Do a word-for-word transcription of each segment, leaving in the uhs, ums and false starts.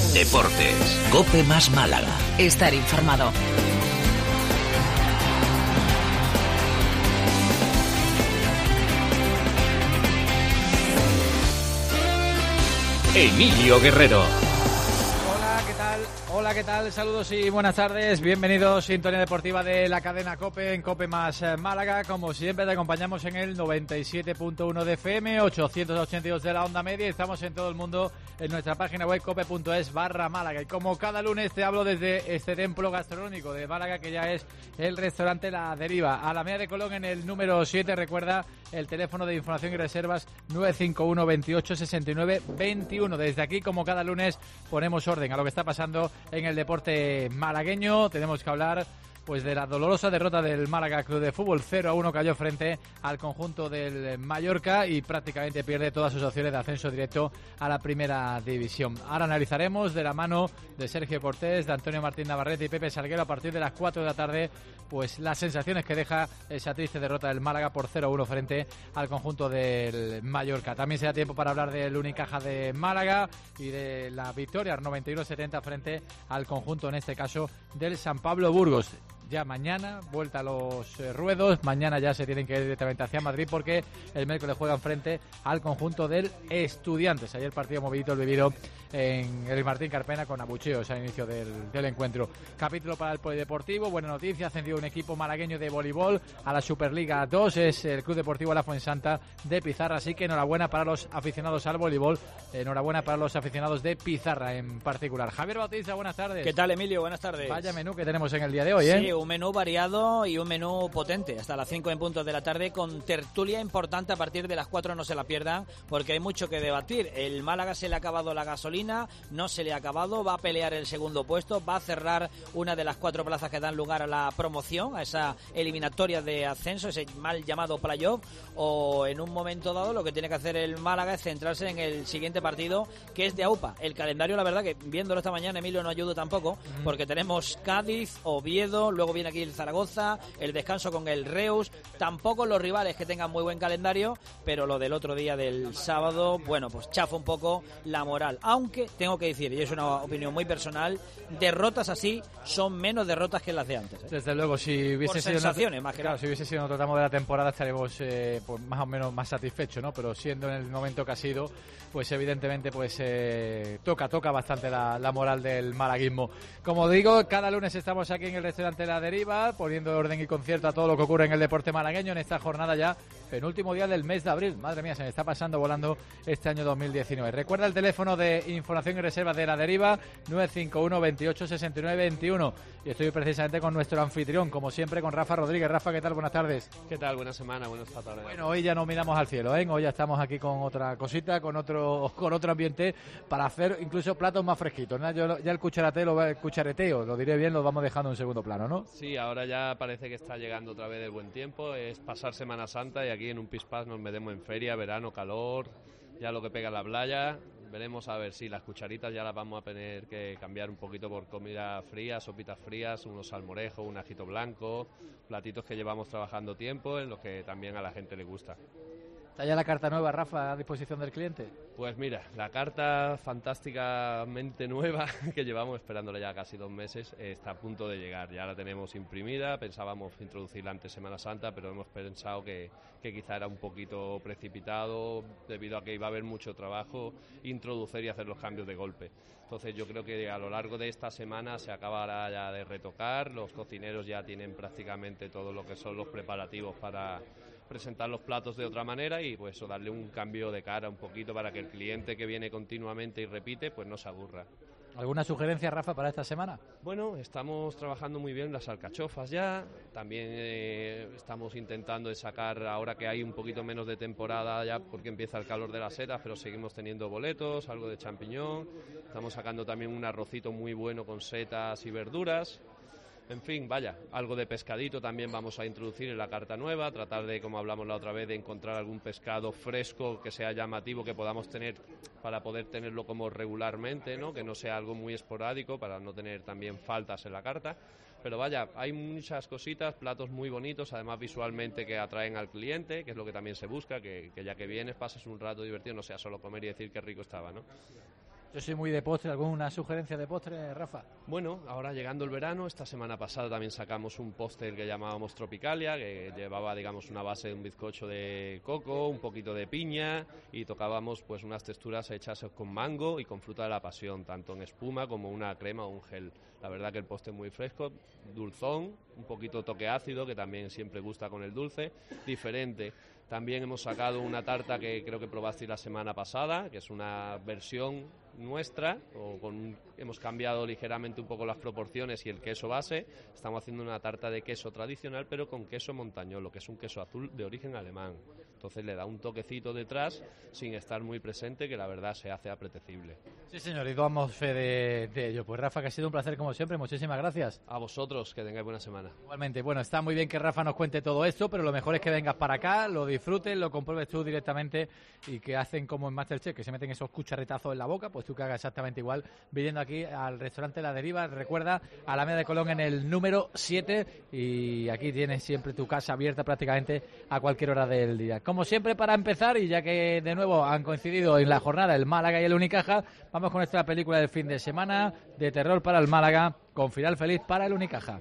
Deportes. COPE más Málaga. Estar informado. Emilio Guerrero. Hola, ¿qué tal? Hola, ¿qué tal? Saludos y buenas tardes. Bienvenidos, Sintonía Deportiva de la cadena COPE, en COPE más Málaga. Como siempre, te acompañamos en el noventa y siete punto uno de F M, ochocientos ochenta y dos de la onda media. Estamos en todo el mundo en nuestra página web cope.es barra Málaga. Y como cada lunes te hablo desde este templo gastronómico de Málaga, que ya es el restaurante La Deriva. A la media de Colón, en el número siete, recuerda el teléfono de información y reservas nueve cinco uno, veintiocho, sesenta y nueve, veintiuno. Desde aquí, como cada lunes, ponemos orden a lo que está pasando en el deporte malagueño. Tenemos que hablar pues de la dolorosa derrota del Málaga Club de Fútbol. Cero a uno cayó frente al conjunto del Mallorca y prácticamente pierde todas sus opciones de ascenso directo a la primera división. Ahora analizaremos de la mano de Sergio Cortés, de Antonio Martín Navarrete y Pepe Salguero a partir de las cuatro de la tarde pues las sensaciones que deja esa triste derrota del Málaga por cero a uno frente al conjunto del Mallorca. También será tiempo para hablar del Unicaja de Málaga y de la victoria noventa y uno setenta frente al conjunto, en este caso, del San Pablo Burgos. Ya mañana, vuelta a los eh, ruedos, mañana ya se tienen que ir directamente hacia Madrid porque el miércoles juegan frente al conjunto del Estudiantes. Ayer partido movidito el vivido en el Martín Carpena con abucheos al inicio del, del encuentro. Capítulo para el polideportivo, buena noticia, ha ascendido un equipo malagueño de voleibol a la Superliga dos, es el Club Deportivo La Fuensanta de Pizarra, así que enhorabuena para los aficionados al voleibol, enhorabuena para los aficionados de Pizarra en particular. Javier Bautista, buenas tardes. ¿Qué tal, Emilio? Buenas tardes. Vaya menú que tenemos en el día de hoy, ¿eh? Sí, un menú variado y un menú potente hasta las cinco en punto de la tarde, con tertulia importante a partir de las cuatro. No se la pierdan porque hay mucho que debatir. El Málaga se le ha acabado la gasolina, no se le ha acabado, va a pelear el segundo puesto, va a cerrar una de las cuatro plazas que dan lugar a la promoción, a esa eliminatoria de ascenso, ese mal llamado playoff, o en un momento dado lo que tiene que hacer el Málaga es centrarse en el siguiente partido, que es de AUPA. El calendario, la verdad que viéndolo esta mañana, Emilio, no ayudo tampoco, porque tenemos Cádiz, Oviedo, luego viene aquí el Zaragoza, el descanso con el Reus, tampoco los rivales que tengan muy buen calendario, pero lo del otro día del sábado, bueno, pues chafa un poco la moral, aunque tengo que decir, y es una opinión muy personal, derrotas así son menos derrotas que las de antes, ¿eh? Desde luego, si hubiese Por sido sensaciones, en otro, más que claro, nada. si hubiese sido en otro tramo de la temporada estaríamos eh, pues más o menos más satisfechos, ¿no? Pero siendo en el momento que ha sido, pues evidentemente pues eh, toca, toca bastante la, la moral del malaguismo. Como digo, cada lunes estamos aquí en el restaurante La Deriva, poniendo orden y concierto a todo lo que ocurre en el deporte malagueño en esta jornada ya, penúltimo día del mes de abril. Madre mía, se me está pasando volando este año dos mil diecinueve. Recuerda el teléfono de información y reserva de La Deriva, nueve cinco uno, veintiocho, sesenta y nueve, veintiuno. Y estoy precisamente con nuestro anfitrión, como siempre, con Rafa Rodríguez. Rafa, ¿qué tal? Buenas tardes. ¿Qué tal? Buena semana, buenas tardes. Bueno, hoy ya no miramos al cielo, ¿eh? Hoy ya estamos aquí con otra cosita, con otro con otro ambiente, para hacer incluso platos más fresquitos, ¿no? Yo, ya el cucharateo, el cuchareteo, lo diré bien, lo vamos dejando en segundo plano, ¿no? Sí, ahora ya parece que está llegando otra vez el buen tiempo, es pasar Semana Santa y aquí en un Pispás nos metemos en feria, verano, calor, ya lo que pega en la playa. Veremos a ver si las cucharitas ya las vamos a tener que cambiar un poquito por comida fría, sopitas frías, unos salmorejos, un ajito blanco, platitos que llevamos trabajando tiempo, en los que también a la gente le gusta. ¿Está ya la carta nueva, Rafa, a disposición del cliente? Pues mira, la carta fantásticamente nueva, que llevamos esperándola ya casi dos meses, está a punto de llegar. Ya la tenemos imprimida, pensábamos introducirla antes Semana Santa, pero hemos pensado que, que quizá era un poquito precipitado, debido a que iba a haber mucho trabajo, introducir y hacer los cambios de golpe. Entonces yo creo que a lo largo de esta semana se acabará ya de retocar, los cocineros ya tienen prácticamente todo lo que son los preparativos para presentar los platos de otra manera y pues eso, darle un cambio de cara un poquito para que el cliente que viene continuamente y repite pues no se aburra. ¿Alguna sugerencia, Rafa, para esta semana? Bueno, estamos trabajando muy bien las alcachofas ya, también eh, estamos intentando de sacar, ahora que hay un poquito menos de temporada ya porque empieza el calor de las setas, pero seguimos teniendo boletos, algo de champiñón, estamos sacando también un arrocito muy bueno con setas y verduras. En fin, vaya, algo de pescadito también vamos a introducir en la carta nueva, tratar de, como hablamos la otra vez, de encontrar algún pescado fresco que sea llamativo, que podamos tener para poder tenerlo como regularmente, ¿no? Que no sea algo muy esporádico, para no tener también faltas en la carta. Pero vaya, hay muchas cositas, platos muy bonitos, además visualmente que atraen al cliente, que es lo que también se busca, que, que ya que vienes pases un rato divertido, no sea solo comer y decir qué rico estaba, ¿no? Yo soy muy de postre. ¿Alguna sugerencia de postre, Rafa? Bueno, ahora llegando el verano, esta semana pasada también sacamos un póster que llamábamos Tropicalia, que llevaba, digamos, una base de un bizcocho de coco, un poquito de piña, y tocábamos pues unas texturas hechas con mango y con fruta de la pasión, tanto en espuma como una crema o un gel. La verdad que el postre es muy fresco, dulzón, un poquito toque ácido, que también siempre gusta con el dulce, diferente. También hemos sacado una tarta que creo que probasteis la semana pasada, que es una versión nuestra, o con, hemos cambiado ligeramente un poco las proporciones y el queso base. Estamos haciendo una tarta de queso tradicional, pero con queso montañolo, que es un queso azul de origen alemán. Entonces le da un toquecito detrás, sin estar muy presente, que la verdad se hace apetecible. Sí, señor, y damos fe de, de ello. Pues Rafa, que ha sido un placer como siempre, muchísimas gracias. A vosotros, que tengáis buena semana. Igualmente, bueno, está muy bien que Rafa nos cuente todo esto, pero lo mejor es que vengas para acá, lo disfrutes, lo compruebes tú directamente, y que hacen como en Masterchef, que se meten esos cucharretazos en la boca, pues tú que hagas exactamente igual, viniendo aquí al restaurante La Deriva. Recuerda, Alameda de Colón en el número siete, y aquí tienes siempre tu casa abierta prácticamente a cualquier hora del día. Como siempre, para empezar, y ya que de nuevo han coincidido en la jornada el Málaga y el Unicaja, vamos con nuestra película del fin de semana, de terror para el Málaga, con final feliz para el Unicaja.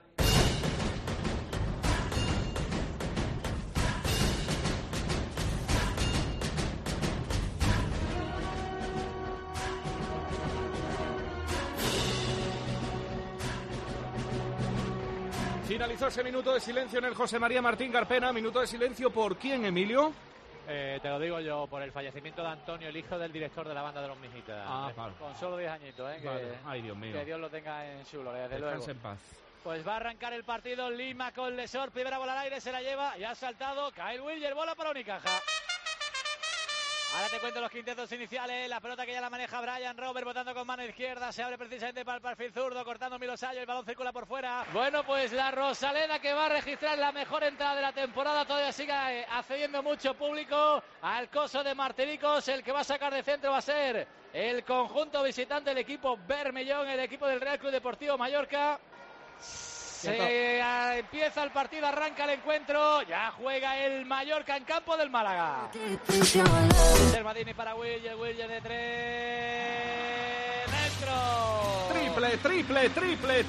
Finalizó ese minuto de silencio en el José María Martín Carpena. Minuto de silencio, ¿por quién, Emilio? Eh, te lo digo yo, por el fallecimiento de Antonio, el hijo del director de la banda de los Mijitas. Ah, vale. Con solo diez añitos, ¿eh? Vale. Que, Ay, Dios mío. que Dios lo tenga en su gloria, desde Descanse luego. en paz. Pues va a arrancar el partido Lima con Lesor. Primera bola al aire, se la lleva. Ya ha saltado Kyle Willier, bola para Unicaja. Ahora te cuento los quintetos iniciales. La pelota que ya la maneja Brian Robert, botando con mano izquierda. Se abre precisamente para el perfil zurdo, cortando Milosayo. El balón circula por fuera. Bueno, pues la Rosaleda, que va a registrar la mejor entrada de la temporada. Todavía sigue accediendo mucho público al coso de Martiricos. El que va a sacar de centro va a ser el conjunto visitante, el equipo Bermellón, el equipo del Real Club Deportivo Mallorca. Se empieza el partido, arranca el encuentro, ya juega el Mallorca en campo del Málaga. Sermadini para Willier, Willier de tres, dentro. Triple, triple, triple,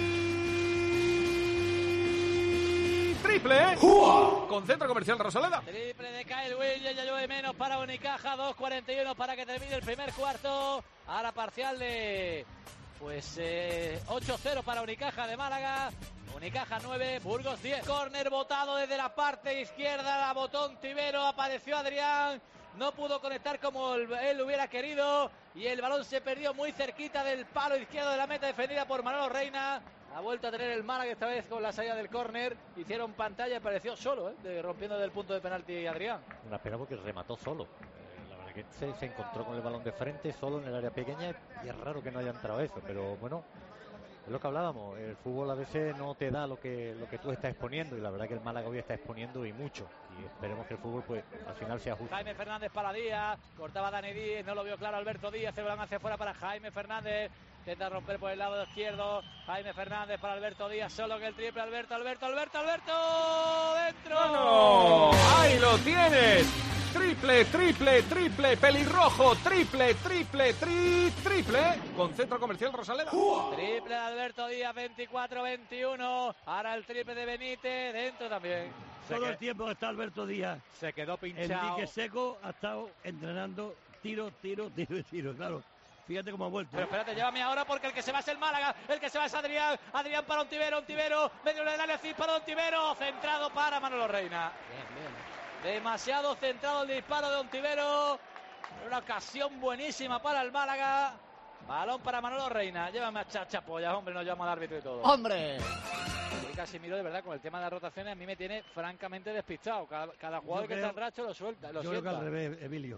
tri... triple, ¿eh? Con Centro Comercial Rosaleda. Triple de Kyle Willier, ya llueve menos para Unicaja, dos cuarenta y uno para que termine el primer cuarto. Ahora parcial de... Pues eh, ocho cero para Unicaja de Málaga. Unicaja nueve, Burgos diez. Córner botado desde la parte izquierda, la botó Ontivero, apareció Adrián. No pudo conectar como él hubiera querido. Y el balón se perdió muy cerquita del palo izquierdo de la meta, defendida por Manolo Reina. Ha vuelto a tener el Málaga esta vez con la salida del córner. Hicieron pantalla, apareció solo, ¿eh? de, rompiendo del punto de penalti Adrián. Una pena porque remató solo. Que se, se encontró con el balón de frente solo en el área pequeña, y es raro que no haya entrado eso, pero bueno, es lo que hablábamos, el fútbol a veces no te da lo que lo que tú estás exponiendo, y la verdad que el Málaga hoy está exponiendo y mucho, y esperemos que el fútbol pues al final sea justo. Jaime Fernández para Díaz, cortaba Dani Díaz, no lo vio claro Alberto Díaz, el balón hacia afuera para Jaime Fernández, intenta romper por el lado izquierdo, Jaime Fernández para Alberto Díaz, solo que el triple, Alberto, Alberto, Alberto, Alberto, dentro. ¡Bueno! ¡Ahí lo tienes! Triple, triple, triple, pelirrojo, triple, triple, tri, triple, con Centro Comercial Rosaleda. Triple de Alberto Díaz, veinticuatro veintiuno. Ahora el triple de Benítez, dentro también. Todo el tiempo que está Alberto Díaz se quedó en pinchado. dique seco, ha estado entrenando tiro, tiro, tiro y tiro, claro. Fíjate cómo ha vuelto. Pero espérate, llévame ahora porque el que se va es el Málaga. El que se va es Adrián. Adrián para Ontivero, Ontivero. Medio del área, para Ontivero. Centrado para Manolo Reina. Bien, bien. Demasiado centrado el disparo de Ontivero. Una ocasión buenísima para el Málaga. Balón para Manolo Reina. Llévame a Chachapoyas, hombre, nos llama al árbitro y todo. ¡Hombre! Y Casimiro, de verdad, con el tema de las rotaciones, a mí me tiene francamente despistado. Cada, cada jugador que está en racho lo suelta. Lo yo sienta. creo que al revés, Emilio.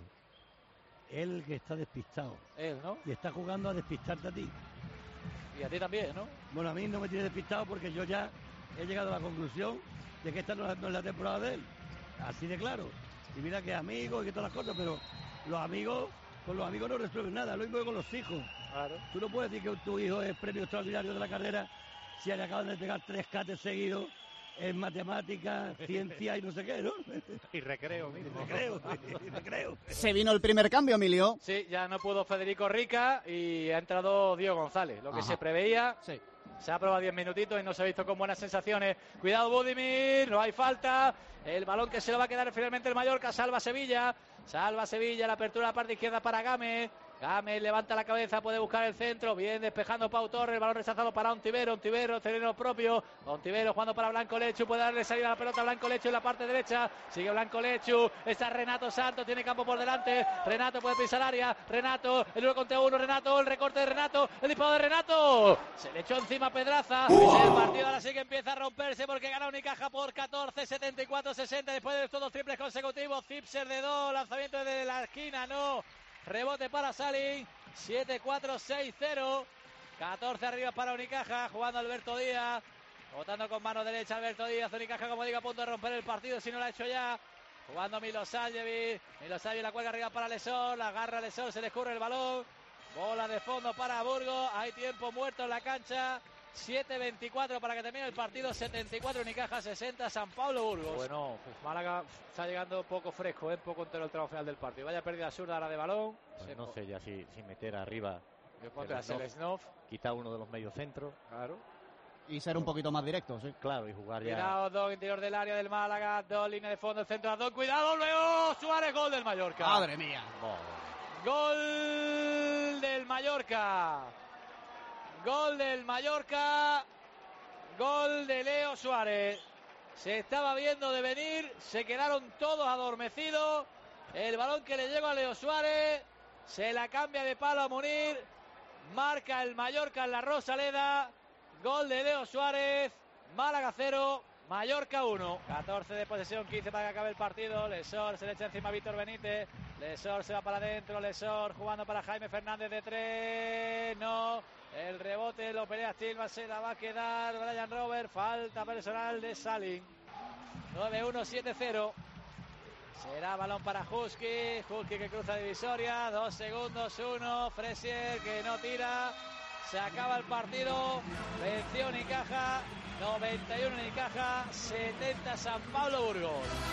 Él que está despistado. Él, ¿no? Y está jugando a despistarte a ti. Y a ti también, ¿no? Bueno, a mí no me tiene despistado porque yo ya he llegado a la conclusión de que esta no es la temporada de él. Así de claro. Y mira que amigos y que todas las cosas, pero los amigos, con los amigos no resuelven nada, lo mismo que con los hijos. Claro. Tú no puedes decir que tu hijo es premio extraordinario de la carrera si le acaban de pegar tres cates seguidos en matemáticas, ciencia y no sé qué, ¿no? Y recreo mismo. Recreo, y recreo. Se vino el primer cambio, Emilio. Sí, ya no pudo Federico Rica y ha entrado Diego González, lo que Ajá. se preveía. Sí. Se ha probado diez minutitos y no se ha visto con buenas sensaciones. Cuidado Budimir, no hay falta. El balón que se lo va a quedar finalmente el Mallorca, salva Sevilla. Salva Sevilla, la apertura a la parte izquierda para Gámez. Gámez levanta la cabeza, puede buscar el centro, bien despejando Pau Torres, el balón rechazado para Ontivero, Ontivero, terreno propio, Ontivero jugando para Blanco Lechu, puede darle salida a la pelota a Blanco Lechu en la parte derecha, sigue Blanco Lechu, está Renato Santos, tiene campo por delante, Renato puede pisar área, Renato, el uno contra uno, Renato, el recorte de Renato, el disparo de Renato, se le echó encima Pedraza, el partido ahora sí que empieza a romperse porque gana Unicaja por catorce, setenta y cuatro sesenta, después de estos dos triples consecutivos, Zipser de dos, lanzamiento desde la esquina, no. Rebote para Salin, siete cuatro seis cero, catorce arriba para Unicaja, jugando Alberto Díaz, botando con mano derecha Alberto Díaz, Unicaja como digo a punto de romper el partido si no lo ha hecho ya, jugando Milosavljevic, Milosavljevic la cuelga arriba para Lesor, la agarra Lesor, se le escurre el balón, bola de fondo para Burgos, hay tiempo muerto en la cancha, siete veinticuatro para que termine el partido, setenta y cuatro Unicaja, sesenta San Pablo Burgos. Bueno, uf, Málaga está llegando poco fresco, ¿eh? Poco entero el tramo final del partido. Vaya pérdida absurda ahora de balón. Pues Se no po- sé ya si, si meter arriba, Yo creo que va a ser Snov. quitar uno de los mediocentros, Claro. Y ser un poquito más directo, sí. claro, y jugar ya. Cuidado, dos interior del área del Málaga, dos líneas de fondo, el centro a dos, cuidado, luego Suárez, gol del Mallorca. Madre mía. Gol del Mallorca. Gol del Mallorca. Gol de Leo Suárez. Se estaba viendo de venir, se quedaron todos adormecidos. El balón que le llegó a Leo Suárez, se la cambia de palo a Munir. Marca el Mallorca en la Rosaleda. Gol de Leo Suárez. Málaga cero, Mallorca uno. catorce de posesión, quince para que acabe el partido. Lesor se le echa encima a Víctor Benítez. Lesor se va para adentro. Lesor jugando para Jaime Fernández de tres. No. El rebote lo pelea Silva. Se la va a quedar Brian Robert. Falta personal de Salin. nueve uno, siete cero. Será balón para Husky. Husky que cruza divisoria. Dos segundos, uno. Fresier que no tira. Se acaba el partido. Venció Unicaja. noventa y uno Unicaja. setenta San Pablo Burgos.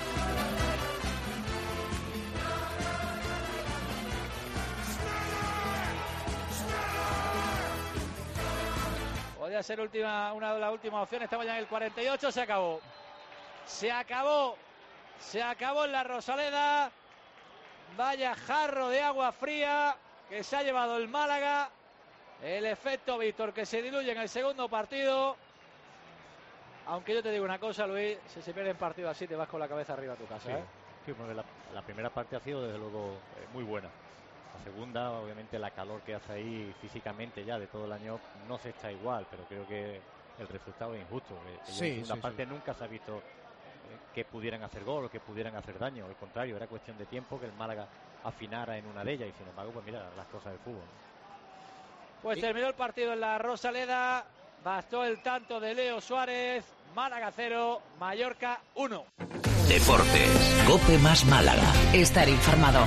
Podría ser última, una de las últimas opciones. Estamos ya en el cuarenta y ocho. Se acabó. Se acabó. Se acabó en la Rosaleda. Vaya jarro de agua fría que se ha llevado el Málaga. El efecto Víctor que se diluye en el segundo partido. Aunque yo te digo una cosa, Luis, si se pierde en partido así te vas con la cabeza arriba a tu casa. Sí, ¿eh? sí, porque la, la primera parte ha sido desde luego eh, muy buena. La segunda, obviamente, la calor que hace ahí físicamente ya de todo el año no se está igual, pero creo que el resultado es injusto. Eh, Sí, en la segunda sí, parte sí. nunca se ha visto eh, que pudieran hacer gol o que pudieran hacer daño. Al contrario, era cuestión de tiempo que el Málaga afinara en una de ellas y sin embargo, pues mira, las cosas del fútbol. Pues terminó el partido en la Rosaleda. Bastó el tanto de Leo Suárez. Málaga cero, Mallorca uno. Deportes. Cope más Málaga. Estar informado.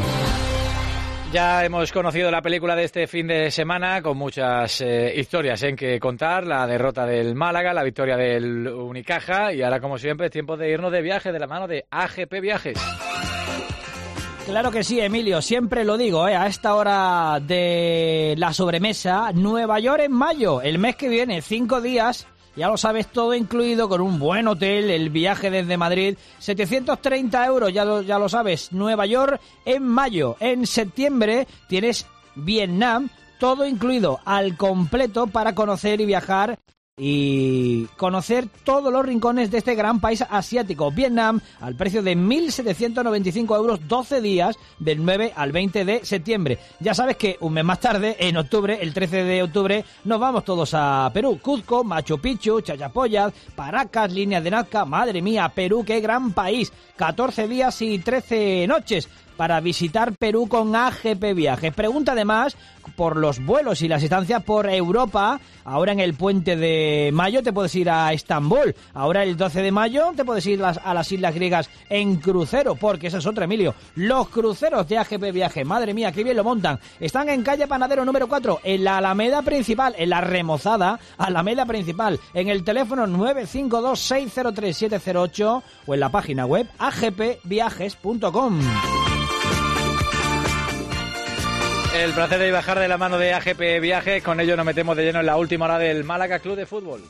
Ya hemos conocido la película de este fin de semana con muchas eh, historias en que contar, la derrota del Málaga, la victoria del Unicaja y ahora como siempre es tiempo de irnos de viaje de la mano de A G P Viajes. Claro que sí, Emilio, siempre lo digo, ¿eh? A esta hora de la sobremesa, Nueva York en mayo, el mes que viene, cinco días, ya lo sabes, todo incluido con un buen hotel, el viaje desde Madrid, setecientos treinta euros, ya lo, ya lo sabes, Nueva York en mayo, en septiembre tienes Vietnam, todo incluido al completo para conocer y viajar y conocer todos los rincones de este gran país asiático. Vietnam al precio de mil setecientos noventa y cinco euros, doce días del nueve al veinte de septiembre. Ya sabes que un mes más tarde, en octubre, el trece de octubre, nos vamos todos a Perú. Cuzco, Machu Picchu, Chachapoyas, Paracas, Líneas de Nazca. Madre mía, Perú, qué gran país. catorce días y trece noches. para visitar Perú con A G P Viajes. Pregunta además por los vuelos y las estancias por Europa. Ahora en el puente de mayo te puedes ir a Estambul. Ahora el doce de mayo te puedes ir a las islas griegas en crucero, porque esa es otra, Emilio. Los cruceros de A G P Viaje, madre mía, qué bien lo montan. Están en calle Panadero número cuatro, en la Alameda Principal, en la remozada Alameda Principal, en el teléfono nueve cinco dos seis cero tres siete cero ocho o en la página web a g p viajes punto com. El placer de bajar de la mano de A G P Viajes. Con ello nos metemos de lleno en la última hora del Málaga Club de Fútbol.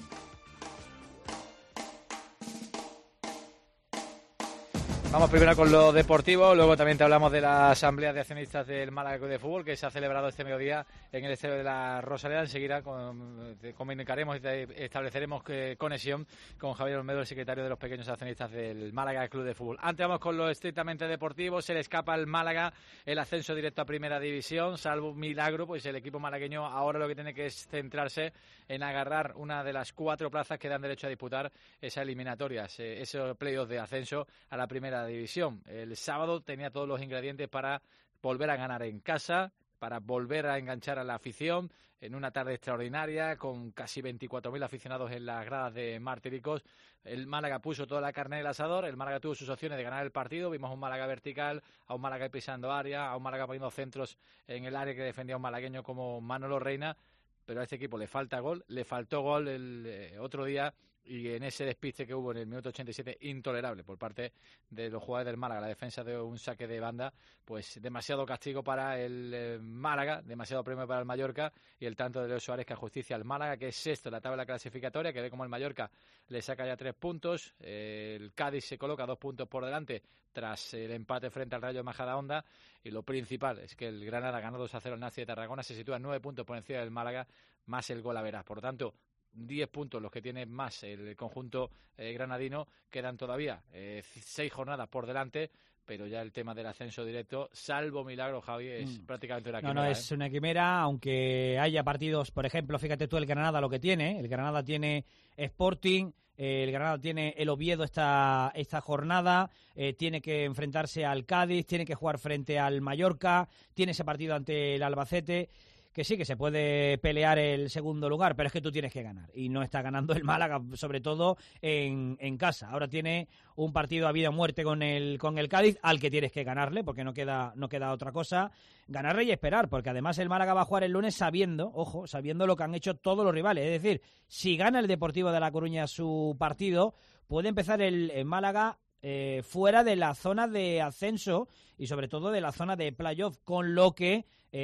Vamos primero con lo deportivo, luego también te hablamos de la asamblea de accionistas del Málaga Club de Fútbol que se ha celebrado este mediodía en el estadio de la Rosaleda. Enseguida con, te comunicaremos y te estableceremos que, conexión con Javier Olmedo, el secretario de los pequeños accionistas del Málaga Club de Fútbol. Antes vamos con lo estrictamente deportivo. Se le escapa al Málaga el ascenso directo a Primera División, salvo un milagro, pues el equipo malagueño ahora lo que tiene que es centrarse en agarrar una de las cuatro plazas que dan derecho a disputar esas eliminatorias, esos playoffs de ascenso a la Primera División. El sábado tenía todos los ingredientes para volver a ganar en casa, para volver a enganchar a la afición en una tarde extraordinaria con casi veinticuatro mil aficionados en las gradas de Martiricos. El Málaga puso toda la carne en el asador, el Málaga tuvo sus opciones de ganar el partido, vimos un Málaga vertical, a un Málaga pisando área, a un Málaga poniendo centros en el área que defendía un malagueño como Manolo Reina, pero a este equipo le falta gol, le faltó gol el eh, otro día. Y en ese despiste que hubo en el minuto ochenta y siete, intolerable por parte de los jugadores del Málaga, la defensa de un saque de banda, pues demasiado castigo para el eh, Málaga, demasiado premio para el Mallorca, y el tanto de Leo Suárez que ajusticia al Málaga, que es sexto en la tabla clasificatoria, que ve como el Mallorca le saca ya tres puntos, eh, el Cádiz se coloca dos puntos por delante tras el empate frente al Rayo Majadahonda, y lo principal es que el Granada ganó dos a cero al Nasti de Tarragona, se sitúa nueve puntos por encima del Málaga, más el gol a veras. Por lo tanto, diez puntos los que tiene más el conjunto eh, granadino. Quedan todavía eh, seis jornadas por delante, pero ya el tema del ascenso directo, salvo milagro, Javi, es mm. prácticamente una quimera. No, no, es ¿eh? una quimera, aunque haya partidos, por ejemplo, fíjate tú el Granada lo que tiene, el Granada tiene Sporting, eh, el Granada tiene el Oviedo esta, esta jornada, eh, tiene que enfrentarse al Cádiz, tiene que jugar frente al Mallorca, tiene ese partido ante el Albacete, que sí, que se puede pelear el segundo lugar, pero es que tú tienes que ganar. Y no está ganando el Málaga, sobre todo en, en casa. Ahora tiene un partido a vida o muerte con el, con el Cádiz, al que tienes que ganarle, porque no queda, no queda otra cosa. Ganarle y esperar, porque además el Málaga va a jugar el lunes sabiendo, ojo, sabiendo lo que han hecho todos los rivales. Es decir, si gana el Deportivo de La Coruña su partido, puede empezar el, el Málaga eh, fuera de la zona de ascenso y sobre todo de la zona de playoff, con lo que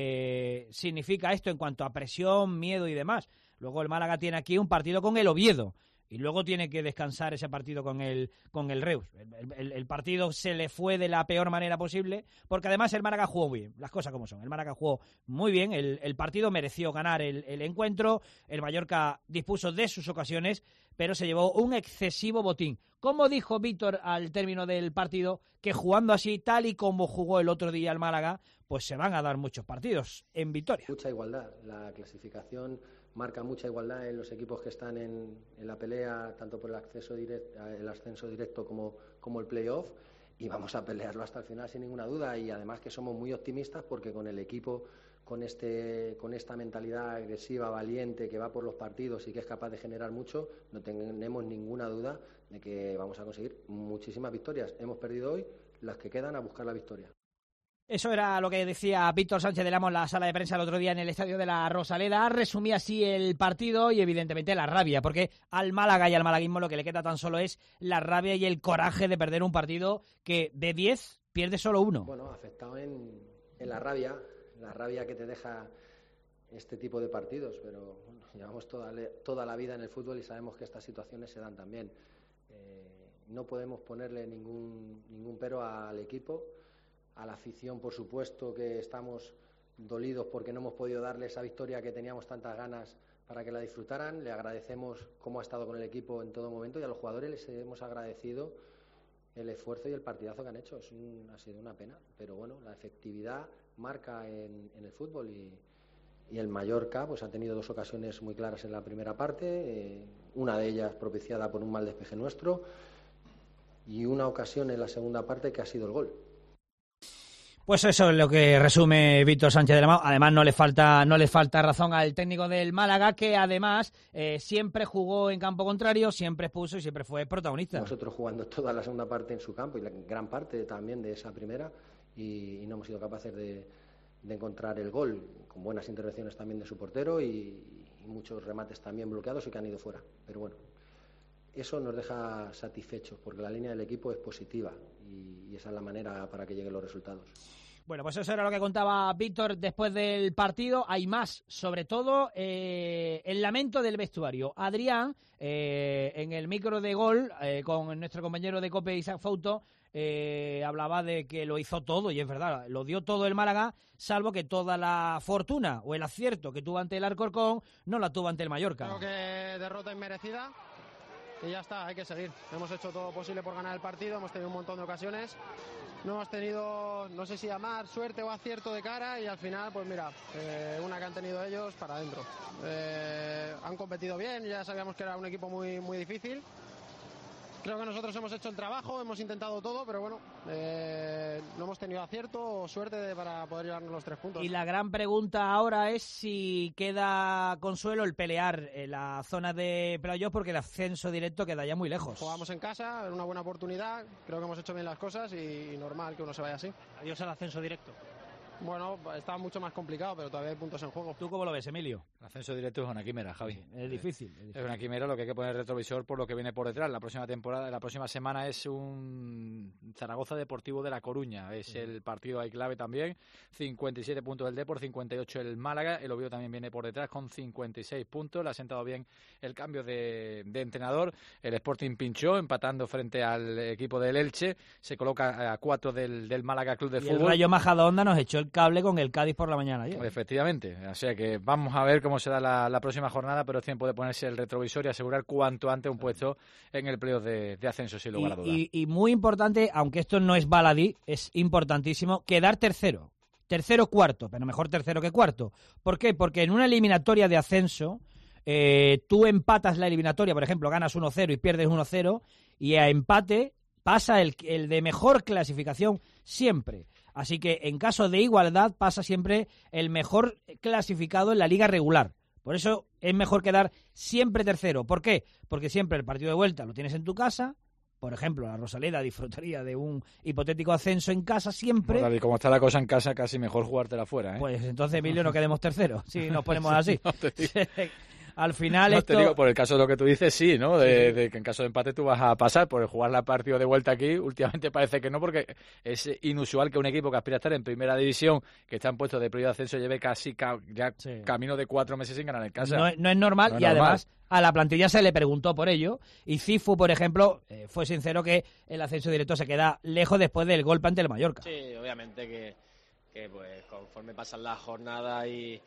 Eh, significa esto en cuanto a presión, miedo y demás. Luego el Málaga tiene aquí un partido con el Oviedo y luego tiene que descansar ese partido con el con el Reus. El, el, el partido se le fue de la peor manera posible, porque además el Málaga jugó bien, las cosas como son. El Málaga jugó muy bien, el, el partido mereció ganar el, el encuentro, el Mallorca dispuso de sus ocasiones, pero se llevó un excesivo botín. Como dijo Víctor al término del partido, que jugando así, tal y como jugó el otro día el Málaga, pues se van a dar muchos partidos en Vitoria. Mucha igualdad, la clasificación marca mucha igualdad en los equipos que están en, en la pelea, tanto por el acceso directo, el ascenso directo como, como el playoff, y vamos a pelearlo hasta el final sin ninguna duda, y además que somos muy optimistas porque con el equipo, con este con esta mentalidad agresiva, valiente, que va por los partidos y que es capaz de generar mucho, no tenemos ninguna duda de que vamos a conseguir muchísimas victorias. Hemos perdido hoy, las que quedan a buscar la victoria. Eso era lo que decía Víctor Sánchez del Amo en la sala de prensa el otro día en el estadio de la Rosaleda. Resumía así el partido y evidentemente la rabia, porque al Málaga y al malaguismo lo que le queda tan solo es la rabia y el coraje de perder un partido que de diez pierde solo uno. Bueno, afectado en, en la rabia, la rabia que te deja este tipo de partidos, pero bueno, llevamos toda, toda la vida en el fútbol y sabemos que estas situaciones se dan también. Eh, no podemos ponerle ningún, ningún pero al equipo. A la afición, por supuesto, que estamos dolidos porque no hemos podido darle esa victoria que teníamos tantas ganas para que la disfrutaran. Le agradecemos cómo ha estado con el equipo en todo momento y a los jugadores les hemos agradecido el esfuerzo y el partidazo que han hecho. Es un, ha sido una pena, pero bueno, la efectividad marca en, en el fútbol y, y el Mallorca pues ha tenido dos ocasiones muy claras en la primera parte, eh, una de ellas propiciada por un mal despeje nuestro y una ocasión en la segunda parte que ha sido el gol. Pues eso es lo que resume Víctor Sánchez de la Mao. Además no le falta no le falta razón al técnico del Málaga, que además eh, siempre jugó en campo contrario, siempre expuso y siempre fue protagonista. Nosotros jugando toda la segunda parte en su campo y la gran parte también de esa primera y, y no hemos sido capaces de, de encontrar el gol, con buenas intervenciones también de su portero y, y muchos remates también bloqueados y que han ido fuera. Pero bueno, eso nos deja satisfechos porque la línea del equipo es positiva y, y esa es la manera para que lleguen los resultados. Bueno, pues eso era lo que contaba Víctor después del partido. Hay más, sobre todo eh, el lamento del vestuario. Adrián, eh, en el micro de gol, eh, con nuestro compañero de COPE, Isaac Fouto, eh, hablaba de que lo hizo todo, y es verdad, lo dio todo el Málaga, salvo que toda la fortuna o el acierto que tuvo ante el Alcorcón no la tuvo ante el Mallorca. Creo que derrota inmerecida. Y ya está, hay que seguir. Hemos hecho todo posible por ganar el partido, hemos tenido un montón de ocasiones. No hemos tenido, no sé si llamar suerte o acierto de cara y al final, pues mira, eh, una que han tenido ellos para adentro. Eh, han competido bien, ya sabíamos que era un equipo muy, muy difícil. Creo que nosotros hemos hecho el trabajo, hemos intentado todo, pero bueno, eh, no hemos tenido acierto o suerte de, para poder llevarnos los tres puntos. Y la gran pregunta ahora es si queda consuelo el pelear en la zona de playoff, porque el ascenso directo queda ya muy lejos. Jugamos en casa, era una buena oportunidad, creo que hemos hecho bien las cosas y, y normal que uno se vaya así. Adiós al ascenso directo. Bueno, está mucho más complicado, pero todavía hay puntos en juego. ¿Tú cómo lo ves, Emilio? El ascenso directo es una quimera, Javi. Es difícil, es difícil. Es una quimera, lo que hay que poner el retrovisor por lo que viene por detrás. La próxima temporada, la próxima semana es un Zaragoza Deportivo de La Coruña. Es sí. El partido ahí clave también. cincuenta y siete puntos el Depor, cincuenta y ocho el Málaga. El Oviedo también viene por detrás con cincuenta y seis puntos. Le ha sentado bien el cambio de, de entrenador. El Sporting pinchó, empatando frente al equipo del Elche. Se coloca a cuatro del, del Málaga Club de y Fútbol. El Rayo Majadahonda nos echó el cable con el Cádiz por la mañana ayer. Efectivamente, o sea que vamos a ver cómo será la, la próxima jornada, pero es tiempo de ponerse el retrovisor y asegurar cuanto antes un puesto en el playoff de, de ascenso, sin lugar a dudas. Y, y muy importante, aunque esto no es baladí, es importantísimo quedar tercero, tercero cuarto, pero mejor tercero que cuarto. ¿Por qué? Porque en una eliminatoria de ascenso, eh, tú empatas la eliminatoria, por ejemplo, ganas uno cero y pierdes uno cero, y a empate pasa el, el de mejor clasificación siempre. Así que en caso de igualdad pasa siempre el mejor clasificado en la liga regular. Por eso es mejor quedar siempre tercero. ¿Por qué? Porque siempre el partido de vuelta lo tienes en tu casa. Por ejemplo, la Rosaleda disfrutaría de un hipotético ascenso en casa siempre. Bueno, y como está la cosa en casa, casi mejor jugártela fuera, ¿eh? Pues entonces, Emilio, no quedemos terceros si nos ponemos así. No te digo. Al final no, esto... te digo, por el caso de lo que tú dices, sí, ¿no? De, de que en caso de empate tú vas a pasar por jugar la partido de vuelta aquí. Últimamente parece que no, porque es inusual que un equipo que aspira a estar en primera división, que está en puesto de playoff de ascenso, lleve casi ca ya sí. camino de cuatro meses sin ganar en casa. No, no es normal no es y normal. Además a la plantilla se le preguntó por ello y Cifu, por ejemplo, eh, fue sincero que el ascenso directo se queda lejos después del golpe ante el Mallorca. Sí, obviamente que, que pues conforme pasan las jornadas y...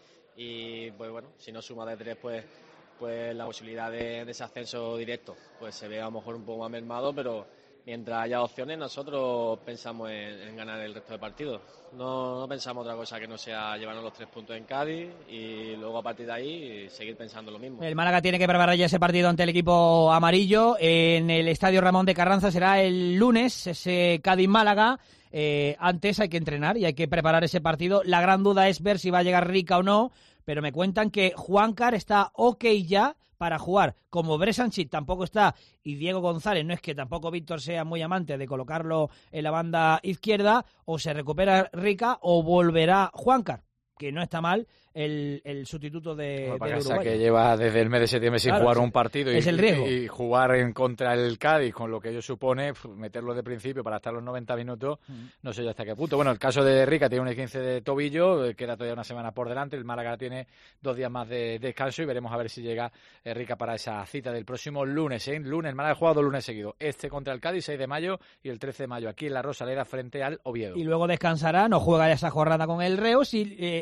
y pues bueno, si no suma de tres, pues pues la posibilidad de, de ese ascenso directo pues se ve a lo mejor un poco más mermado, pero mientras haya opciones nosotros pensamos en, en ganar el resto de partidos. No, no pensamos otra cosa que no sea llevarnos los tres puntos en Cádiz y luego a partir de ahí seguir pensando lo mismo. El Málaga tiene que preparar ya ese partido ante el equipo amarillo en el Estadio Ramón de Carranza. Será el lunes ese Cádiz-Málaga. Eh, antes hay que entrenar y hay que preparar ese partido. La gran duda es ver si va a llegar Rica o no, pero me cuentan que Juancar está ok ya para jugar. Como Bresanchit tampoco está y Diego González no es que tampoco Víctor sea muy amante de colocarlo en la banda izquierda, o se recupera Rica o volverá Juancar, que no está mal el, el sustituto de, bueno, de Uruguay. Que lleva desde el mes de septiembre sin claro, jugar sí, un partido es y, el riesgo. y jugar en contra el Cádiz, con lo que ello supone, meterlo de principio para estar los noventa minutos, mm. no sé yo hasta qué punto. Bueno, el caso de Rica tiene un quince de tobillo, queda todavía una semana por delante, el Málaga tiene dos días más de descanso y veremos a ver si llega Rica para esa cita del próximo lunes. ¿eh? Lunes, el Málaga ha jugado dos lunes seguidos, este contra el Cádiz, seis de mayo, y el trece de mayo aquí en la Rosaleda frente al Oviedo. Y luego descansará, no juega ya esa jornada con el Reus y eh,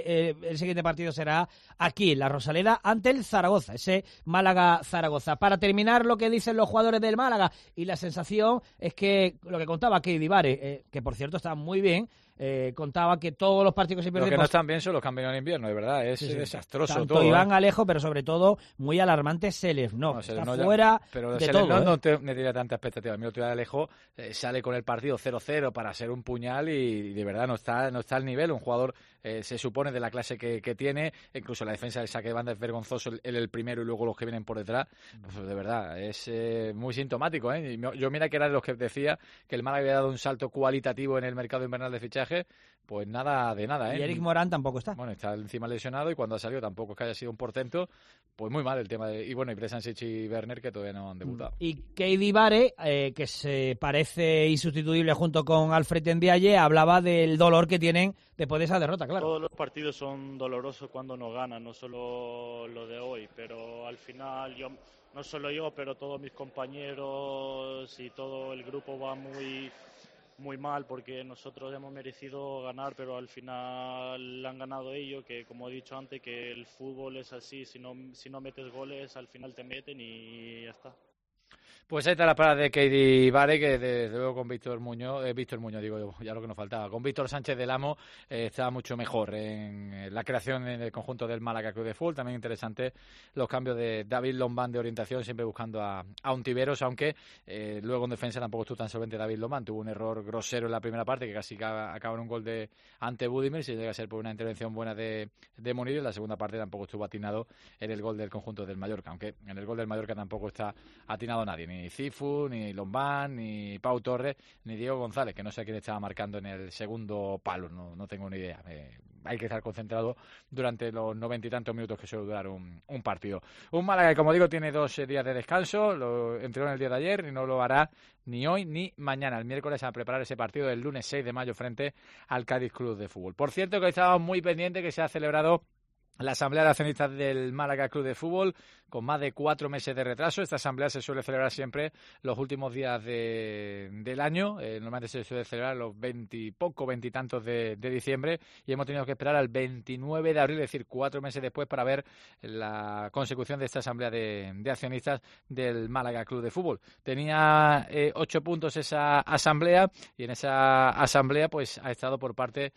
eh, el siguiente partido será aquí, en la Rosaleda, ante el Zaragoza, ese Málaga-Zaragoza. Para terminar, lo que dicen los jugadores del Málaga, y la sensación es que lo que contaba Keidi Vare, eh, que por cierto está muy bien, eh, contaba que todos los partidos que se pierden... Lo que no están bien son los cambios en invierno, de verdad, es sí, sí. desastroso Tanto todo. Iván ¿eh? Alejo, pero sobre todo muy alarmante Selevnov, no, está no, fuera ya, pero de todo. No, ¿eh? no te, me diría tanta expectativa. A mí otro día Alejo eh, sale con el partido cero cero para ser un puñal y, y de verdad no está no está al nivel. Un jugador eh, se supone de la clase que, que tiene, incluso la defensa del saque de banda es vergonzoso, el, el primero y luego los que vienen por detrás. Pues, de verdad, es eh, muy sintomático. ¿eh? Y yo mira que era de los que decía que el Málaga había dado un salto cualitativo en el mercado invernal de fichaje. Pues nada de nada, ¿eh? Y Eric Morán tampoco está. Bueno, está encima lesionado y cuando ha salido tampoco es que haya sido un portento. Pues muy mal el tema de... Y bueno, y Presancic y Werner que todavía no han debutado. Y Keidi Vare, eh, que se parece insustituible junto con Alfred Ndiaye, hablaba del dolor que tienen después de esa derrota, claro. Todos los partidos son dolorosos cuando no ganan, no solo lo de hoy, pero al final yo, no solo yo, pero todos mis compañeros y todo el grupo va muy... muy mal porque nosotros hemos merecido ganar, pero al final han ganado ellos, que como he dicho antes, que el fútbol es así, si no, si no metes goles al final te meten y ya está. Pues ahí está la parada de Keidi Vare, que desde luego con Víctor Muñoz, eh, Víctor Muñoz digo ya lo que nos faltaba, con Víctor Sánchez del Amo eh, está mucho mejor en la creación en el conjunto del Málaga Club de Fútbol. También interesante los cambios de David Lombán de orientación, siempre buscando a, a un Tiberos, aunque eh, luego en defensa tampoco estuvo tan solvente David Lombán, tuvo un error grosero en la primera parte que casi acaba en un gol de ante Budimir, si llega a ser por una intervención buena de, de Munir. En la segunda parte tampoco estuvo atinado en el gol del conjunto del Mallorca, aunque en el gol del Mallorca tampoco está atinado nadie, ni Cifu, ni Lombán, ni Pau Torres, ni Diego González, que no sé quién estaba marcando en el segundo palo, no, no tengo ni idea. Eh, hay que estar concentrado durante los noventa y tantos minutos que suele durar un, un partido. Un Málaga que, como digo, tiene dos eh, días de descanso, lo entrenó en el día de ayer y no lo hará ni hoy ni mañana, el miércoles, a preparar ese partido del lunes seis de mayo frente al Cádiz Club de Fútbol. Por cierto, que hoy estábamos muy pendientes que se ha celebrado la Asamblea de Accionistas del Málaga Club de Fútbol, con más de cuatro meses de retraso. Esta asamblea se suele celebrar siempre los últimos días de, del año. Eh, normalmente se suele celebrar los veintipoco, veintitantos de, de diciembre, y hemos tenido que esperar al veintinueve de abril, es decir, cuatro meses después, para ver la consecución de esta asamblea de, de accionistas del Málaga Club de Fútbol. Tenía eh, ocho puntos esa asamblea, y en esa asamblea pues ha estado por parte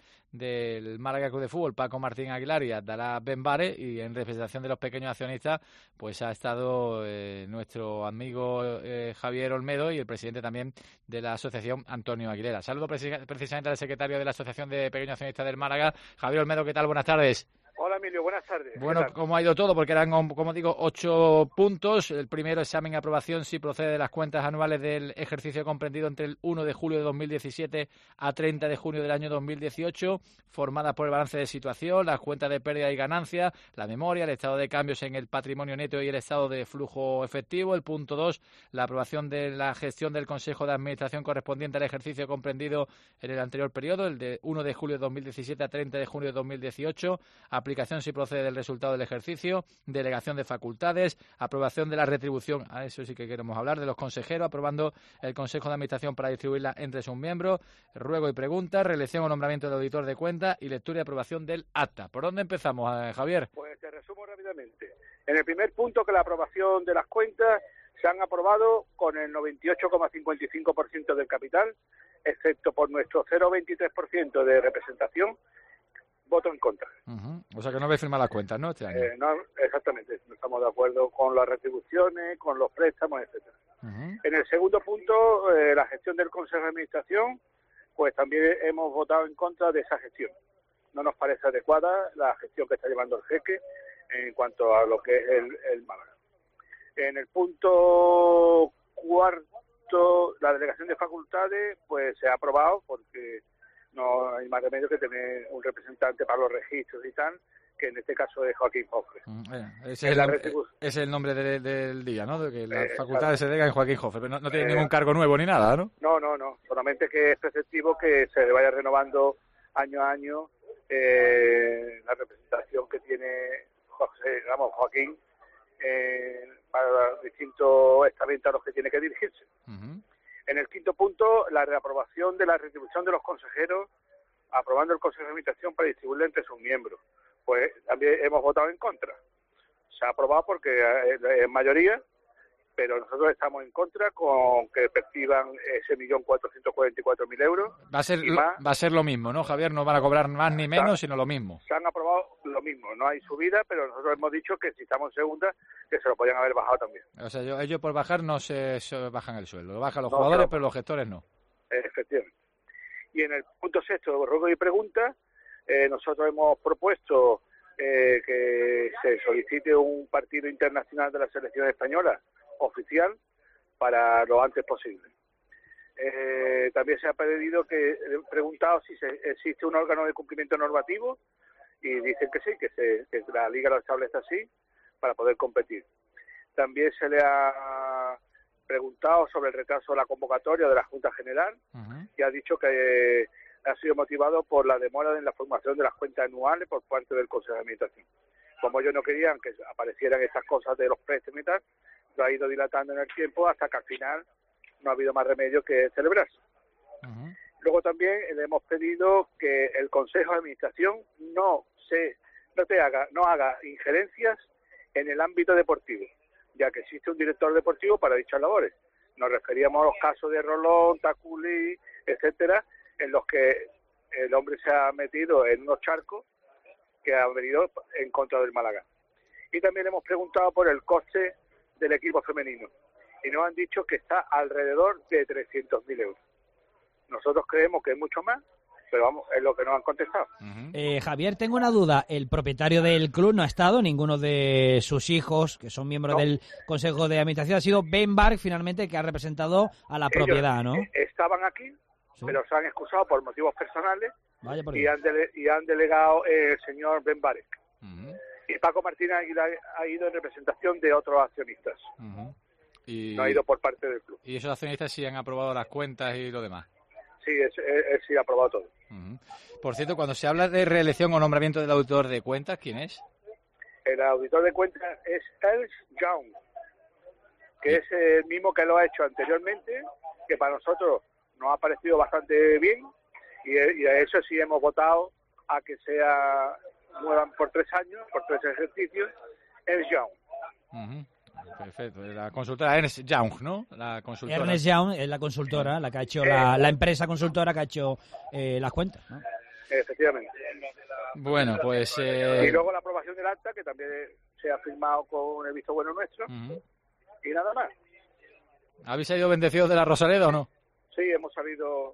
del Málaga Club de Fútbol Paco Martín Aguilar y Abdalá Benbare, y en representación de los pequeños accionistas pues ha estado eh, nuestro amigo eh, Javier Olmedo, y el presidente también de la asociación, Antonio Aguilera. Saludo precis- precisamente al secretario de la Asociación de Pequeños Accionistas del Málaga, Javier Olmedo. ¿Qué tal? Buenas tardes. Hola Emilio, buenas tardes. Bueno, ¿cómo ha ido todo? Porque eran, como digo, ocho puntos. El primero, examen y aprobación si procede de las cuentas anuales del ejercicio comprendido entre el uno de julio de dos mil diecisiete a treinta de junio del año dos mil dieciocho, formadas por el balance de situación, las cuentas de pérdida y ganancia, la memoria, el estado de cambios en el patrimonio neto y el estado de flujo efectivo. El punto dos, la aprobación de la gestión del Consejo de Administración correspondiente al ejercicio comprendido en el anterior periodo, el de uno de julio de dos mil diecisiete a treinta de junio de dos mil dieciocho, aplicación si procede del resultado del ejercicio, delegación de facultades, aprobación de la retribución, a eso sí que queremos hablar, de los consejeros, aprobando el Consejo de Administración para distribuirla entre sus miembros, ruego y preguntas, reelección o nombramiento del auditor de cuentas y lectura y aprobación del acta. ¿Por dónde empezamos, eh, Javier? Pues te resumo rápidamente. En el primer punto, que la aprobación de las cuentas se han aprobado con el noventa y ocho coma cincuenta y cinco por ciento del capital, excepto por nuestro cero coma veintitrés por ciento de representación, voto en contra. Uh-huh. O sea que no habéis firmado las cuentas, ¿no? Este año. Eh, no, exactamente, no estamos de acuerdo con las retribuciones, con los préstamos, etcétera. Uh-huh. En el segundo punto, eh, la gestión del Consejo de Administración, pues también hemos votado en contra de esa gestión. No nos parece adecuada la gestión que está llevando el jeque en cuanto a lo que es el, el Málaga. En el punto cuarto, la delegación de facultades, pues se ha aprobado porque no hay más remedio que tener un representante para los registros y tal, que en este caso es Joaquín Jofre. Mm, eh, ese, es el, retribu- es el nombre de, del día, ¿no? De que las eh, facultades claro. se delegan en Joaquín Jofre, pero no, no tiene eh, ningún cargo nuevo ni nada, ¿no? No, no, no. Solamente que es preceptivo que se vaya renovando año a año eh, la representación que tiene José, vamos, Joaquín eh, para los distintos estamentos a los que tiene que dirigirse. Uh-huh. En el quinto punto, la reaprobación de la retribución de los consejeros, aprobando el Consejo de Administración para distribuirla entre sus miembros. pues también hemos votado en contra. Se ha aprobado porque es mayoría, pero nosotros estamos en contra con que perciban ese millón cuatrocientos cuarenta y cuatro mil euros. Va a ser lo, más, va a ser lo mismo, ¿no, Javier? No van a cobrar más ni menos, sino lo mismo. Se han aprobado lo mismo, no hay subida, pero nosotros hemos dicho que si estamos en segunda, que se lo podían haber bajado también. O sea, yo, ellos por bajar no se, se bajan el sueldo, lo bajan los no, jugadores, claro. pero los gestores no. Efectivamente. Y en el punto sexto de ruego y pregunta, eh, nosotros hemos propuesto eh, que se solicite un partido internacional de la selección española oficial para lo antes posible. Eh, también se ha pedido que, he preguntado si se, existe un órgano de cumplimiento normativo y dicen que sí, que, se, que la Liga lo establece así para poder competir. También se le ha preguntado sobre el retraso de la convocatoria de la Junta General uh-huh. y ha dicho que eh, ha sido motivado por la demora en la formación de las cuentas anuales por parte del Consejo de Administración. Como ellos no querían que aparecieran estas cosas de los préstamos y tal, lo ha ido dilatando en el tiempo hasta que al final no ha habido más remedio que celebrarse. Uh-huh. Luego también le hemos pedido que el Consejo de Administración no se no te haga no haga injerencias en el ámbito deportivo, ya que existe un director deportivo para dichas labores. Nos referíamos a los casos de Rolón, Taculí, etcétera, en los que el hombre se ha metido en unos charcos que han venido en contra del Málaga. Y también hemos preguntado por el coste del equipo femenino y nos han dicho que está alrededor de trescientos mil euros. Nosotros creemos que es mucho más, pero vamos, es lo que nos han contestado. Uh-huh. eh, Javier, tengo una duda. El propietario del club no ha estado, ninguno de sus hijos, que son miembros no. del Consejo de Administración, ha sido Ben Bark, finalmente, que ha representado a la Ellos propiedad, ¿no? Estaban aquí, sí. pero se han excusado por motivos personales Vaya por y, han dele- y han delegado el señor Ben Bark. Uh-huh. Y Paco Martínez ha ido, ha ido en representación de otros accionistas. Uh-huh. Y... No ha ido por parte del club. ¿Y esos accionistas sí han aprobado las cuentas y lo demás? Sí, es, es, es, sí ha aprobado todo. Uh-huh. Por cierto, cuando se habla de reelección o nombramiento del auditor de cuentas, ¿quién es? El auditor de cuentas es Ernst Young, que es el mismo que lo ha hecho anteriormente, que para nosotros nos ha parecido bastante bien, y, y a eso sí hemos votado a que sea muevan por tres años, por tres ejercicios, Ernst Young. Uh-huh. Perfecto, la consultora Ernst Young, ¿no? La consultora. Ernst Young es la consultora, la que ha hecho la, la empresa consultora que ha hecho eh, las cuentas, ¿no? Efectivamente. Bueno, pues... Eh... Y luego la aprobación del acta, que también se ha firmado con el visto bueno nuestro, uh-huh. y nada más. ¿Habéis salido bendecidos de la Rosaleda o no? Sí, hemos salido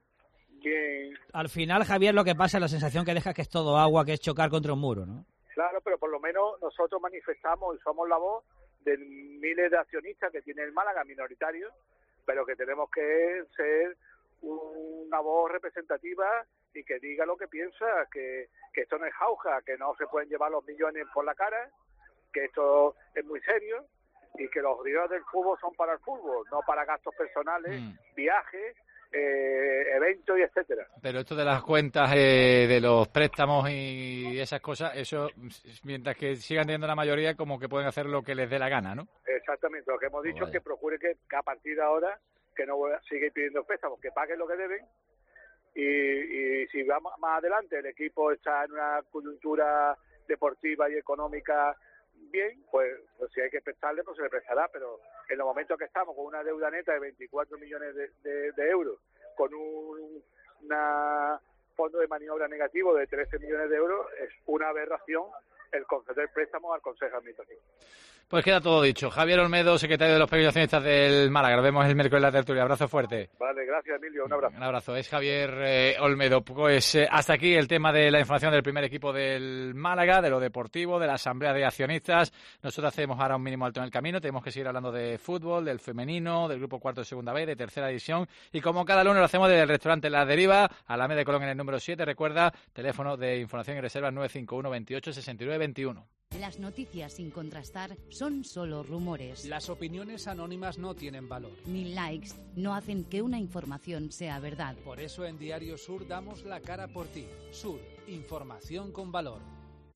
bien. Al final, Javier, lo que pasa es la sensación que deja es que es todo agua, que es chocar contra un muro, ¿no? Claro, pero por lo menos nosotros manifestamos y somos la voz de miles de accionistas que tiene el Málaga, minoritarios, pero que tenemos que ser una voz representativa y que diga lo que piensa, que, que esto no es jauja, que no se pueden llevar los millones por la cara, que esto es muy serio y que los días del fútbol son para el fútbol, no para gastos personales, mm. viajes, eh, eventos y etcétera. Pero esto de las cuentas, eh, de los préstamos y esas cosas, eso, mientras que sigan teniendo la mayoría, como que pueden hacer lo que les dé la gana, ¿no? Exactamente, lo que hemos dicho oh, es que procure que, que a partir de ahora que no siga pidiendo préstamos, que paguen lo que deben y, y si va más adelante el equipo está en una coyuntura deportiva y económica bien, pues, pues si hay que prestarle, pues se le prestará, pero en los momentos que estamos con una deuda neta de veinticuatro millones de, de, de euros, con un una fondo de maniobra negativo de trece millones de euros, es una aberración el conceder préstamos al Consejo Administrativo. Pues queda todo dicho. Javier Olmedo, secretario de los pequeños accionistas del Málaga. Nos vemos el miércoles en la tertulia. Abrazo fuerte. Vale, gracias, Emilio. Un abrazo. Un abrazo. Es Javier eh, Olmedo. Pues eh, hasta aquí el tema de la información del primer equipo del Málaga, de lo deportivo, de la asamblea de accionistas. Nosotros hacemos ahora un mínimo alto en el camino. Tenemos que seguir hablando de fútbol, del femenino, del grupo cuarto de segunda B, de tercera división. Y como cada lunes lo hacemos desde el restaurante La Deriva, a la Alameda de Colón en el número siete. Recuerda, teléfono de información y reservas nueve cinco uno, veintiocho, sesenta y nueve, veintiuno. Las noticias sin contrastar son solo rumores. Las opiniones anónimas no tienen valor. Ni likes no hacen que una información sea verdad. Por eso en Diario Sur damos la cara por ti. Sur, información con valor.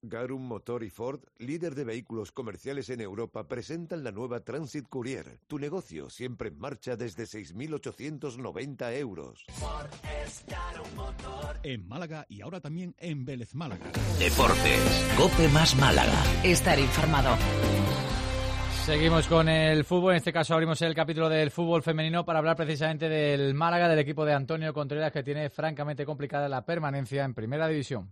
Garum Motor y Ford, líder de vehículos comerciales en Europa, presentan la nueva Transit Courier. Tu negocio siempre en marcha desde seis mil ochocientos noventa euros. Ford es Garum Motor. En Málaga y ahora también en Vélez Málaga. Deportes, COPE más Málaga. Estar informado. Seguimos con el fútbol, en este caso abrimos el capítulo del fútbol femenino para hablar precisamente del Málaga, del equipo de Antonio Contreras, que tiene francamente complicada la permanencia en Primera División.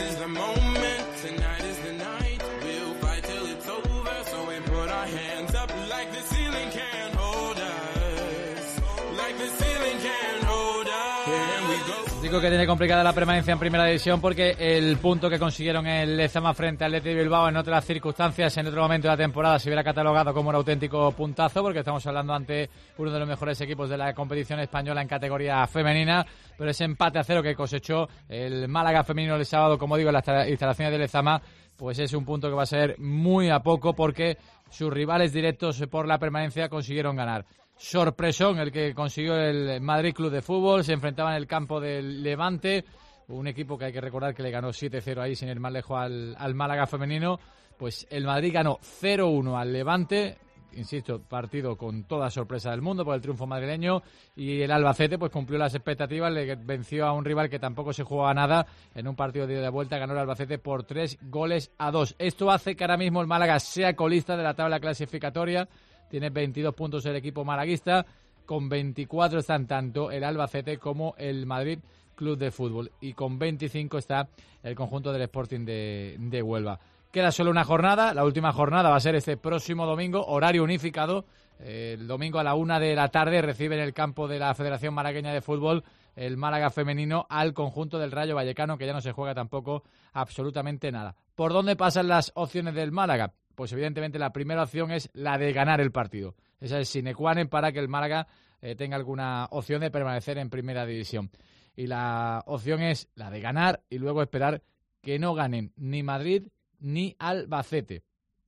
Digo que tiene complicada la permanencia en Primera División porque el punto que consiguieron el Lezama frente al Athletic de Bilbao en otras circunstancias, en otro momento de la temporada, se hubiera catalogado como un auténtico puntazo, porque estamos hablando ante uno de los mejores equipos de la competición española en categoría femenina, pero ese empate a cero que cosechó el Málaga femenino el sábado, como digo, en las instalaciones de Lezama, pues es un punto que va a ser muy a poco porque sus rivales directos por la permanencia consiguieron ganar. Sorpresón el que consiguió el Madrid Club de Fútbol, se enfrentaba en el campo del Levante, un equipo que hay que recordar que le ganó siete cero ahí sin ir más lejos al, al Málaga femenino. Pues el Madrid ganó cero uno al Levante, insisto, partido con toda sorpresa del mundo por el triunfo madrileño, y el Albacete pues cumplió las expectativas, le venció a un rival que tampoco se jugaba nada en un partido de ida y vuelta, ganó el Albacete por tres goles a dos. Esto hace que ahora mismo el Málaga sea colista de la tabla clasificatoria. Tiene veintidós puntos el equipo malaguista, con veinticuatro están tanto el Albacete como el Madrid Club de Fútbol, y con veinticinco está el conjunto del Sporting de, de Huelva. Queda solo una jornada, la última jornada va a ser este próximo domingo, horario unificado. El domingo a la una de la tarde recibe en el campo de la Federación Malagueña de Fútbol el Málaga femenino al conjunto del Rayo Vallecano, que ya no se juega tampoco absolutamente nada. ¿Por dónde pasan las opciones del Málaga? Pues evidentemente la primera opción es la de ganar el partido. Esa es sine qua non para que el Málaga eh, tenga alguna opción de permanecer en Primera División. Y la opción es la de ganar y luego esperar que no ganen ni Madrid ni Albacete.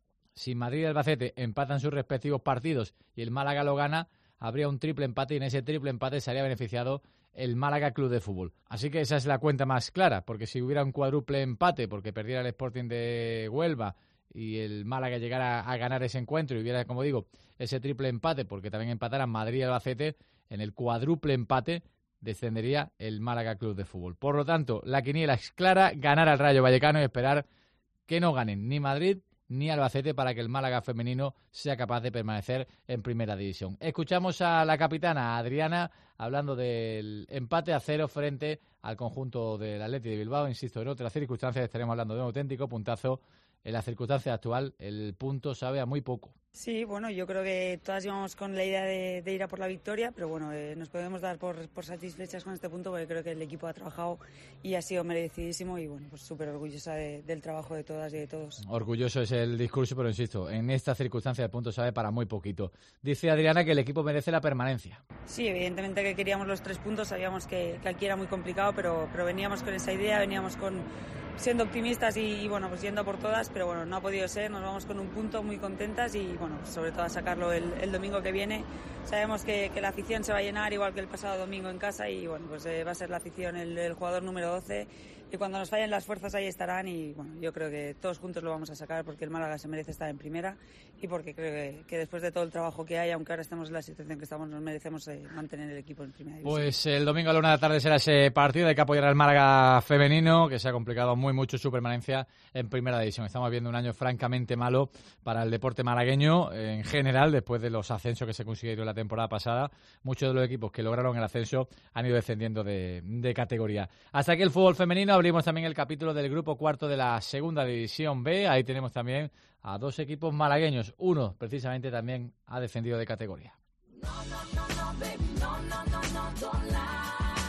Si Madrid y Albacete empatan sus respectivos partidos y el Málaga lo gana, habría un triple empate y en ese triple empate se haría beneficiado el Málaga Club de Fútbol. Así que esa es la cuenta más clara, porque si hubiera un cuádruple empate, porque perdiera el Sporting de Huelva y el Málaga llegara a ganar ese encuentro y hubiera, como digo, ese triple empate, porque también empataran Madrid y Albacete, en el cuádruple empate descendería el Málaga Club de Fútbol. Por lo tanto, la quiniela es clara, ganar al Rayo Vallecano y esperar que no ganen ni Madrid ni Albacete para que el Málaga femenino sea capaz de permanecer en Primera División. Escuchamos a la capitana Adriana hablando del empate a cero frente al conjunto del Athletic de Bilbao. Insisto, en otras circunstancias estaremos hablando de un auténtico puntazo. En la circunstancia actual, el punto sabe a muy poco. Sí, bueno, yo creo que todas íbamos con la idea de, de ir a por la victoria, pero bueno, eh, nos podemos dar por, por satisfechas con este punto porque creo que el equipo ha trabajado y ha sido merecidísimo y bueno, pues súper orgullosa de, del trabajo de todas y de todos. Orgulloso es el discurso, pero insisto, en esta circunstancia el punto sabe para muy poquito. Dice Adriana que el equipo merece la permanencia. Sí, evidentemente que queríamos los tres puntos, sabíamos que, que aquí era muy complicado, pero, pero veníamos con esa idea, veníamos con siendo optimistas y, y bueno, pues yendo por todas, pero bueno, no ha podido ser, nos vamos con un punto muy contentas y bueno, pues sobre todo a sacarlo el, el domingo que viene. Sabemos que, que la afición se va a llenar igual que el pasado domingo en casa y bueno, pues eh, va a ser la afición el, el jugador número doce y cuando nos fallen las fuerzas ahí estarán y bueno, yo creo que todos juntos lo vamos a sacar porque el Málaga se merece estar en primera y porque creo que, que después de todo el trabajo que hay, aunque ahora estemos en la situación que estamos, nos merecemos eh, mantener el equipo en primera división. Pues el domingo a la una de la tarde será ese partido, hay que apoyar al Málaga femenino, que se ha complicado muy mucho su permanencia en Primera División. Estamos viendo un año francamente malo para el deporte malagueño en general, después de los ascensos que se consiguieron la temporada pasada. Muchos de los equipos que lograron el ascenso han ido descendiendo de, de categoría. Hasta aquí el fútbol femenino. Abrimos también el capítulo del grupo cuarto de la Segunda División B. Ahí tenemos también a dos equipos malagueños. Uno, precisamente, también ha descendido de categoría. No, no, no, no, baby, no, no, no, no, don't lie.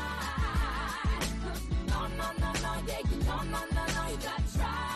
No, no, no, no, yeah, you no, no, no, no, you gotta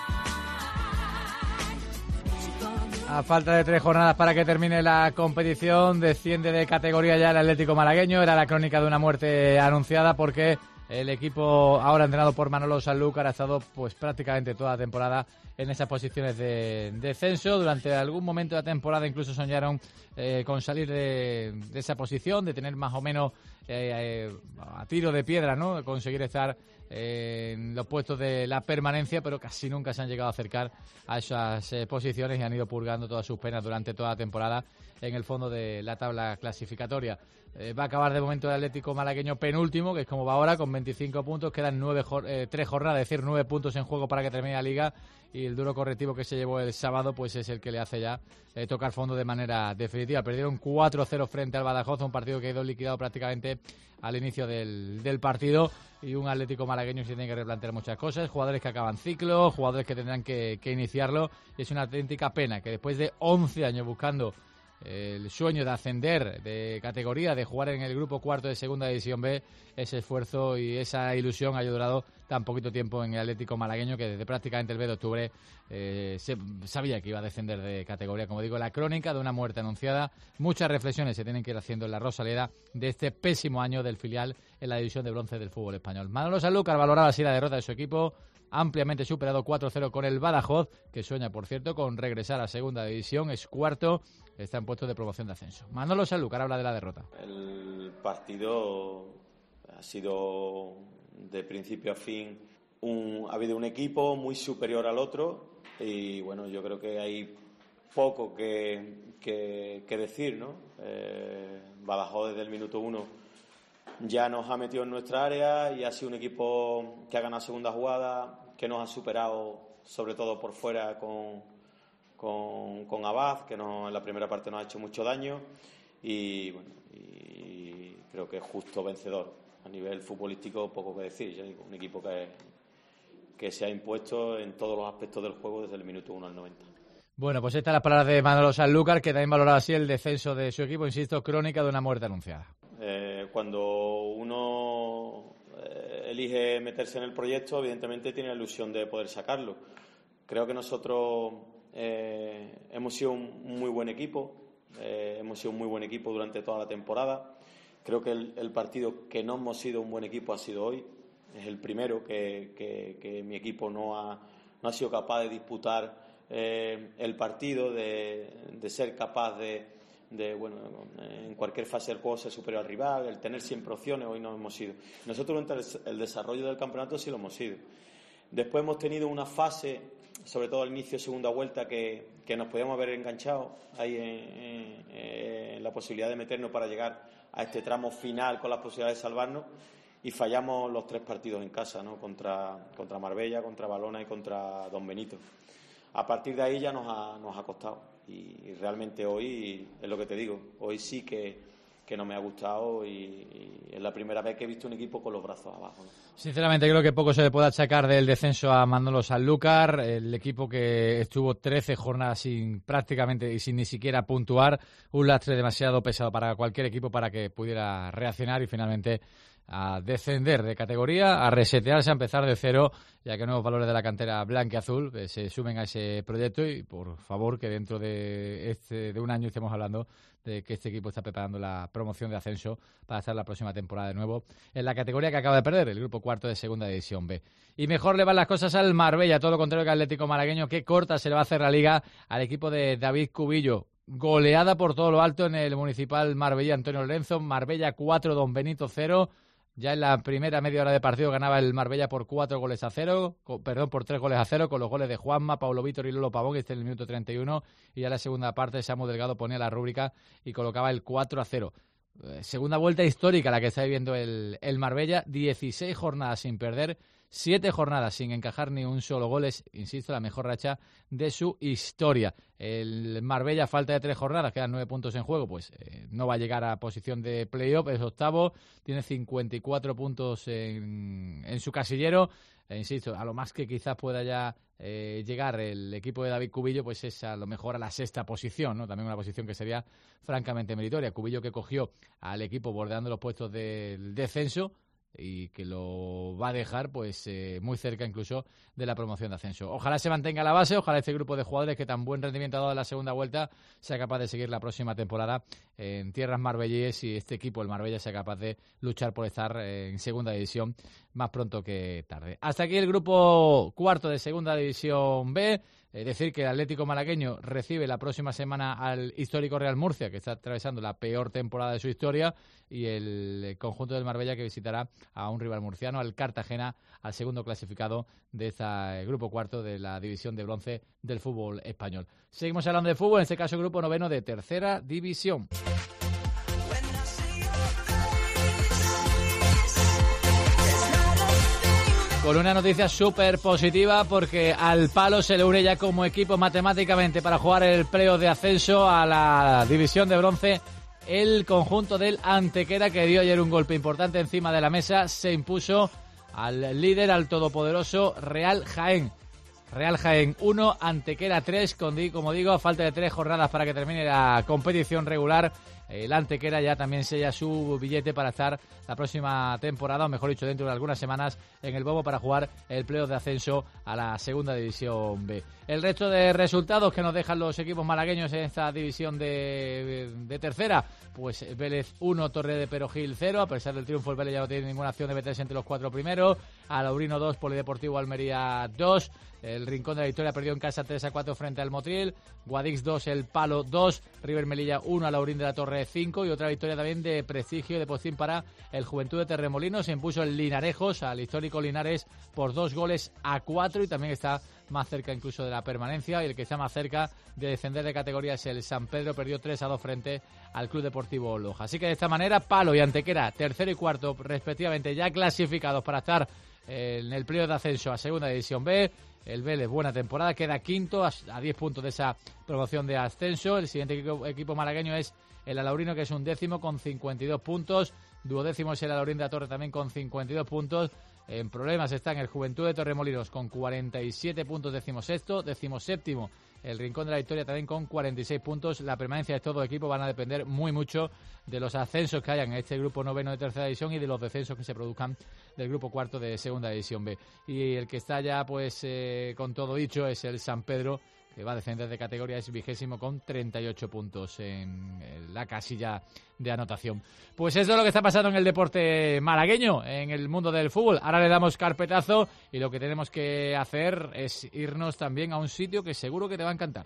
try. A falta de tres jornadas para que termine la competición, desciende de categoría ya el Atlético Malagueño. Era la crónica de una muerte anunciada porque el equipo, ahora entrenado por Manolo Sanlúcar, ha estado pues prácticamente toda la temporada en esas posiciones de descenso. Durante algún momento de la temporada incluso soñaron eh, con salir de, de esa posición, de tener más o menos eh, a tiro de piedra, ¿no? Conseguir estar eh, en los puestos de la permanencia, pero casi nunca se han llegado a acercar a esas eh, posiciones y han ido purgando todas sus penas durante toda la temporada en el fondo de la tabla clasificatoria. Eh, va a acabar de momento el Atlético malagueño penúltimo, que es como va ahora, con veinticinco puntos. Quedan nueve, eh, tres jornadas, es decir, nueve puntos en juego para que termine la Liga, y el duro correctivo que se llevó el sábado pues es el que le hace ya eh, tocar fondo de manera definitiva. Perdieron cuatro cero frente al Badajoz, un partido que ha ido liquidado prácticamente al inicio del, del partido, y un Atlético malagueño se tiene que replantear muchas cosas, jugadores que acaban ciclo, jugadores que tendrán que, que iniciarlo. Es una auténtica pena que después de once años buscando el sueño de ascender de categoría, de jugar en el grupo cuarto de Segunda División B, ese esfuerzo y esa ilusión haya durado tan poquito tiempo en el Atlético malagueño, que desde prácticamente el mes de octubre eh, se sabía que iba a descender de categoría. Como digo, la crónica de una muerte anunciada. Muchas reflexiones se tienen que ir haciendo en la Rosaleda de este pésimo año del filial en la división de bronce del fútbol español. Manolo Sanlúcar valoraba así la derrota de su equipo, ampliamente superado cuatro cero con el Badajoz, que sueña, por cierto, con regresar a Segunda División, es cuarto, está en puestos de promoción de ascenso. Manolo Sanlúcar habla de la derrota. El partido ha sido de principio a fin, un, ha habido un equipo muy superior al otro, y bueno, yo creo que hay poco que, que, que decir, ¿no? Eh, Badajoz desde el minuto uno ya nos ha metido en nuestra área y ha sido un equipo que ha ganado segunda jugada, que nos ha superado sobre todo por fuera con, con, con Abad, que nos, en la primera parte nos ha hecho mucho daño, y bueno, y creo que es justo vencedor. A nivel futbolístico poco que decir, ya digo, un equipo que, que se ha impuesto en todos los aspectos del juego desde el minuto uno al noventa. Bueno, pues estas las palabras de Manolo Sanlúcar, que también valoraba así el descenso de su equipo, insisto, crónica de una muerte anunciada. Eh, cuando uno eh, elige meterse en el proyecto, evidentemente tiene la ilusión de poder sacarlo. Creo que nosotros eh, hemos sido un muy buen equipo, eh, hemos sido un muy buen equipo durante toda la temporada. Creo que el, el partido que no hemos sido un buen equipo ha sido hoy. Es el primero que, que, que mi equipo no ha, no ha sido capaz de disputar eh, el partido, de, de ser capaz de, de, bueno, en cualquier fase del juego ser superior al rival, el tener siempre opciones. Hoy no hemos sido. Nosotros durante el desarrollo del campeonato sí lo hemos sido. Después hemos tenido una fase, sobre todo al inicio de segunda vuelta, que, que nos podíamos haber enganchado ahí en, en, en la posibilidad de meternos para llegar a este tramo final con las posibilidades de salvarnos, y fallamos los tres partidos en casa, ¿no? Contra, contra Marbella, contra Valona y contra Don Benito. A partir de ahí ya nos ha, nos ha costado, y realmente hoy es lo que te digo, hoy sí que, que no me ha gustado, y, y es la primera vez que he visto un equipo con los brazos abajo, ¿no? Sinceramente creo que poco se le puede achacar del descenso a Manolo Sanlúcar, el equipo que estuvo trece jornadas sin prácticamente y sin ni siquiera puntuar, un lastre demasiado pesado para cualquier equipo para que pudiera reaccionar y finalmente a descender de categoría, a resetearse, a empezar de cero, ya que nuevos valores de la cantera blanca y azul eh, se sumen a ese proyecto, y por favor que dentro de este de un año estemos hablando de que este equipo está preparando la promoción de ascenso para estar la próxima temporada de nuevo en la categoría que acaba de perder, el grupo cuarto de Segunda División B. Y mejor le van las cosas al Marbella, todo lo contrario que al Atlético malagueño, que corta se le va a hacer la liga al equipo de David Cubillo. Goleada por todo lo alto en el Municipal Marbella Antonio Lorenzo, Marbella cuatro, Don Benito cero. Ya en la primera media hora de partido ganaba el Marbella por cuatro goles a cero, con, perdón, por tres goles a cero, con los goles de Juanma, Paulo Vítor y Lolo Pavón, que está en el minuto treinta y uno, y ya en la segunda parte Samu Delgado ponía la rúbrica y colocaba el cuatro a cero. Eh, segunda vuelta histórica la que está viviendo el, el Marbella, dieciséis jornadas sin perder, siete jornadas sin encajar ni un solo gol, es, insisto, la mejor racha de su historia. El Marbella, falta de tres jornadas, quedan nueve puntos en juego, pues eh, no va a llegar a posición de playoff, es octavo, tiene cincuenta y cuatro puntos en, en su casillero, e insisto, a lo más que quizás pueda ya eh, llegar el equipo de David Cubillo, pues es a lo mejor a la sexta posición, ¿no? También una posición que sería francamente meritoria. Cubillo que cogió al equipo bordeando los puestos del descenso, y que lo va a dejar pues eh, muy cerca incluso de la promoción de ascenso. Ojalá se mantenga la base, ojalá este grupo de jugadores que tan buen rendimiento ha dado en la segunda vuelta sea capaz de seguir la próxima temporada en tierras marbellíes, y este equipo, el Marbella, sea capaz de luchar por estar en Segunda División más pronto que tarde. Hasta aquí el grupo cuarto de Segunda División B. Es decir, que el Atlético malagueño recibe la próxima semana al histórico Real Murcia, que está atravesando la peor temporada de su historia, y el conjunto del Marbella, que visitará a un rival murciano, al Cartagena, al segundo clasificado de este grupo cuarto de la división de bronce del fútbol español. Seguimos hablando de fútbol, en este caso grupo noveno de Tercera División. Con una noticia súper positiva, porque al Palo se le une ya como equipo matemáticamente para jugar el playoff de ascenso a la división de bronce el conjunto del Antequera, que dio ayer un golpe importante encima de la mesa. Se impuso al líder, al todopoderoso Real Jaén. Real Jaén uno, Antequera tres, con, como digo, a falta de tres jornadas para que termine la competición regular. El Antequera ya también sella su billete para estar la próxima temporada, o mejor dicho, dentro de algunas semanas, en el Bobo para jugar el playoff de ascenso a la Segunda División B. El resto de resultados que nos dejan los equipos malagueños en esta división de, de, de tercera, pues Vélez uno, Torre de Perogil cero, a pesar del triunfo el Vélez ya no tiene ninguna opción de meterse entre los cuatro primeros. Alaurino dos, Polideportivo Almería dos. El Rincón de la Victoria perdió en casa tres a cuatro frente al Motril. Guadix dos, El Palo dos. River Melilla uno, Alaurín de la Torre cinco. Y otra victoria también de prestigio y de postín para el Juventud de Terremolinos. Se impuso el Linarejos al histórico Linares por dos goles a cuatro. Y también está más cerca incluso de la permanencia. Y el que está más cerca de descender de categoría es el San Pedro. Perdió tres a dos frente al Club Deportivo Loja. Así que de esta manera, Palo y Antequera, tercero y cuarto respectivamente, ya clasificados para estar en el playoff de ascenso a Segunda División B. El Vélez, buena temporada, queda quinto a diez puntos de esa promoción de ascenso. El siguiente equipo, equipo malagueño es el Alaurino, que es un décimo con cincuenta y dos puntos. Duodécimo es el Alaurín de la Torre, también con cincuenta y dos puntos. En problemas están el Juventud de Torremolinos con cuarenta y siete puntos, decimosexto. Decimoséptimo el Rincón de la Victoria también con cuarenta y seis puntos. La permanencia de todo equipo van a depender muy mucho de los ascensos que hayan en este grupo noveno de Tercera División y de los descensos que se produzcan del grupo cuarto de Segunda División B. Y el que está ya pues eh, con todo dicho es el San Pedro, que va a descender de categoría, es vigésimo con treinta y ocho puntos en la casilla de anotación. Pues eso es lo que está pasando en el deporte malagueño, en el mundo del fútbol. Ahora le damos carpetazo y lo que tenemos que hacer es irnos también a un sitio que seguro que te va a encantar.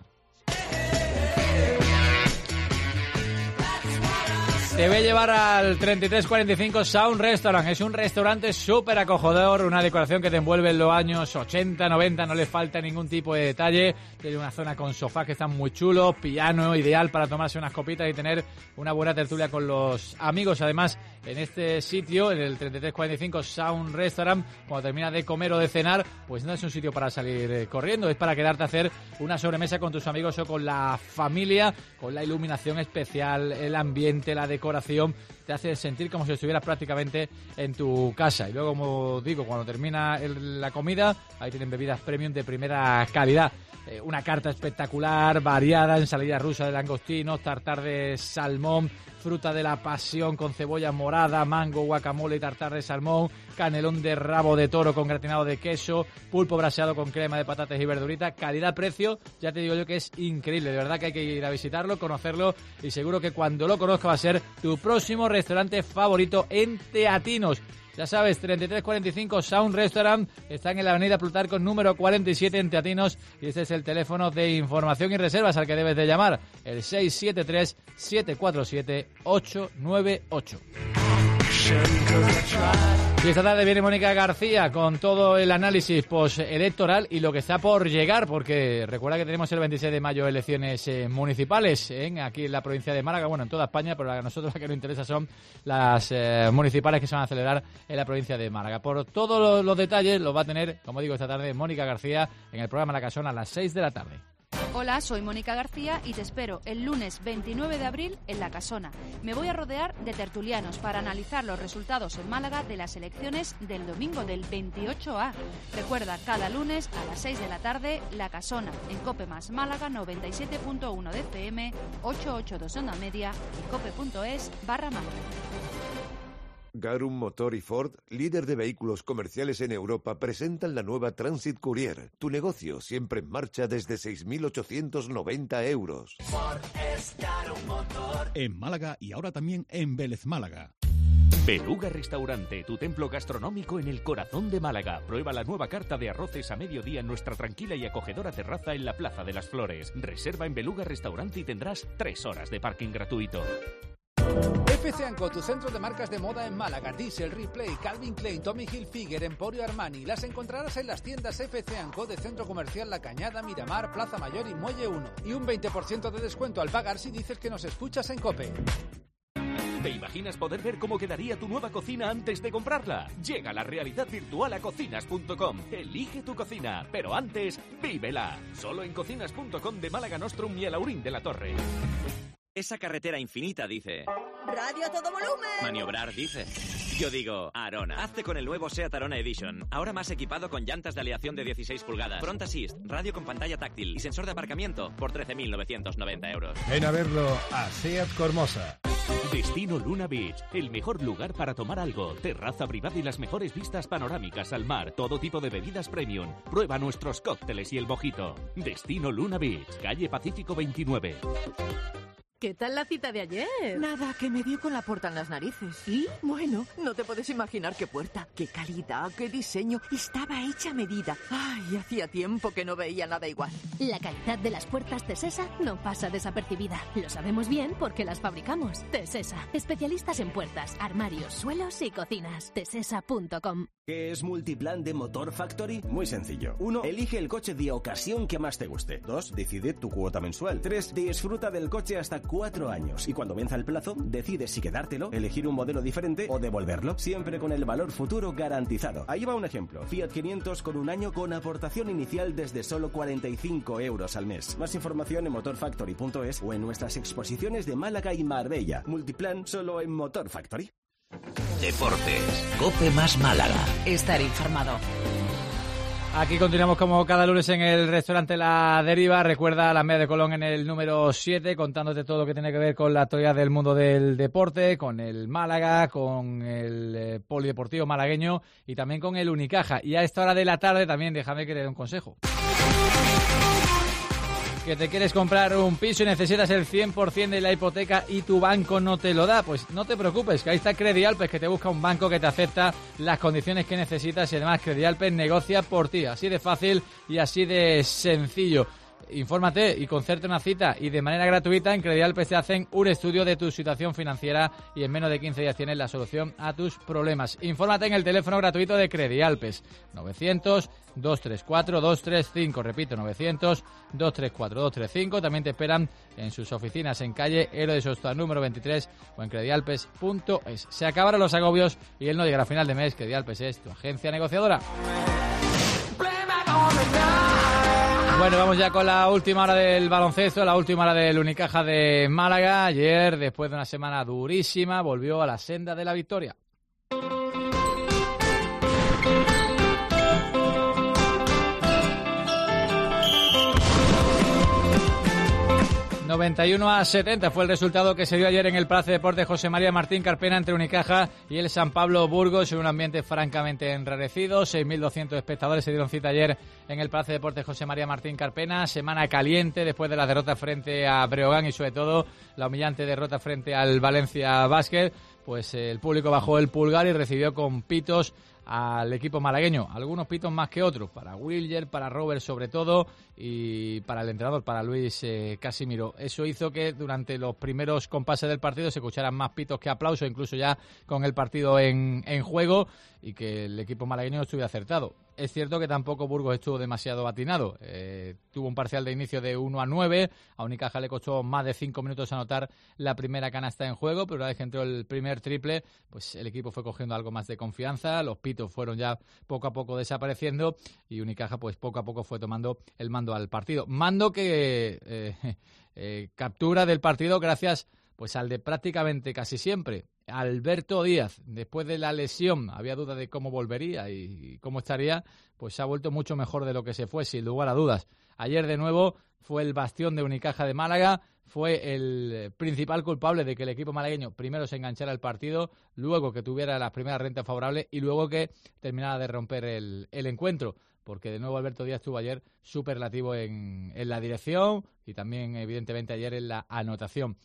Te voy a llevar al treinta y tres cuarenta y cinco Sound Restaurant. Es un restaurante súper acogedor, una decoración que te envuelve en los años ochenta, noventa, no le falta ningún tipo de detalle. Tiene una zona con sofás que están muy chulos, piano ideal para tomarse unas copitas y tener una buena tertulia con los amigos. Además, en este sitio, en el treinta y tres cuarenta y cinco Sound Restaurant, cuando terminas de comer o de cenar, pues no es un sitio para salir eh, corriendo, es para quedarte a hacer una sobremesa con tus amigos o con la familia, con la iluminación especial, el ambiente, la decoración, te hace sentir como si estuvieras prácticamente en tu casa. Y luego, como digo, cuando termina el, la comida, ahí tienen bebidas premium de primera calidad. Eh, una carta espectacular, variada, ensalada rusa de langostinos, tartar de salmón, fruta de la pasión con cebolla morada, mango, guacamole y tartar de salmón, canelón de rabo de toro con gratinado de queso, pulpo braseado con crema de patatas y verduritas. Calidad-precio, ya te digo yo que es increíble. De verdad que hay que ir a visitarlo, conocerlo, y seguro que cuando lo conozcas va a ser tu próximo restaurante favorito en Teatinos. Ya sabes, treinta y tres cuarenta y cinco Sound Restaurant, están en la avenida Plutarco número cuarenta y siete en Teatinos, y este es el teléfono de información y reservas al que debes de llamar, el seis siete tres, siete cuatro siete, ocho nueve ocho. Y esta tarde viene Mónica García con todo el análisis postelectoral y lo que está por llegar, porque recuerda que tenemos el veintiséis de mayo elecciones eh, municipales ¿eh? aquí en la provincia de Málaga, bueno, en toda España, pero a nosotros lo que nos interesa son las eh, municipales que se van a celebrar en la provincia de Málaga. Por todos los, los detalles los va a tener, como digo, esta tarde Mónica García en el programa La Casona a las seis de la tarde. Hola, soy Mónica García y te espero el lunes veintinueve de abril en La Casona. Me voy a rodear de tertulianos para analizar los resultados en Málaga de las elecciones del domingo del veintiocho A. Recuerda, cada lunes a las seis de la tarde, La Casona, en Cope Más Málaga noventa y siete punto uno de F M, ochocientos ochenta y dos onda media y cope.es barra Málaga. Garum Motor y Ford, líder de vehículos comerciales en Europa, presentan la nueva Transit Courier. Tu negocio siempre en marcha desde seis mil ochocientos noventa euros. Ford es Garum Motor. En Málaga y ahora también en Vélez Málaga. Beluga Restaurante, tu templo gastronómico en el corazón de Málaga. Prueba la nueva carta de arroces a mediodía en nuestra tranquila y acogedora terraza en la Plaza de las Flores. Reserva en Beluga Restaurante y tendrás tres horas de parking gratuito. F C and Co, tu centro de marcas de moda en Málaga. Diesel, Replay, Calvin Klein, Tommy Hilfiger, Emporio Armani. Las encontrarás en las tiendas F C and Co de Centro Comercial La Cañada, Miramar, Plaza Mayor y Muelle uno. Y un veinte por ciento de descuento al pagar si dices que nos escuchas en COPE. ¿Te imaginas poder ver cómo quedaría tu nueva cocina antes de comprarla? Llega la realidad virtual a cocinas punto com. Elige tu cocina, pero antes, vívela. Solo en cocinas punto com de Málaga Nostrum y Alaurín de la Torre. Esa carretera infinita dice... Radio a todo volumen. Maniobrar dice... Yo digo, Arona. Hazte con el nuevo SEAT Arona Edition. Ahora más equipado con llantas de aleación de dieciséis pulgadas, Front Assist, radio con pantalla táctil y sensor de aparcamiento por trece mil novecientos noventa euros. Ven a verlo a SEAT Cormosa. Destino Luna Beach, el mejor lugar para tomar algo. Terraza privada y las mejores vistas panorámicas al mar. Todo tipo de bebidas premium. Prueba nuestros cócteles y el mojito. Destino Luna Beach, calle Pacífico veintinueve. ¿Qué tal la cita de ayer? Nada, que me dio con la puerta en las narices. ¿Y? Bueno, no te puedes imaginar qué puerta, qué calidad, qué diseño. Estaba hecha a medida. Ay, hacía tiempo que no veía nada igual. La calidad de las puertas Tesesa no pasa desapercibida. Lo sabemos bien porque las fabricamos. Tesesa, especialistas en puertas, armarios, suelos y cocinas. Tesesa punto com. ¿Qué es Multiplan de Motor Factory? Muy sencillo. Uno, elige el coche de ocasión que más te guste. Dos, decide tu cuota mensual. Tres, disfruta del coche hasta cuatro años. Y cuando venza el plazo, decides si quedártelo, elegir un modelo diferente o devolverlo. Siempre con el valor futuro garantizado. Ahí va un ejemplo. Fiat quinientos con un año con aportación inicial desde solo cuarenta y cinco euros al mes. Más información en motor factory punto es o en nuestras exposiciones de Málaga y Marbella. Multiplan solo en Motor Factory. Deportes, COPE más Málaga. Estar informado. Aquí continuamos como cada lunes en el restaurante La Deriva. Recuerda la Media de Colón en el número siete, contándote todo lo que tiene que ver con la actualidad del mundo del deporte, con el Málaga, con el eh, polideportivo malagueño y también con el Unicaja. Y a esta hora de la tarde también déjame que te dé un consejo. Que te quieres comprar un piso y necesitas el cien por ciento de la hipoteca y tu banco no te lo da, pues no te preocupes, que ahí está Credialpes, que te busca un banco que te acepta las condiciones que necesitas y además Credialpes negocia por ti, así de fácil y así de sencillo. Infórmate y concerta una cita y de manera gratuita en Credialpes te hacen un estudio de tu situación financiera y en menos de quince días tienes la solución a tus problemas. Infórmate en el teléfono gratuito de Credialpes, novecientos, dos treinta y cuatro, dos treinta y cinco, repito, novecientos, dos treinta y cuatro, dos treinta y cinco. También te esperan en sus oficinas en calle Héroe de Sosta número veintitrés o en credialpes punto es. Se acabaron los agobios y él no llega a final de mes. Credialpes es tu agencia negociadora. Bueno, vamos ya con la última hora del baloncesto, la última hora del Unicaja de Málaga. Ayer, después de una semana durísima, volvió a la senda de la victoria. noventa y uno a setenta fue el resultado que se dio ayer en el Palacio de Deportes José María Martín Carpena entre Unicaja y el San Pablo Burgos en un ambiente francamente enrarecido. seis mil doscientos espectadores se dieron cita ayer en el Palacio de Deportes José María Martín Carpena. Semana caliente después de la derrota frente a Breogán y sobre todo la humillante derrota frente al Valencia Basket. Pues eh, el público bajó el pulgar y recibió con pitos al equipo malagueño, algunos pitos más que otros, para Wilger, para Robert sobre todo y para el entrenador, para Luis eh, Casimiro. Eso hizo que durante los primeros compases del partido se escucharan más pitos que aplausos, incluso ya con el partido en, en juego, y que el equipo malagueño no estuviera acertado. Es cierto que tampoco Burgos estuvo demasiado atinado. Eh, tuvo un parcial de inicio de uno a nueve. A Unicaja le costó más de cinco minutos anotar la primera canasta en juego, pero una vez que entró el primer triple, pues el equipo fue cogiendo algo más de confianza. Los pitos fueron ya poco a poco desapareciendo y Unicaja pues poco a poco fue tomando el mando al partido. Mando que eh, eh, captura del partido gracias pues al de prácticamente casi siempre Alberto Díaz. Después de la lesión había duda de cómo volvería y cómo estaría, pues se ha vuelto mucho mejor de lo que se fue, sin lugar a dudas. Ayer de nuevo fue el bastión de Unicaja de Málaga, fue el principal culpable de que el equipo malagueño primero se enganchara al partido, luego que tuviera las primeras rentas favorables y luego que terminara de romper el, el encuentro, porque de nuevo Alberto Díaz estuvo ayer superlativo en, en la dirección y también evidentemente ayer en la anotación.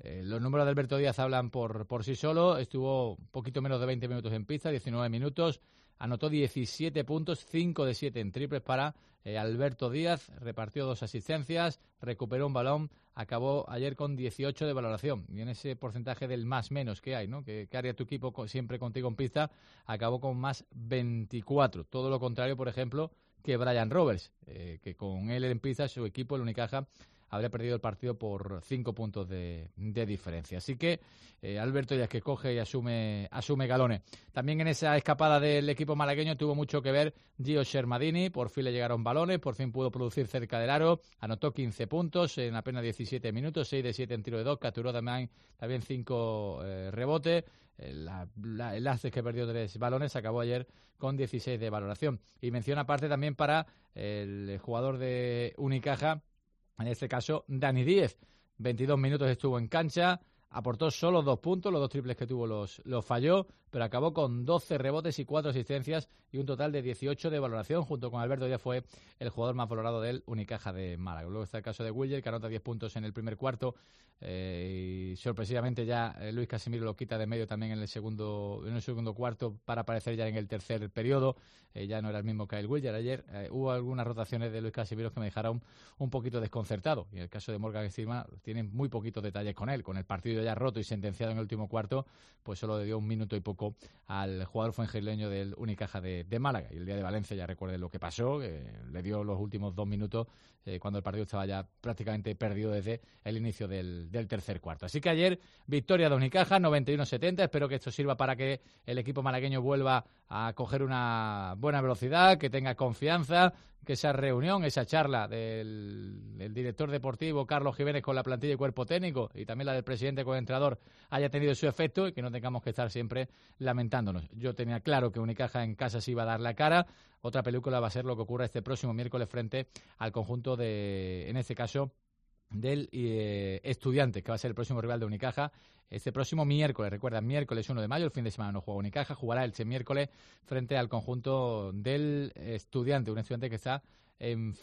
Eh, los números de Alberto Díaz hablan por, por sí solo. Estuvo un poquito menos de veinte minutos en pista, diecinueve minutos. Anotó diecisiete puntos, cinco de siete en triples para eh, Alberto Díaz. Repartió dos asistencias, recuperó un balón. Acabó ayer con dieciocho de valoración. Y en ese porcentaje del más menos que hay, ¿no? Que, que haría tu equipo con, siempre contigo en pista, acabó con más veinticuatro. Todo lo contrario, por ejemplo, que Brian Roberts, eh, que con él en pista, su equipo, el Unicaja, habría perdido el partido por cinco puntos de, de diferencia. Así que eh, Alberto Díaz, que coge y asume asume galones. También en esa escapada del equipo malagueño tuvo mucho que ver Gio Shermadini. Por fin le llegaron balones, por fin pudo producir cerca del aro. Anotó quince puntos en apenas diecisiete minutos, seis de siete en tiro de dos. Capturó también, también cinco eh, rebotes. La, la, el Aztecs, que perdió tres balones, acabó ayer con dieciséis de valoración. Y menciona aparte también para el jugador de Unicaja, en este caso, Dani Díez. veintidós minutos estuvo en cancha, aportó solo dos puntos, los dos triples que tuvo los, los falló, pero acabó con doce rebotes y cuatro asistencias y un total de dieciocho de valoración. Junto con Alberto Díaz fue el jugador más valorado del Unicaja de Málaga. Luego está el caso de Wilder, que anota diez puntos en el primer cuarto, eh, y sorpresivamente ya eh, Luis Casimiro lo quita de medio también en el segundo en el segundo cuarto para aparecer ya en el tercer periodo. Eh, ya no era el mismo Kyle Wilder. Ayer eh, hubo algunas rotaciones de Luis Casimiro que me dejaron un poquito desconcertado. Y en el caso de Morgan Stillman, tienen muy poquitos detalles con él. Con el partido ya roto y sentenciado en el último cuarto, pues solo le dio un minuto y poco al jugador fuengileño del Unicaja de, de Málaga. Y el día de Valencia ya recuerden lo que pasó, eh, le dio los últimos dos minutos eh, cuando el partido estaba ya prácticamente perdido desde el inicio del, del tercer cuarto. Así que ayer, victoria de Unicaja, noventa y uno setenta. Espero que esto sirva para que el equipo malagueño vuelva a coger una buena velocidad, que tenga confianza, que esa reunión, esa charla del, del director deportivo Carlos Jiménez con la plantilla y cuerpo técnico, y también la del presidente con el entrenador, haya tenido su efecto y que no tengamos que estar siempre lamentándonos. Yo tenía claro que Unicaja en casa se iba a dar la cara. Otra película va a ser lo que ocurra este próximo miércoles frente al conjunto de, en este caso, del eh, Estudiantes, que va a ser el próximo rival de Unicaja este próximo miércoles. Recuerda, miércoles uno de mayo, el fin de semana no juega Unicaja, jugará este miércoles frente al conjunto del Estudiante, un Estudiante que está en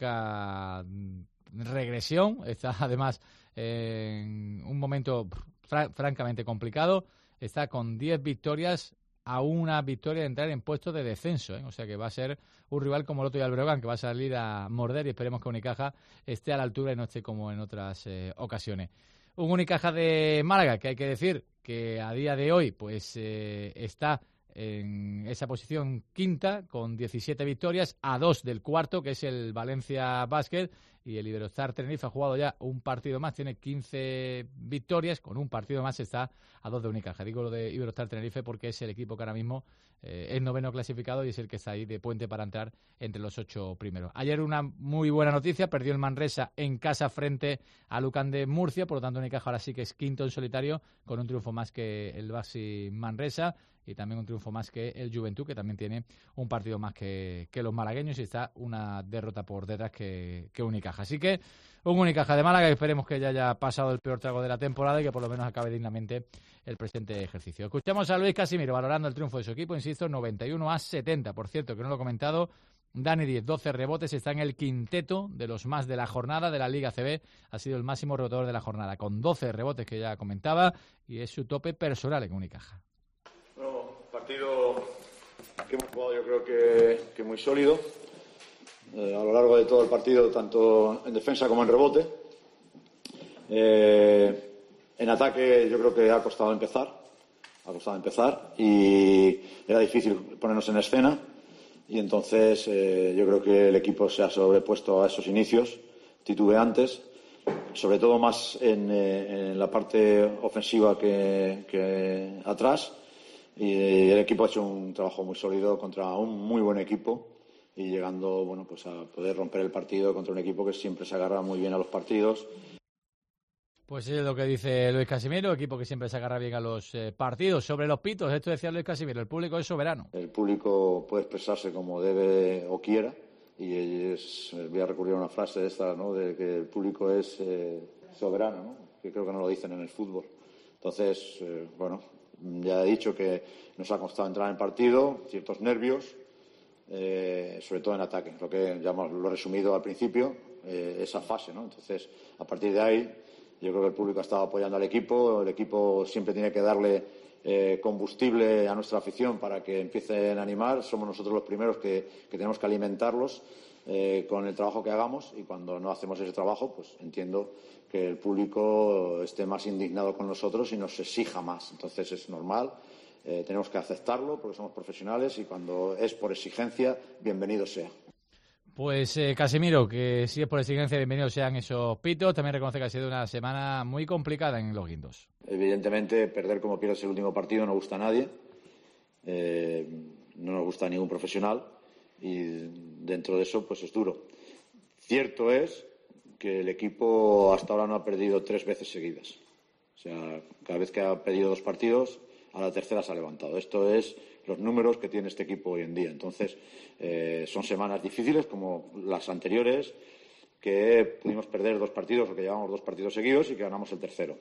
franca regresión, está además en un momento fr- francamente complicado, está con diez victorias a una victoria de entrar en puestos de descenso, ¿eh? O sea que va a ser un rival como el otro día el Breogán, que va a salir a morder, y esperemos que Unicaja esté a la altura y no esté como en otras eh, ocasiones. Un Unicaja de Málaga que hay que decir que a día de hoy pues eh, está en esa posición quinta con diecisiete victorias, a dos del cuarto, que es el Valencia Basket, y el Iberostar Tenerife ha jugado ya un partido más, tiene quince victorias, con un partido más está a dos de Unicaja. Digo lo de Iberostar Tenerife porque es el equipo que ahora mismo eh, es noveno clasificado y es el que está ahí de puente para entrar entre los ocho primeros. Ayer una muy buena noticia, perdió el Manresa en casa frente a Lucan de Murcia, por lo tanto Unicaja ahora sí que es quinto en solitario, con un triunfo más que el Baxi Manresa, y también un triunfo más que el Juventud, que también tiene un partido más que, que los malagueños, y está una derrota por detrás que, que Unicaja. Así que un Unicaja de Málaga, que esperemos que ya haya pasado el peor trago de la temporada y que por lo menos acabe dignamente el presente ejercicio. Escuchamos a Luis Casimiro valorando el triunfo de su equipo, insisto, noventa y uno a setenta. Por cierto, que no lo he comentado, Dani Díez, doce rebotes, está en el quinteto de los más de la jornada de la Liga A C B, ha sido el máximo rebotador de la jornada, con doce rebotes que ya comentaba, y es su tope personal en Unicaja. Bueno, partido que hemos jugado yo creo que, que muy sólido, eh, a lo largo de todo el partido, tanto en defensa como en rebote. Eh, en ataque yo creo que ha costado empezar, ha costado empezar y era difícil ponernos en escena, y entonces eh, yo creo que el equipo se ha sobrepuesto a esos inicios titubeantes, sobre todo más en, eh, en la parte ofensiva que, que atrás, y el equipo ha hecho un trabajo muy sólido contra un muy buen equipo y llegando bueno pues a poder romper el partido contra un equipo que siempre se agarra muy bien a los partidos. Pues es lo que dice Luis Casimiro, equipo que siempre se agarra bien a los eh, partidos. Sobre los pitos, esto decía Luis Casimiro, el público es soberano. El público puede expresarse como debe o quiera, y es, voy a recurrir a una frase esta, ¿no?, de que el público es eh, soberano, ¿no?, que creo que no lo dicen en el fútbol. Entonces, eh, bueno, ya he dicho que nos ha costado entrar en partido, ciertos nervios, eh, sobre todo en ataque, lo que ya lo he resumido al principio, eh, esa fase, ¿no? Entonces, a partir de ahí, Yo creo que el público ha estado apoyando al equipo. El equipo siempre tiene que darle eh, combustible a nuestra afición para que empiecen a animar. Somos nosotros los primeros que, que tenemos que alimentarlos eh, con el trabajo que hagamos, y cuando no hacemos ese trabajo, pues entiendo que el público esté más indignado con nosotros y nos exija más. Entonces es normal. Eh, tenemos que aceptarlo porque somos profesionales, y cuando es por exigencia, bienvenido sea. Pues eh, Casemiro, que si es por exigencia, bienvenidos sean esos pitos. También reconoce que ha sido una semana muy complicada en los guindos. Evidentemente, perder como pierdes el último partido no gusta a nadie. Eh, no nos gusta a ningún profesional, y dentro de eso pues es duro. Cierto es que el equipo hasta ahora no ha perdido tres veces seguidas. O sea, cada vez que ha perdido dos partidos, a la tercera se ha levantado. Esto es los números que tiene este equipo hoy en día. Entonces, eh, son semanas difíciles como las anteriores, que pudimos perder dos partidos, o que llevamos dos partidos seguidos y que ganamos el tercero.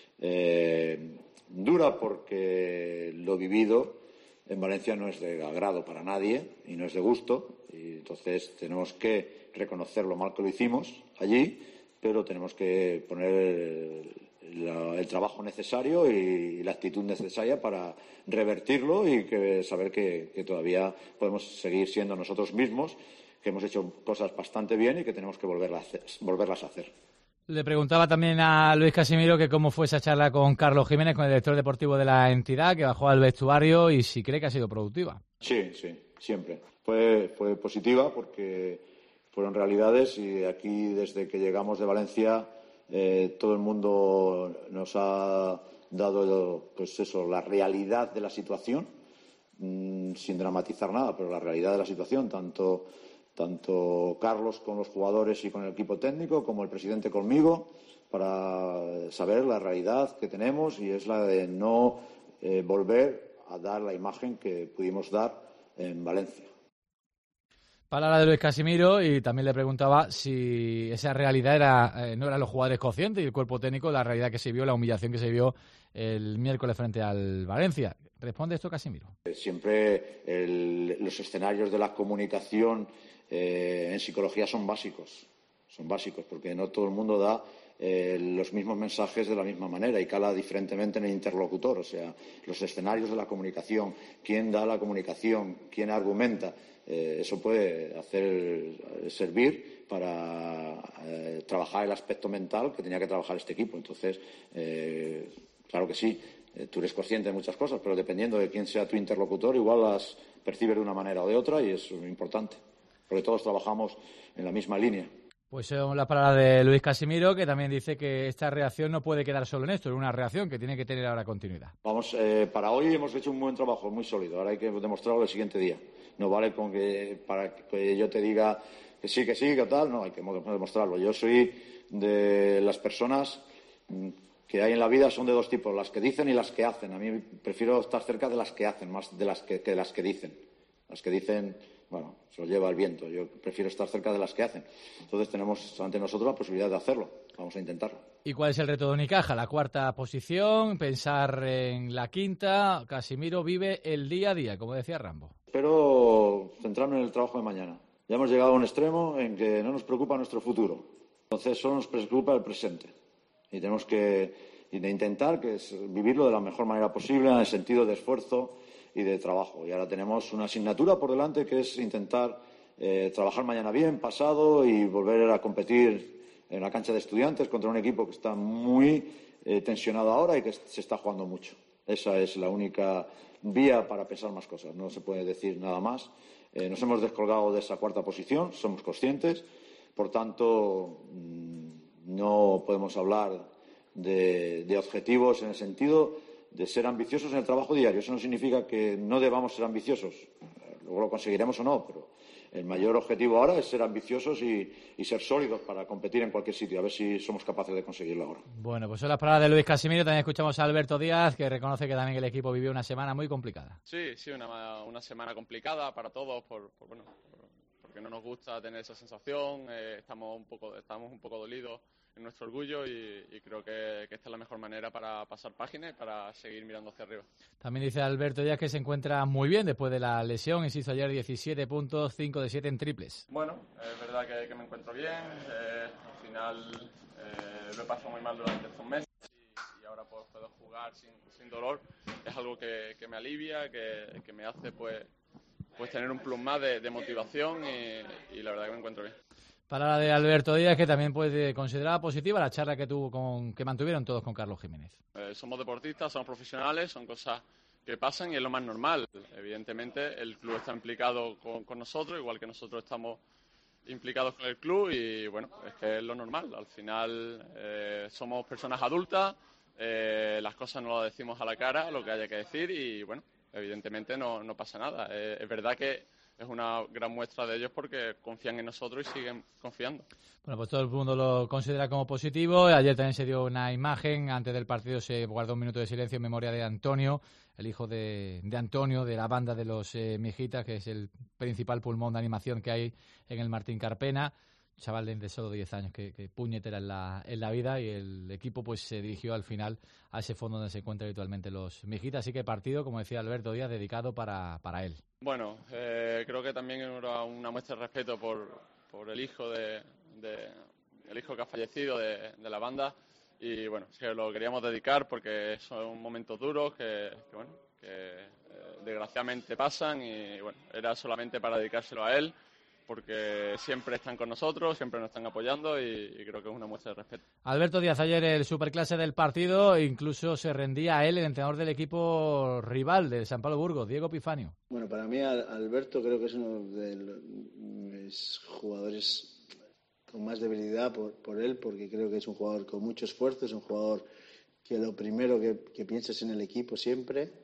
Eh, dura porque lo vivido en Valencia no es de agrado para nadie y no es de gusto, y entonces tenemos que reconocer lo mal que lo hicimos allí, pero tenemos que poner el, la, el trabajo necesario y la actitud necesaria para revertirlo, y que saber que, que todavía podemos seguir siendo nosotros mismos, que hemos hecho cosas bastante bien y que tenemos que volverlas a hacer, volverlas a hacer. Le preguntaba también a Luis Casimiro que cómo fue esa charla con Carlos Jiménez, con el director deportivo de la entidad, que bajó al vestuario, y si cree que ha sido productiva. Sí, sí, siempre. Fue, fue positiva porque fueron realidades, y aquí desde que llegamos de Valencia eh, todo el mundo nos ha dado, pues eso, la realidad de la situación, mmm, sin dramatizar nada, pero la realidad de la situación, tanto... tanto Carlos con los jugadores y con el equipo técnico, como el presidente conmigo, para saber la realidad que tenemos, y es la de no eh, volver a dar la imagen que pudimos dar en Valencia. Palabra de Luis Casimiro, y también le preguntaba si esa realidad era eh, no eran los jugadores conscientes y el cuerpo técnico, la realidad que se vio, la humillación que se vio el miércoles frente al Valencia. ¿Responde esto Casimiro? Siempre el, los escenarios de la comunicación Eh, en psicología son básicos, son básicos, porque no todo el mundo da eh, los mismos mensajes de la misma manera y cala diferentemente en el interlocutor. O sea, los escenarios de la comunicación, quién da la comunicación, quién argumenta, eh, eso puede hacer servir para eh, trabajar el aspecto mental que tenía que trabajar este equipo. Entonces, eh, claro que sí, eh, tú eres consciente de muchas cosas, pero dependiendo de quién sea tu interlocutor, igual las percibes de una manera o de otra, y es importante, porque todos trabajamos en la misma línea. Pues son las palabras de Luis Casimiro, que también dice que esta reacción no puede quedar solo en esto, es una reacción que tiene que tener ahora continuidad. Vamos, eh, para hoy hemos hecho un buen trabajo, muy sólido. Ahora hay que demostrarlo el siguiente día. No vale con que para que yo te diga que sí, que sí, que tal, no, hay que demostrarlo. Yo soy de las personas que hay en la vida, son de dos tipos, las que dicen y las que hacen. A mí prefiero estar cerca de las que hacen, más de las que, que de las que dicen. Las que dicen, bueno, se lo lleva el viento. Yo prefiero estar cerca de las que hacen. Entonces tenemos ante nosotros la posibilidad de hacerlo. Vamos a intentarlo. ¿Y cuál es el reto de Unicaja? La cuarta posición, pensar en la quinta. Casimiro vive el día a día, como decía Rambo. Espero centrarme en el trabajo de mañana. Ya hemos llegado a un extremo en que no nos preocupa nuestro futuro. Entonces solo nos preocupa el presente. Y tenemos que intentar que es vivirlo de la mejor manera posible, en el sentido de esfuerzo y de trabajo. Y ahora tenemos una asignatura por delante, que es intentar eh, trabajar mañana bien, pasado, y volver a competir en la cancha de Estudiantes contra un equipo que está muy eh, tensionado ahora y que se está jugando mucho. Esa es la única vía para pensar más cosas. No se puede decir nada más. Eh, nos hemos descolgado de esa cuarta posición, somos conscientes. Por tanto, mmm, no podemos hablar de, de objetivos en el sentido de ser ambiciosos en el trabajo diario. Eso no significa que no debamos ser ambiciosos. Luego lo conseguiremos o no, pero el mayor objetivo ahora es ser ambiciosos y, y ser sólidos para competir en cualquier sitio. A ver si somos capaces de conseguirlo ahora. Bueno, pues son las palabras de Luis Casimiro. También escuchamos a Alberto Díaz, que reconoce que también el equipo vivió una semana muy complicada. Sí, sí, una, una semana complicada para todos, por, por bueno, por, porque porque no nos gusta tener esa sensación, eh, estamos un poco estamos un poco dolidos en nuestro orgullo y, y creo que, que esta es la mejor manera para pasar páginas y para seguir mirando hacia arriba. También dice Alberto Díaz que se encuentra muy bien después de la lesión, insisto, ayer diecisiete puntos, cinco de siete en triples. Bueno, es verdad que, que me encuentro bien, eh, al final eh, lo he pasado muy mal durante estos meses y, y ahora pues, puedo jugar sin, sin dolor, es algo que, que me alivia, que, que me hace pues, pues tener un plus más de, de motivación y, y la verdad que me encuentro bien. Palabra de Alberto Díaz, que también puede considerar positiva la charla que tuvo con, que mantuvieron todos con Carlos Jiménez. Eh, somos deportistas, somos profesionales, son cosas que pasan y es lo más normal. Evidentemente el club está implicado con, con nosotros, igual que nosotros estamos implicados con el club y bueno, es que es lo normal. Al final eh, somos personas adultas, eh, las cosas no las decimos a la cara, lo que haya que decir y bueno, evidentemente no, no pasa nada. Eh, es verdad que es una gran muestra de ellos porque confían en nosotros y siguen confiando. Bueno, pues todo el mundo lo considera como positivo. Ayer también se dio una imagen. Antes del partido se guardó un minuto de silencio en memoria de Antonio, el hijo de, de Antonio, de la banda de los eh, Mijitas, que es el principal pulmón de animación que hay en el Martín Carpena. Chaval de solo diez años que, que puñetera en la, en la vida y el equipo pues se dirigió al final a ese fondo donde se encuentran habitualmente los Mijitas. Así que partido, como decía Alberto Díaz, dedicado para, para él. Bueno, eh, creo que también era una muestra de respeto por, por el hijo de, de el hijo que ha fallecido de, de la banda y bueno, que lo queríamos dedicar porque son momentos duros que, que bueno, que eh, desgraciadamente pasan y bueno, era solamente para dedicárselo a él, porque siempre están con nosotros, siempre nos están apoyando y, y creo que es una muestra de respeto. Alberto Díaz, ayer el superclase del partido, incluso se rendía a él, el entrenador del equipo rival del San Pablo Burgos, Diego Epifanio. Bueno, para mí Alberto creo que es uno de los, mis jugadores con más debilidad por, por él, porque creo que es un jugador con mucho esfuerzo, es un jugador que lo primero que, que piensa es en el equipo siempre.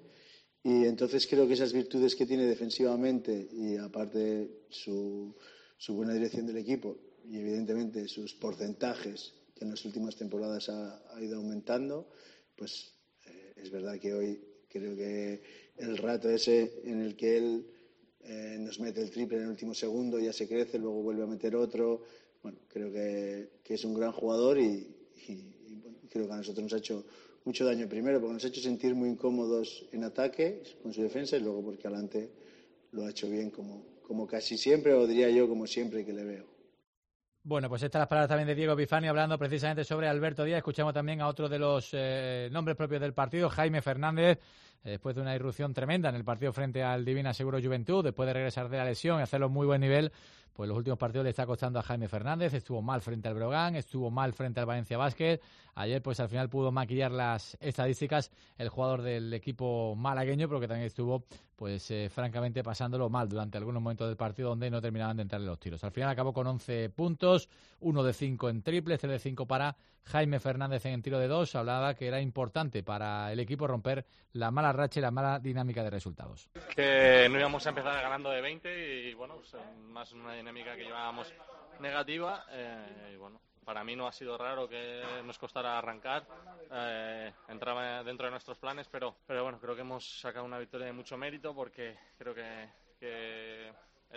Y entonces creo que esas virtudes que tiene defensivamente y aparte su, su buena dirección del equipo y evidentemente sus porcentajes que en las últimas temporadas ha, ha ido aumentando, pues eh, es verdad que hoy creo que el rato ese en el que él eh, nos mete el triple en el último segundo, ya se crece, luego vuelve a meter otro, bueno, creo que, que es un gran jugador y, y, y bueno, creo que a nosotros nos ha hecho mucho daño primero porque nos ha hecho sentir muy incómodos en ataque con su defensa y luego porque adelante lo ha hecho bien como, como casi siempre o diría yo como siempre que le veo. Bueno, pues estas las palabras también de Diego Epifanio hablando precisamente sobre Alberto Díaz. Escuchamos también a otro de los eh, nombres propios del partido, Jaime Fernández, eh, después de una irrupción tremenda en el partido frente al Divina Seguro Juventud, después de regresar de la lesión y hacerlo muy buen nivel, pues los últimos partidos le está costando a Jaime Fernández. Estuvo mal frente al Brogan, estuvo mal frente al Valencia Basket. Ayer pues al final pudo maquillar las estadísticas el jugador del equipo malagueño, pero que también estuvo pues eh, francamente pasándolo mal durante algunos momentos del partido donde no terminaban de entrarle los tiros. Al final acabó con once puntos, uno de cinco en triple, tres de cinco para Jaime Fernández en tiro de dos. Hablaba que era importante para el equipo romper la mala racha y la mala dinámica de resultados. Que no íbamos a empezar ganando de veinte y bueno, pues, más una dinámica que llevábamos negativa eh, y bueno, para mí no ha sido raro que nos costara arrancar, eh, entraba dentro de nuestros planes, pero, pero bueno, creo que hemos sacado una victoria de mucho mérito porque creo que, que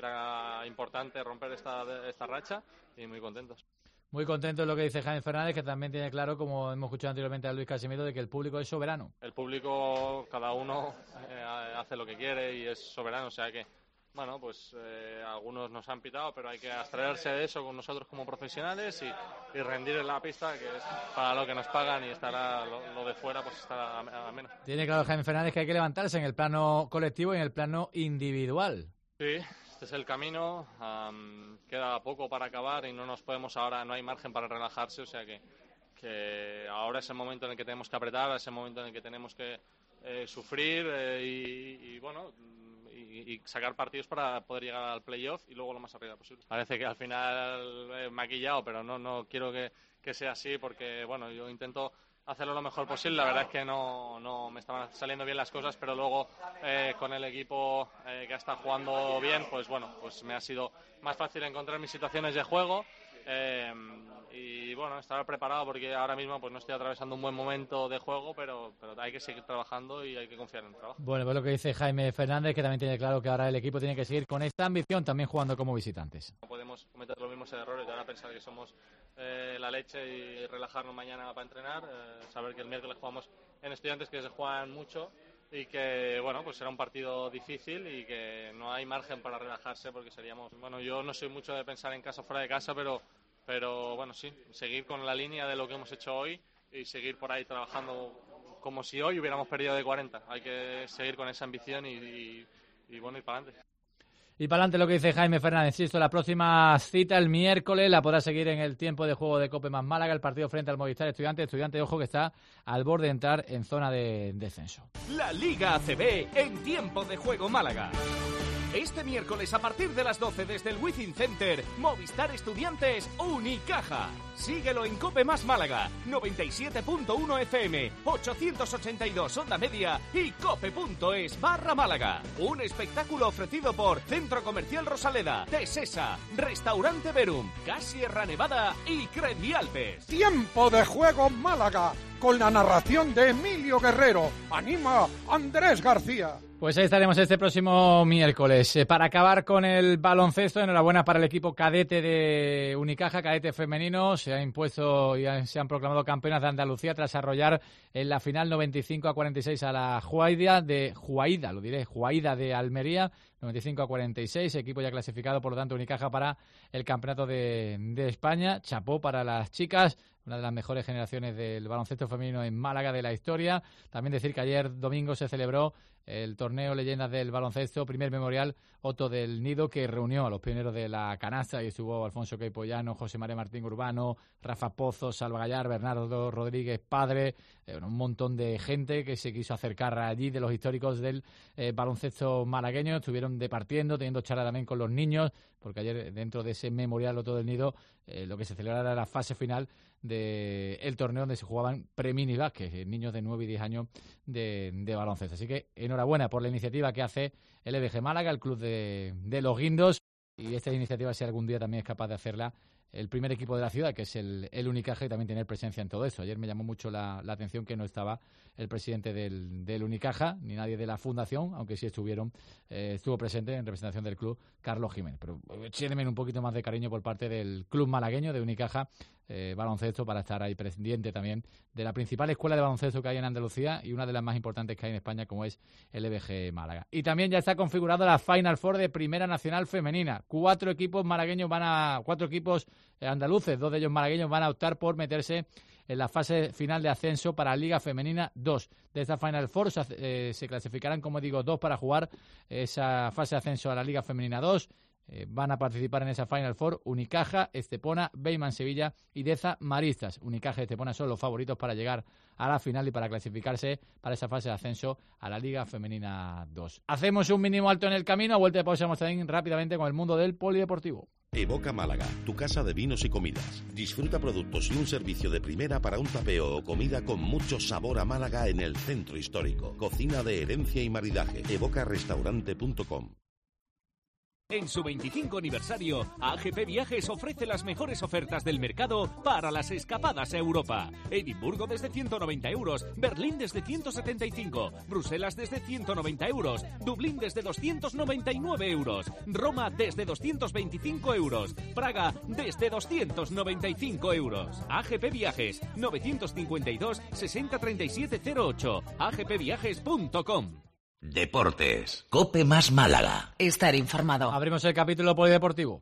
era importante romper esta, esta racha y muy contentos. Muy contento es lo que dice Jaime Fernández, que también tiene claro, como hemos escuchado anteriormente a Luis Casimiro, de que el público es soberano. El público, cada uno eh, hace lo que quiere y es soberano, o sea que bueno, pues eh, algunos nos han pitado, pero hay que abstraerse de eso con nosotros como profesionales y, y rendir en la pista, que es para lo que nos pagan y estará lo, lo de fuera, pues estará a, a menos. Tiene claro Jaime Fernández que hay que levantarse en el plano colectivo y en el plano individual. Sí, este es el camino, um, queda poco para acabar y no nos podemos ahora, no hay margen para relajarse, o sea que, que ahora es el momento en el que tenemos que apretar, es el momento en el que tenemos que eh, sufrir eh, y, y bueno... Y, y sacar partidos para poder llegar al playoff y luego lo más arriba posible. Parece que al final he maquillado, pero no, no quiero que, que sea así porque, bueno, yo intento hacerlo lo mejor posible. La verdad es que no, no me estaban saliendo bien las cosas, pero luego eh, con el equipo eh, que está jugando bien, pues bueno, pues me ha sido más fácil encontrar mis situaciones de juego Eh, y bueno, estar preparado porque ahora mismo pues no estoy atravesando un buen momento de juego, pero, pero hay que seguir trabajando y hay que confiar en el trabajo. Bueno, pues lo que dice Jaime Fernández, que también tiene claro que ahora el equipo tiene que seguir con esta ambición, también jugando como visitantes. No podemos cometer los mismos errores de ahora pensar que somos eh, la leche y relajarnos mañana para entrenar, eh, saber que el miércoles jugamos en Estudiantes, que se juegan mucho, y que bueno, pues será un partido difícil y que no hay margen para relajarse porque seríamos, bueno, yo no soy mucho de pensar en casa o fuera de casa, pero pero bueno, sí, seguir con la línea de lo que hemos hecho hoy y seguir por ahí trabajando como si hoy hubiéramos perdido de cuarenta. Hay que seguir con esa ambición y, y, y bueno, ir para adelante. Y para adelante lo que dice Jaime Fernández. Insisto, la próxima cita el miércoles la podrá seguir en el tiempo de juego de Cope más Málaga, el partido frente al Movistar Estudiantes. Estudiante, ojo, que está al borde de entrar en zona de descenso. La Liga A C B en tiempo de juego Málaga. Este miércoles a partir de las doce desde el Wizzing Center, Movistar Estudiantes Unicaja. Síguelo en Cope más Málaga, noventa y siete punto uno F M, ochocientos ochenta y dos onda media y cope.es barra Málaga. Un espectáculo ofrecido por Centro Comercial Rosaleda, Tesesa, Restaurante Verum, Sierra Nevada y Credialpes. Tiempo de juego Málaga, con la narración de Emilio Guerrero. Anima Andrés García. Pues ahí estaremos este próximo miércoles. Eh, para acabar con el baloncesto, enhorabuena para el equipo cadete de Unicaja, cadete femenino. Se ha impuesto y han, se han proclamado campeonas de Andalucía tras arrollar en la final noventa y cinco a cuarenta y seis a la Juaida de Juaida, lo diré, Juaida de Almería, noventa y cinco a cuarenta y seis. Equipo ya clasificado, por lo tanto, Unicaja para el campeonato de, de España. Chapó para las chicas, una de las mejores generaciones del baloncesto femenino en Málaga de la historia. También decir que ayer domingo se celebró el torneo Leyendas del Baloncesto, primer memorial Otto del Nido, que reunió a los pioneros de la canasta, y estuvo Alfonso Queipollano, José María Martín Urbano, Rafa Pozo, Salva Gallar, Bernardo Rodríguez Padre, eh, un montón de gente que se quiso acercar allí de los históricos del eh, baloncesto malagueño. Estuvieron departiendo, teniendo charla también con los niños, porque ayer dentro de ese memorial Otto del Nido eh, lo que se celebraba era la fase final del de torneo donde se jugaban pre-mini básquet, niños de nueve y diez años de, de baloncesto. Así que enhorabuena por la iniciativa que hace el E B G Málaga, el club de, de los Guindos, y esta iniciativa, si algún día también es capaz de hacerla el primer equipo de la ciudad, que es el, el Unicaja, y también tener presencia en todo eso. Ayer me llamó mucho la, la atención que no estaba el presidente del, del Unicaja, ni nadie de la fundación, aunque sí estuvieron eh, estuvo presente en representación del club Carlos Jiménez. Pero échenme un poquito más de cariño por parte del club malagueño de Unicaja eh, baloncesto, para estar ahí pendiente también de la principal escuela de baloncesto que hay en Andalucía y una de las más importantes que hay en España, como es el E B G Málaga. Y también ya está configurado la Final Four de Primera Nacional Femenina. Cuatro equipos malagueños van a, cuatro equipos andaluces, dos de ellos malagueños, van a optar por meterse en la fase final de ascenso para la Liga Femenina dos. De esta Final Four se, eh, se clasificarán, como digo, dos para jugar esa fase de ascenso a la Liga Femenina dos. Eh, van a participar en esa Final Four Unicaja, Estepona, Beiman Sevilla y Deza Maristas. Unicaja y Estepona son los favoritos para llegar a la final y para clasificarse para esa fase de ascenso a la Liga Femenina dos. Hacemos un mínimo alto en el camino, a vuelta de pausa vamos también rápidamente con el mundo del polideportivo. Evoca Málaga, tu casa de vinos y comidas. Disfruta productos y un servicio de primera para un tapeo o comida con mucho sabor a Málaga en el centro histórico. Cocina de herencia y maridaje. evoca restaurante punto com. En su veinticinco aniversario, A G P Viajes ofrece las mejores ofertas del mercado para las escapadas a Europa. Edimburgo desde ciento noventa euros, Berlín desde ciento setenta y cinco, Bruselas desde ciento noventa euros, Dublín desde doscientos noventa y nueve euros, Roma desde doscientos veinticinco euros, Praga desde doscientos noventa y cinco euros. A G P Viajes, novecientos cincuenta y dos, sesenta, treinta y siete cero ocho, a g p viajes punto com. Deportes. Cope más Málaga. Estar informado. Abrimos el capítulo polideportivo.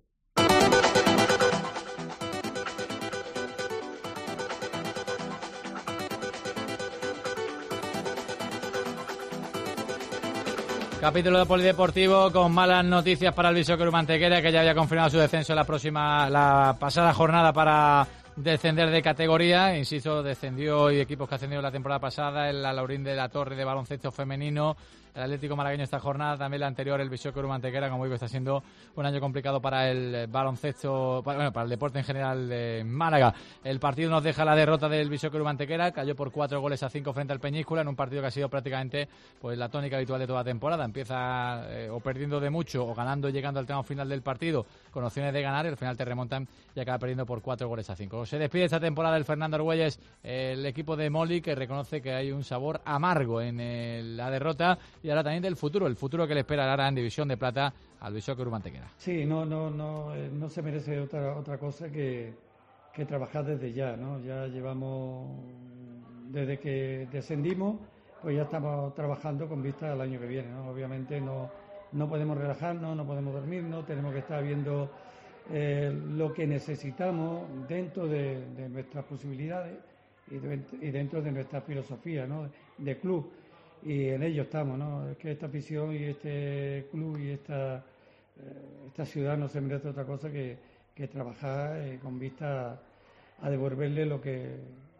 Capítulo de polideportivo con malas noticias para el Bisóquero Mantequera, que ya había confirmado su descenso en la próxima, la pasada jornada para descender de categoría. Insisto, descendió y equipos que ascendido la temporada pasada, el Alaurín de la Torre de baloncesto femenino, el Atlético Malagueño esta jornada, también la anterior, el Visio Mantequera. Como digo, está siendo un año complicado para el baloncesto, bueno, para el deporte en general de Málaga. El partido nos deja la derrota del Visio Mantequera, cayó por cuatro goles a cinco frente al Peñíscola, en un partido que ha sido prácticamente pues la tónica habitual de toda la temporada. Empieza eh, o perdiendo de mucho o ganando, llegando al tramo final del partido con opciones de ganar, y al final te remontan y acaba perdiendo por cuatro goles a cinco. Se despide esta temporada el Fernando Argüelles, el equipo de Moli, que reconoce que hay un sabor amargo en el, la derrota, y ahora también del futuro, el futuro que le espera ahora en División de Plata al Visio Mantequera. Sí, no, no, no, eh, no se merece otra otra cosa que, que trabajar desde ya, ¿no? Ya llevamos, desde que descendimos, pues ya estamos trabajando con vista al año que viene, ¿no? Obviamente no, no podemos relajarnos, no podemos dormirnos, tenemos que estar viendo eh, lo que necesitamos dentro de, de nuestras posibilidades y, de, y dentro de nuestra filosofía, ¿no? De club. Y en ello estamos, ¿no? Es que esta afición y este club y esta, eh, esta ciudad no se merece otra cosa que, que trabajar eh, con vista a, a devolverle lo que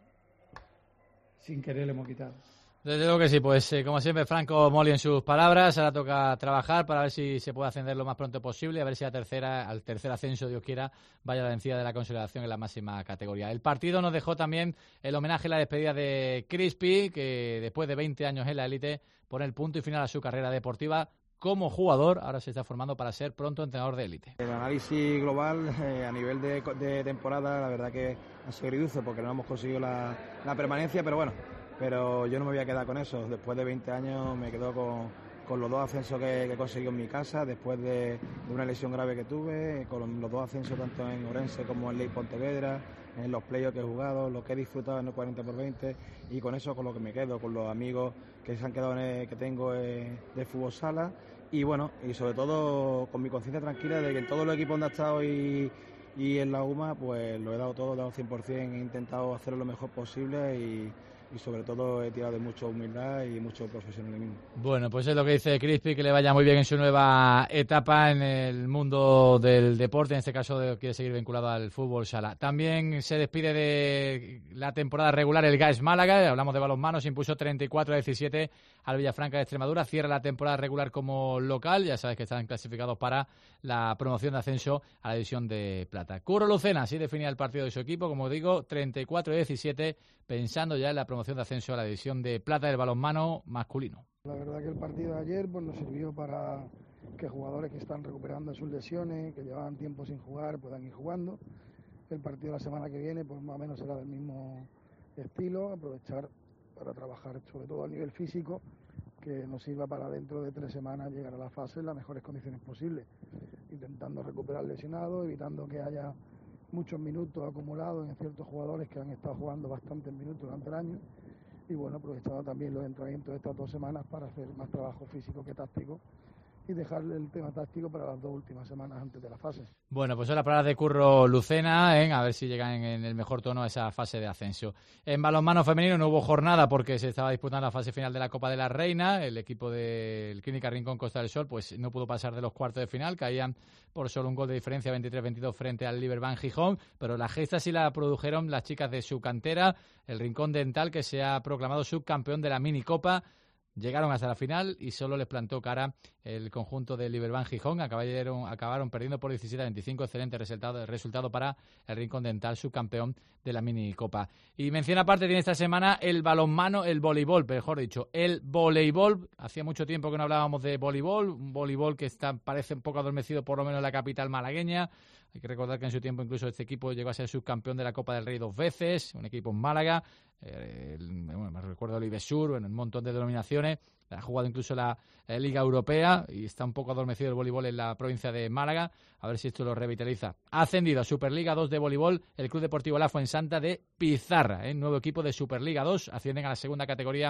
sin querer le hemos quitado. Desde luego que sí, pues eh, como siempre Franco Moli en sus palabras. Ahora toca trabajar para ver si se puede ascender lo más pronto posible, a ver si a tercera, al tercer ascenso, Dios quiera, vaya la vencida de la consolidación en la máxima categoría. El partido nos dejó también el homenaje y la despedida de Crispy, que después de veinte años en la élite pone el punto y final a su carrera deportiva como jugador. Ahora se está formando para ser pronto entrenador de élite. El análisis global eh, a nivel de, de temporada, la verdad que ha sido agridulce porque no hemos conseguido la, la permanencia, pero bueno. Pero yo no me voy a quedar con eso. Después de veinte años me quedo con, con los dos ascensos que, que he conseguido en mi casa, después de, de una lesión grave que tuve, con los dos ascensos tanto en Orense como en Ley Pontevedra, en los playoffs que he jugado, lo que he disfrutado en el cuarenta por veinte, y con eso con lo que me quedo, con los amigos que se han quedado en el, que tengo eh, de fútbol sala, y bueno, y sobre todo con mi conciencia tranquila de que en todos los equipos donde he estado y, y en la U M A, pues lo he dado todo, he dado cien por ciento, he intentado hacerlo lo mejor posible y y sobre todo he tirado de mucha humildad y mucho profesionalismo. Bueno, pues es lo que dice Crispy, que le vaya muy bien en su nueva etapa en el mundo del deporte, en este caso de, quiere seguir vinculado al fútbol sala. También se despide de la temporada regular el G A E S Málaga, hablamos de balonmano, se impuso treinta y cuatro a diecisiete al Villafranca de Extremadura, cierra la temporada regular como local, ya sabes que están clasificados para la promoción de ascenso a la división de plata. Curro Lucena, así definía el partido de su equipo, como digo, treinta y cuatro a diecisiete, pensando ya en la promoción de ascenso a la división de plata del balonmano masculino. La verdad que el partido de ayer pues nos sirvió para que jugadores que están recuperando sus lesiones, que llevaban tiempo sin jugar, puedan ir jugando. El partido de la semana que viene pues más o menos será del mismo estilo, aprovechar para trabajar sobre todo a nivel físico, que nos sirva para dentro de tres semanas llegar a la fase en las mejores condiciones posibles, intentando recuperar lesionados, evitando que haya muchos minutos acumulados en ciertos jugadores que han estado jugando bastantes minutos durante el año, y bueno, aprovechando también los entrenamientos de estas dos semanas para hacer más trabajo físico que táctico y dejarle el tema táctico para las dos últimas semanas antes de la fase. Bueno, pues son las palabras de Curro Lucena, ¿eh? A ver si llegan en el mejor tono a esa fase de ascenso. En balonmano femenino no hubo jornada porque se estaba disputando la fase final de la Copa de la Reina. El equipo del Clínica Rincón Costa del Sol pues no pudo pasar de los cuartos de final, caían por solo un gol de diferencia, veintitrés veintidós frente al Liberbank Gijón, pero la gesta sí la produjeron las chicas de su cantera, el Rincón Dental, que se ha proclamado subcampeón de la minicopa. Llegaron hasta la final y solo les plantó cara el conjunto de Liberbank Gijón. Acabaron, acabaron perdiendo por diecisiete a veinticinco. Excelente resultado, resultado para el Rincón Dental, subcampeón de la minicopa. Y mención aparte tiene esta semana el balonmano, el voleibol, mejor dicho, el voleibol. Hacía mucho tiempo que no hablábamos de voleibol, un voleibol que está, parece un poco adormecido por lo menos en la capital malagueña. Hay que recordar que en su tiempo incluso este equipo llegó a ser subcampeón de la Copa del Rey dos veces, un equipo en Málaga. Eh, el, bueno, me recuerdo el Ibesur, bueno, un montón de denominaciones, ha jugado incluso la, la Liga Europea y está un poco adormecido el voleibol en la provincia de Málaga, a ver si esto lo revitaliza. Ha ascendido a Superliga dos de voleibol el Club Deportivo La Fuensanta de Pizarra, ¿eh? Nuevo equipo de Superliga dos, ascienden a la segunda categoría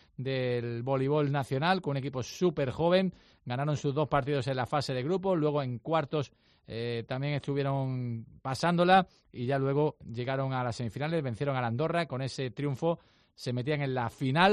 del voleibol nacional con un equipo súper joven, ganaron sus dos partidos en la fase de grupo, luego en cuartos eh, también estuvieron pasándola y ya luego llegaron a las semifinales, vencieron a la Andorra, con ese triunfo se metían en la final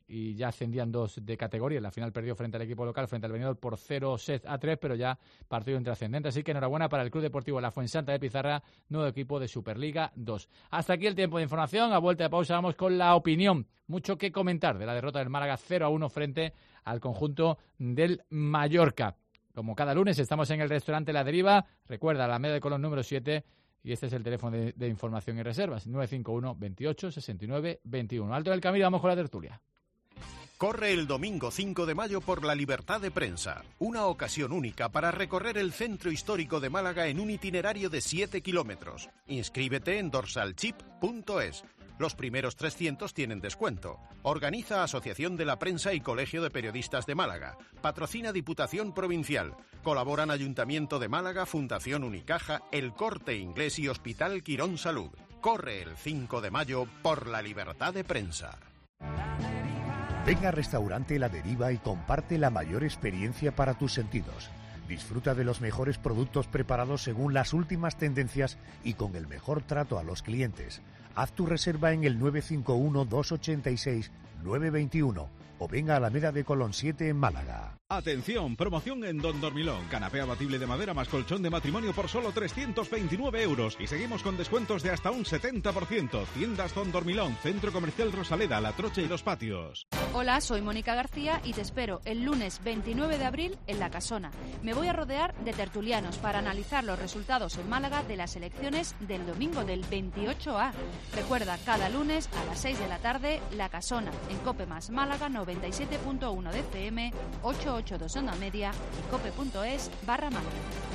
y ya ascendían dos de categoría. En la final perdió frente al equipo local, frente al Benidorm por cero sets a tres, pero ya partido intrascendente. Así que enhorabuena para el Club Deportivo La Fuensanta de Pizarra, nuevo equipo de Superliga dos. Hasta aquí el tiempo de información. A vuelta de pausa vamos con la opinión. Mucho que comentar de la derrota del Málaga cero a uno frente al conjunto del Mallorca. Como cada lunes estamos en el restaurante La Deriva. Recuerda, la Alameda de Colón número siete. Y este es el teléfono de, de información y reservas, nueve cinco uno, veintiocho, sesenta y nueve, veintiuno. Alto del camino, vamos con la tertulia. Corre el domingo cinco de mayo por la Libertad de Prensa, una ocasión única para recorrer el centro histórico de Málaga en un itinerario de siete kilómetros. Inscríbete en dorsalchip punto es. Los primeros trescientos tienen descuento. Organiza Asociación de la Prensa y Colegio de Periodistas de Málaga. Patrocina Diputación Provincial. Colaboran Ayuntamiento de Málaga, Fundación Unicaja, El Corte Inglés y Hospital Quirón Salud. Corre el cinco de mayo por la Libertad de Prensa. Ven a Restaurante La Deriva y comparte la mayor experiencia para tus sentidos. Disfruta de los mejores productos preparados según las últimas tendencias y con el mejor trato a los clientes. Haz tu reserva en el nueve cinco uno, dos ocho seis, nueve dos uno o venga a Alameda de Colón siete en Málaga. Atención, promoción en Don Dormilón. Canapé abatible de madera más colchón de matrimonio por solo trescientos veintinueve euros. Y seguimos con descuentos de hasta un setenta por ciento. Tiendas Don Dormilón, Centro Comercial Rosaleda, La Trocha y Los Patios. Hola, soy Mónica García y te espero el lunes veintinueve de abril en La Casona. Me voy a rodear de tertulianos para analizar los resultados en Málaga de las elecciones del domingo del veintiocho A. Recuerda, cada lunes a las seis de la tarde, La Casona, en Cope más Málaga noventa y siete punto uno de F M, ochocientos ochenta y dos onda media y cope punto es barra Málaga.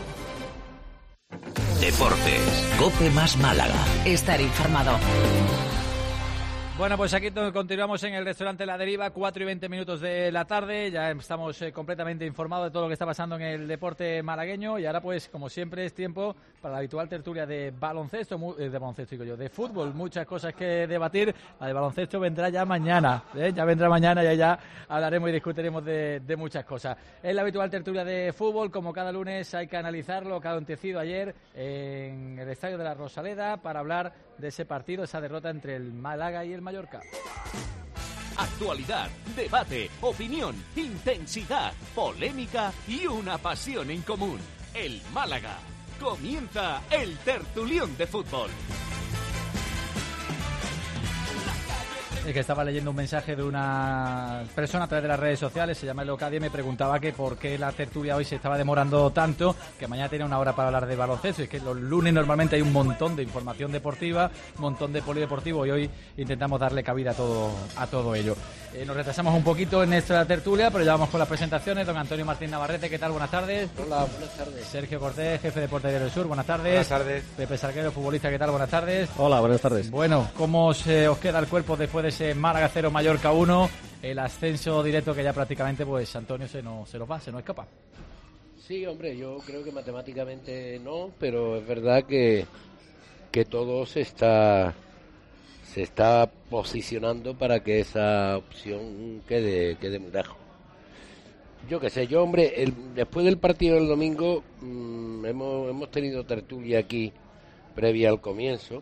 Deportes, Cope más Málaga. Estar informado. Bueno, pues aquí continuamos en el restaurante La Deriva, cuatro y veinte minutos de la tarde. Ya estamos eh, completamente informados de todo lo que está pasando en el deporte malagueño. Y ahora, pues, como siempre, es tiempo para la habitual tertulia de baloncesto, mu- eh, de baloncesto, digo yo, de fútbol. Muchas cosas que debatir. La de baloncesto vendrá ya mañana. ¿eh? Ya vendrá mañana y ya hablaremos y discutiremos de, de muchas cosas. Es la habitual tertulia de fútbol. Como cada lunes hay que analizar lo que ha acontecido ayer en el Estadio de la Rosaleda para hablar de ese partido, esa derrota entre el Málaga y el Mallorca. Actualidad, debate, opinión, intensidad, polémica y una pasión en común. El Málaga. Comienza el tertulión de fútbol. Es que estaba leyendo un mensaje de una persona a través de las redes sociales, se llama Leocadia, y me preguntaba que por qué la tertulia hoy se estaba demorando tanto, que mañana tenía una hora para hablar de baloncesto. Y es que los lunes normalmente hay un montón de información deportiva, un montón de polideportivo, y hoy intentamos darle cabida a todo, a todo ello. Eh, nos retrasamos un poquito en nuestra tertulia, pero ya vamos con las presentaciones. Don Antonio Martín Navarrete, ¿qué tal? Buenas tardes. Hola, buenas tardes. Sergio Cortés, jefe de Deportes del Sur, buenas tardes. Buenas tardes. Pepe Salguero, futbolista, ¿qué tal? Buenas tardes. Hola, buenas tardes. Bueno, ¿cómo se os queda el cuerpo después de ese Málaga cero, Mallorca uno? El ascenso directo que ya prácticamente, pues, Antonio se nos, se nos va, se nos escapa. Sí, hombre, yo creo que matemáticamente no, pero es verdad que, que todo se está, se está posicionando para que esa opción quede, quede muy lejos. Yo qué sé, yo, hombre, el, después del partido del domingo mmm, hemos, hemos tenido tertulia aquí previa al comienzo.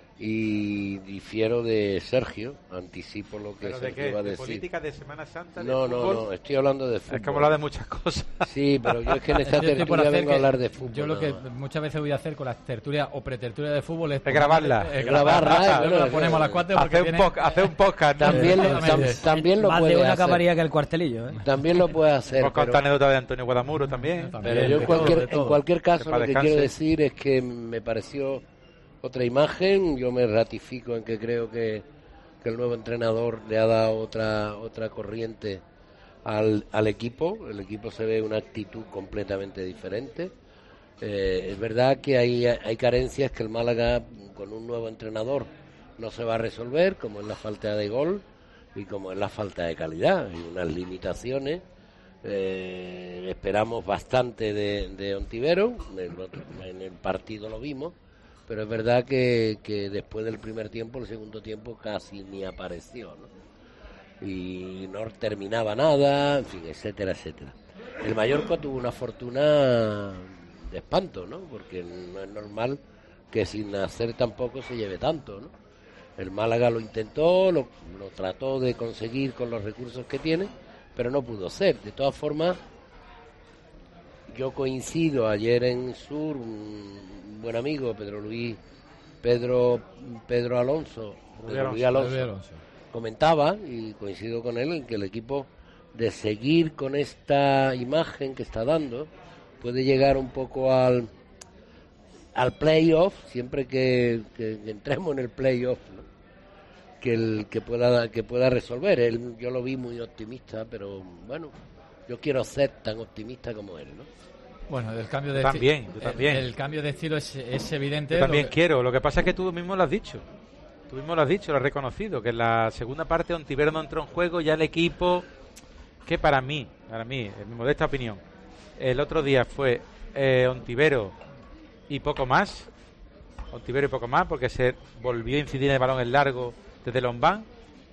Y difiero de Sergio, anticipo lo que Sergio iba a decir. ¿De política de Semana Santa? No, no, no, estoy hablando de fútbol. Es que hemos hablado de muchas cosas. Sí, pero yo es que en esta tertulia vengo a hablar de fútbol. Yo lo que muchas veces voy a hacer con las tertulias o pretertulias de fútbol es... Es grabarla. Es grabarla, bueno, la ponemos a las cuatro porque hacer, viene... un po- hacer un podcast. ¿no? También lo, tam, también lo Más puede de una hacer. acabaría que el cuartelillo, ¿eh? También lo puede hacer. Hemos contado anécdotas de Antonio Guadamuro también. también pero yo en cualquier, en cualquier caso que lo que descanse. quiero decir es que me pareció... otra imagen, yo me ratifico en que creo que, que el nuevo entrenador le ha dado otra otra corriente al, al equipo, el equipo se ve una actitud completamente diferente. Eh, es verdad que hay, hay carencias que el Málaga con un nuevo entrenador no se va a resolver, como es la falta de gol y como es la falta de calidad, hay unas limitaciones. Eh, esperamos bastante de, de Ontivero, en el, otro, en el partido lo vimos, pero es verdad que, que después del primer tiempo, el segundo tiempo casi ni apareció, ¿no? Y no terminaba nada, en fin, etcétera, etcétera. El Mallorca tuvo una fortuna de espanto, ¿no? Porque no es normal que sin hacer tampoco se lleve tanto, ¿no? El Málaga lo intentó, lo, lo trató de conseguir con los recursos que tiene, pero no pudo ser. De todas formas, yo coincido ayer en Sur, un buen amigo, Pedro Luis, Pedro, Pedro Alonso, Pedro Luis Alonso, Alonso, comentaba, y coincido con él, en que el equipo, de seguir con esta imagen que está dando, puede llegar un poco al al playoff, siempre que, que entremos en el playoff, ¿no? que el que pueda que pueda resolver. Él, yo lo vi muy optimista, pero bueno, yo quiero ser tan optimista como él, ¿no? Bueno, el cambio de también, yo también. El, el cambio de estilo es, es evidente. Yo también lo que... quiero. Lo que pasa es que tú mismo lo has dicho. Tú mismo lo has dicho, lo has reconocido, que en la segunda parte Ontiveros no entró en juego, ya el equipo, que para mí, para mí, en mi modesta opinión, el otro día fue eh, Ontiveros y poco más, Ontiveros y poco más, porque se volvió a incidir en el balón en largo desde Lombán.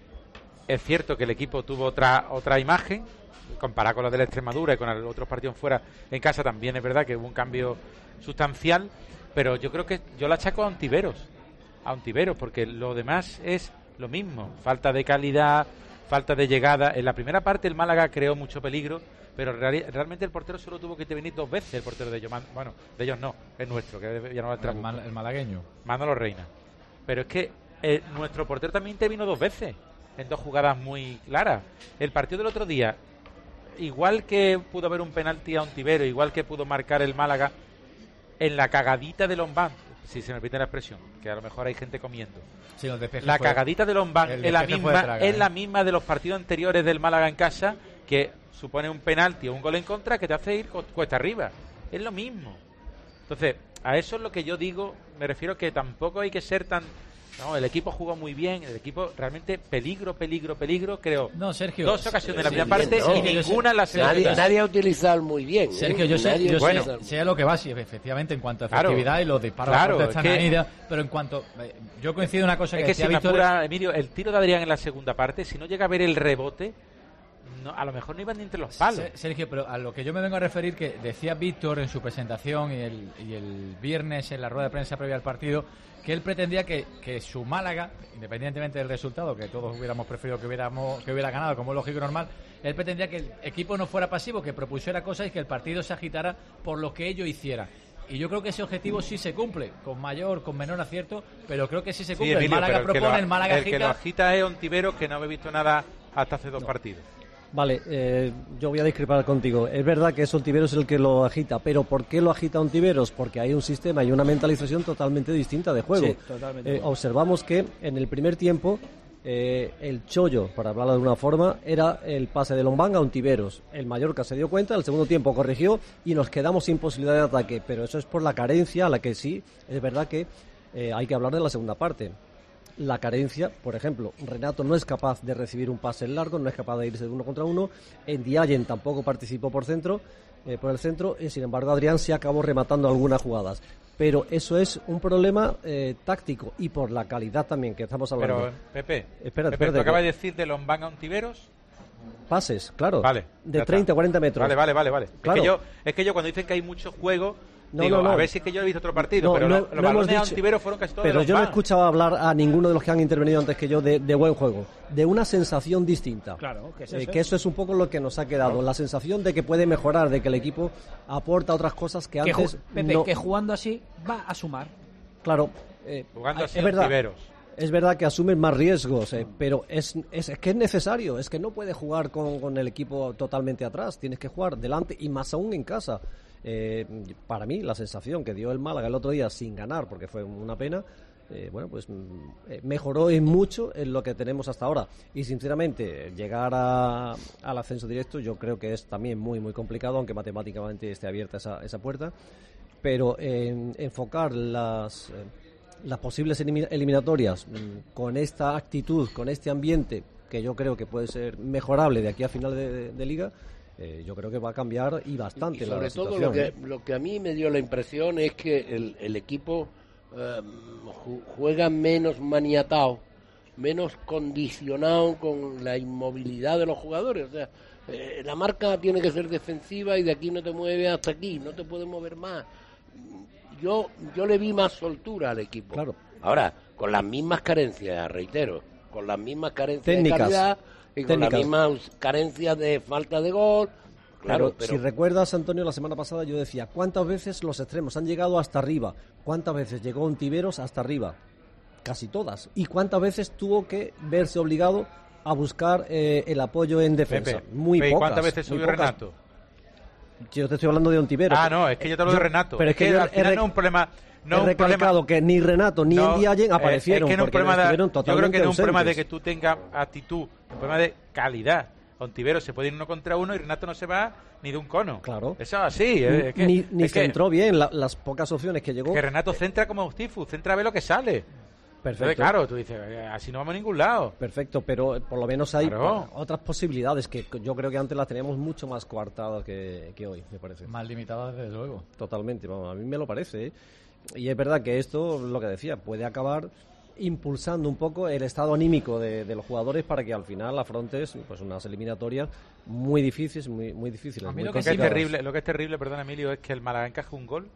Es cierto que el equipo tuvo otra otra imagen, comparado con la de la Extremadura y con el otros partidos fuera en casa, también es verdad que hubo un cambio sustancial, pero yo creo que yo la achaco a Ontiveros, a Ontiveros, porque lo demás es lo mismo, falta de calidad, falta de llegada. En la primera parte el Málaga creó mucho peligro, pero reali- realmente el portero solo tuvo que intervenir dos veces, el portero de ellos. Man- bueno, de ellos no, es nuestro, que ya no el, mal- el malagueño. Manolo Reina. Pero es que eh, nuestro portero también intervino dos veces, en dos jugadas muy claras. El partido del otro día, igual que pudo haber un penalti a Ontiveros, igual que pudo marcar el Málaga, en la cagadita de Lombán, si se me permite la expresión, que a lo mejor hay gente comiendo. Sí, el despeje la fue, cagadita de Lombán es la misma, traga, es ¿eh? la misma de los partidos anteriores del Málaga en casa, que supone un penalti o un gol en contra que te hace ir cuesta arriba. Es lo mismo. Entonces, a eso es lo que yo digo, me refiero que tampoco hay que ser tan... No, el equipo jugó muy bien, el equipo realmente peligro, peligro, peligro, creo. No, Sergio. Dos ocasiones en la sí, primera bien, parte no, y ninguna en la segunda. Nadie, nadie ha utilizado muy bien. Sergio, ¿eh? yo sé, Nadie yo bueno, sé, sé a lo que va, sí, efectivamente, en cuanto a Claro, efectividad y los disparos claro, están es que- ahí, pero en cuanto... eh, yo coincido en una cosa Es que, que decía si me Víctor, apura, Emilio, el tiro de Adrián en la segunda parte, si no llega a ver el rebote, no, a lo mejor no iban ni entre los palos. Se- Sergio, pero a lo que yo me vengo a referir, que decía Víctor en su presentación y el, y el viernes en la rueda de prensa previa al partido, que él pretendía que, que su Málaga, independientemente del resultado, que todos hubiéramos preferido que hubiéramos que hubiera ganado, como es lógico y normal, él pretendía que el equipo no fuera pasivo, que propusiera cosas y que el partido se agitara por lo que ellos hicieran. Y yo creo que ese objetivo sí se cumple, con mayor, con menor acierto, pero creo que sí se Sí, cumple. Emilio, el Málaga pero el que propone, lo- el Málaga el que lo agita. agita es Ontiveros, que no había visto nada hasta hace dos partidos. Vale, eh, yo voy a discrepar contigo. Es verdad que es Ontiveros el que lo agita, pero ¿por qué lo agita Ontiveros? Porque hay un sistema y una mentalización totalmente distinta de juego. Sí, totalmente. Eh, observamos que en el primer tiempo eh, el chollo, para hablarlo de una forma, era el pase de Lombán a Ontiveros. El Mallorca se dio cuenta, el segundo tiempo corrigió y nos quedamos sin posibilidad de ataque, pero eso es por la carencia a la que sí, es verdad que eh, hay que hablar de la segunda parte. La carencia, por ejemplo, Renato no es capaz de recibir un pase largo, no es capaz de irse de uno contra uno. Ndiaye tampoco participó por centro, eh, por el centro, y sin embargo Adrián sí acabó rematando algunas jugadas. Pero eso es un problema eh, táctico y por la calidad también que estamos hablando. Pero, Pepe, espérate, Pepe, espérate, ¿tú acabas que- de decir de Lombán a Ontiveros? Pases, claro. Vale. De ya treinta a está. cuarenta metros. Vale, vale, vale. vale. Claro. Es, que yo, es que yo cuando dicen que hay mucho juego, No, digo, no, no. a ver si es que yo he visto otro partido, No, pero no, los, los no balones hemos a dicho- Ontiveros fueron casi todos Pero de yo no he Lombán. escuchado hablar a ninguno de los que han intervenido antes que yo de, de buen juego, de una sensación distinta. Claro, que es Eh, eso. que eso es un poco lo que nos ha quedado, la sensación de que puede mejorar, de que el equipo aporta otras cosas que que, antes ju- Pepe, no. que jugando así va a sumar. Claro, eh, Jugando así es verdad. Ontiveros. Es verdad que asumen más riesgos, eh, pero es, es, es que es necesario, es que no puedes jugar con, con el equipo totalmente atrás, tienes que jugar delante y más aún en casa. Eh, para mí, la sensación que dio el Málaga el otro día sin ganar, porque fue una pena, eh, bueno, pues mm, eh, mejoró en mucho en lo que tenemos hasta ahora. Y sinceramente, llegar a, al ascenso directo yo creo que es también muy, muy complicado, aunque matemáticamente esté abierta esa, esa puerta. Pero eh, enfocar las... eh, las posibles elimi- eliminatorias mm, con esta actitud, con este ambiente que yo creo que puede ser mejorable de aquí a final de, de- de liga, eh, yo creo que va a cambiar y bastante Y sobre la todo situación. lo que, ¿eh? lo que a mí me dio la impresión es que el, el equipo eh, ju- juega menos maniatado, menos condicionado con la inmovilidad de los jugadores. O sea, eh, la marca tiene que ser defensiva y de aquí no te mueves hasta aquí, no te puedes mover más. Yo yo le vi más soltura al equipo. Claro. Ahora, con las mismas carencias, reitero, con las mismas carencias Técnicas. de calidad y con Técnicas. las mismas carencias de falta de gol. Claro, pero, pero si recuerdas, Antonio, la semana pasada yo decía, ¿cuántas veces los extremos han llegado hasta arriba? ¿Cuántas veces llegó Ontiveros hasta arriba? Casi todas. ¿Y cuántas veces tuvo que verse obligado a buscar eh, el apoyo en defensa? Pepe, muy Pepe, pocas. ¿cuántas veces subió muy pocas. Renato? Yo te estoy hablando de Ontiveros. Ah, no, es que yo te hablo de Renato. Pero es que, yo al final he, no es un problema... No he un recalcado problema, que ni Renato ni no, Ndiaye aparecieron es que no es un porque problema de, estuvieron yo creo totalmente que no es un problema de ausentes. que tú tengas actitud, es un problema de calidad. Ontiveros se puede ir uno contra uno y Renato no se va ni de un cono. Claro. Eso es así. Es que, ni ni es que, centró bien la, las pocas opciones que llegó. que Renato centra como Tifu, centra a ver lo que sale. Perfecto. Entonces, claro, tú dices, así no vamos a ningún lado. Perfecto, pero por lo menos hay Claro. otras posibilidades que yo creo que antes las teníamos mucho más coartadas que, que hoy, me parece. Más limitadas, desde luego. Totalmente, vamos, a mí me lo parece. ¿eh? Y es verdad que esto, lo que decía, puede acabar impulsando un poco el estado anímico de, de los jugadores para que al final afrontes pues unas eliminatorias muy difíciles, muy, muy difíciles. A mí muy lo que, es terrible, lo que es terrible, perdón Emilio, es que el Málaga encaja un gol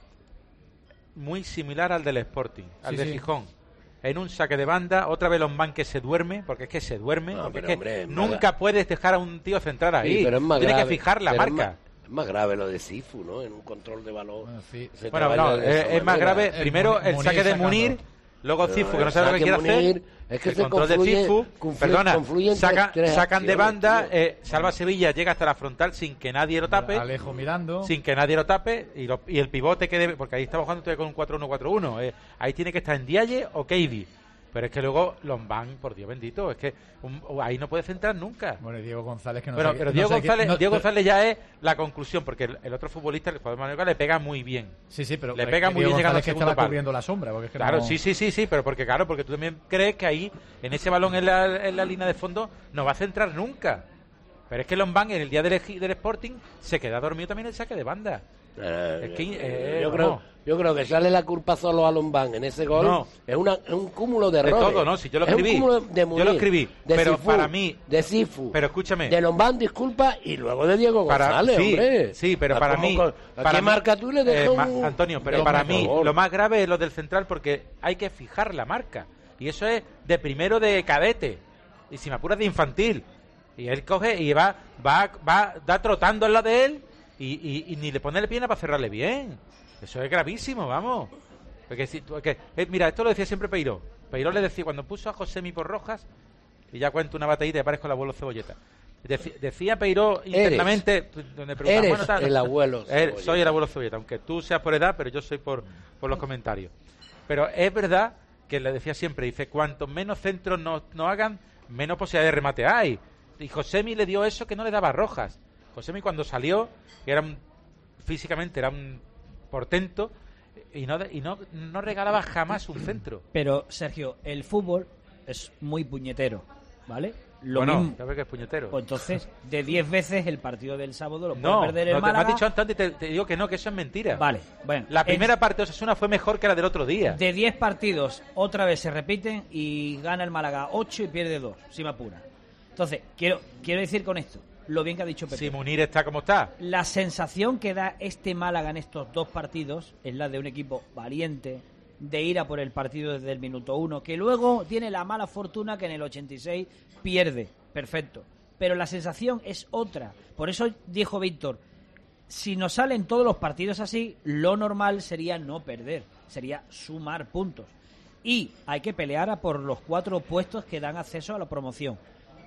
muy similar al del Sporting, al Sí, de sí. Gijón. En un saque de banda, otra vez Lombán que se duerme, porque es que se duerme, No, porque pero, es que hombre, es nunca más- puedes dejar a un tío centrar ahí. Sí, pero es más Tiene grave, que fijar la pero es marca. más- Es más grave lo de Sifu, ¿no? En un control de balón. se te Bueno, vaya no, de esa es, es más manera. grave. Primero el saque de Munir, luego Pero Cifu, que el no sabe lo que saque quiere Munir, hacer. es que el se control de confluye- Cifu, confluye- perdona, confluyen tres- saca- tres sacan de acciones, banda, tío. eh, Salva Sevilla llega hasta la frontal sin que nadie lo tape. Alejo mirando. Sin que nadie lo tape. Y, lo- y el pivote que debe, porque ahí estamos jugando todavía con un cuatro uno cuatro uno. Eh, ahí tiene que estar Ndiaye o Keidi. Pero es que luego Lombán, por Dios bendito, es que un- ahí no puede centrar nunca. Bueno, y Diego González que no Bueno, sé- pero no Diego sé qué- González, no- Diego pero- González ya es la conclusión, porque el, el otro futbolista, el jugador Manuel, le pega muy bien. Sí, sí, pero le pero pega es que muy Diego bien llegando al González que segundo estaba palo. cubriendo la sombra, porque es que Claro, no- sí, sí, sí, sí, pero porque claro, porque tú también crees que ahí, en ese balón en la, en la línea de fondo, no va a centrar nunca. Pero es que Lombán en el día del, eji- del Sporting se queda dormido también en el saque de banda. Eh, Es que, eh, yo, vamos. creo, yo creo que sale la culpa solo a Lombán en ese gol. No. Es, una, es un cúmulo de De errores. todo, ¿no? Si yo lo Es un escribí. cúmulo de Yo Munir, lo escribí, de pero Cifu, para mí- de Sifu, Pero escúchame. de Lombán, disculpa, y luego de Diego Para- González, sí, hombre. sí, pero para Tampoco- mí... ¿A para qué mí- marca tú le dejas eh, ma- un- Antonio, pero Por para mí favor. lo más grave es lo del central porque hay que fijar la marca. Y eso es de primero de cadete. Y si me apuras de infantil. Y él coge y va, va, va, da trotando al lado de él y, y, y ni le pone la pierna para cerrarle bien. Eso es gravísimo, vamos. Porque si tú- que, eh, mira, esto lo decía siempre Peiró. Peiró le decía, cuando puso a Josemi por Rojas, y ya cuento una batallita y parezco el abuelo Cebolleta. Deci- decía Peiró internamente, donde preguntaban, eres bueno, tal, el abuelo Eh, Cebolleta. soy el abuelo Cebolleta, aunque tú seas por edad, pero yo soy por, por los comentarios. Pero es verdad que le decía siempre, dice, cuanto menos centros no, no hagan, menos posibilidad de remate hay. Y Josemi le dio eso que no le daba a Rojas. Josemi cuando salió, que era un, físicamente era un portento, y no, de- y no, no regalaba jamás un centro. Pero, Sergio, el fútbol es muy puñetero, ¿vale? Lo Bueno, mismo. ya ves que es puñetero. Pues entonces, de diez veces el partido del sábado lo puede No, perder el no te, me Málaga. has dicho antes, te, te digo que no, que eso es mentira. Vale, bueno. La es- primera parte de Osasuna fue mejor que la del otro día. De diez partidos, otra vez se repiten y gana el Málaga ocho y pierde dos, si me apura. Entonces, quiero, quiero decir con esto, lo bien que ha dicho Pepe. Si Munir está como está. La sensación que da este Málaga en estos dos partidos es la de un equipo valiente, de ir a por el partido desde el minuto uno, que luego tiene la mala fortuna que en el ochenta y seis pierde. Perfecto. Pero la sensación es otra. Por eso dijo Víctor, si nos salen todos los partidos así, lo normal sería no perder, sería sumar puntos. Y hay que pelear a por los cuatro puestos que dan acceso a la promoción.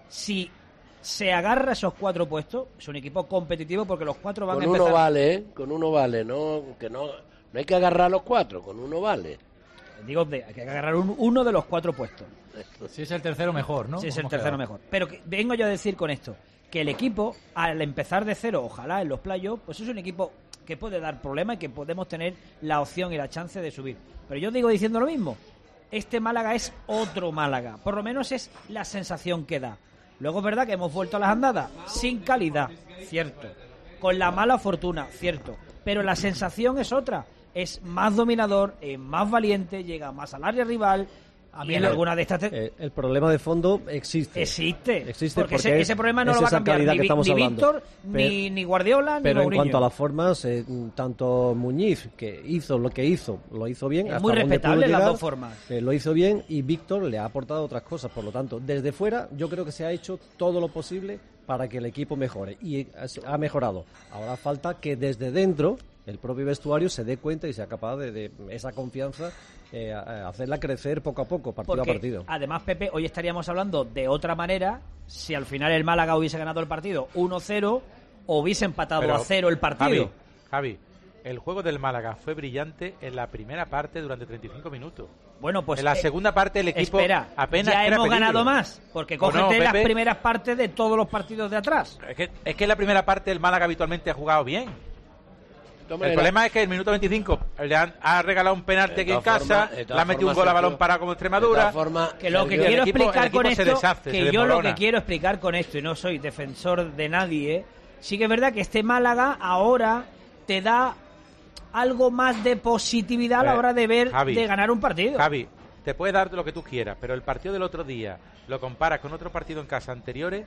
Si se agarra esos cuatro puestos, es un equipo competitivo porque los cuatro van Con a empezar... uno vale, ¿eh? Con uno vale, no, que no, no hay que agarrar a los cuatro, con uno vale. Digo, de- hay que agarrar un- uno de los cuatro puestos. Si es el tercero, mejor, ¿no? Si es el Hemos tercero, quedado. mejor. Pero que- vengo yo a decir con esto, que el equipo, al empezar de cero, ojalá en los playoffs, pues es un equipo que puede dar problemas y que podemos tener la opción y la chance de subir. Pero yo digo diciendo lo mismo, este Málaga es otro Málaga, por lo menos es la sensación que da. Luego es verdad que hemos vuelto a las andadas, sin calidad, cierto, con la mala fortuna, cierto, pero la sensación es otra, es más dominador, es más valiente, llega más al área rival A mí en alguna de estas... Te... Eh, el problema de fondo existe. Existe. Existe porque, porque ese, es, ese problema no lo va a cambiar ni, ni Víctor, ni, ni Guardiola, ni Pero Mourinho. en cuanto a las formas, eh, tanto Muñiz, que hizo lo que hizo, lo hizo bien. Es hasta muy respetable llegar, las dos formas. Eh, lo hizo bien y Víctor le ha aportado otras cosas. Por lo tanto, desde fuera yo creo que se ha hecho todo lo posible para que el equipo mejore. Y ha mejorado. Ahora falta que desde dentro el propio vestuario se dé cuenta y sea capaz de, de esa confianza eh, hacerla crecer poco a poco, partido Porque, a partido. Además, Pepe, hoy estaríamos hablando de otra manera si al final el Málaga hubiese ganado el partido uno cero o hubiese empatado Pero, a cero el partido. Javi, Javi, el juego del Málaga fue brillante en la primera parte durante treinta y cinco minutos. Bueno, pues en la eh, segunda parte el equipo espera, apenas ya era hemos peligro. ganado más, porque cógete no, las Pepe, primeras partes de todos los partidos de atrás. Es que, es que en la primera parte el Málaga habitualmente ha jugado bien. El problema es que el minuto veinticinco le han, ha regalado un penalti aquí en casa, le ha metido un gol a balón parado como Extremadura. Forma, que lo que quiero equipo, explicar con esto, deshace, que yo lo que quiero explicar con esto, y no soy defensor de nadie, sí que es verdad que este Málaga ahora te da algo más de positividad a la hora de ver, Javi, de ganar un partido. Javi, te puede dar lo que tú quieras, pero el partido del otro día lo comparas con otro partido en casa anteriores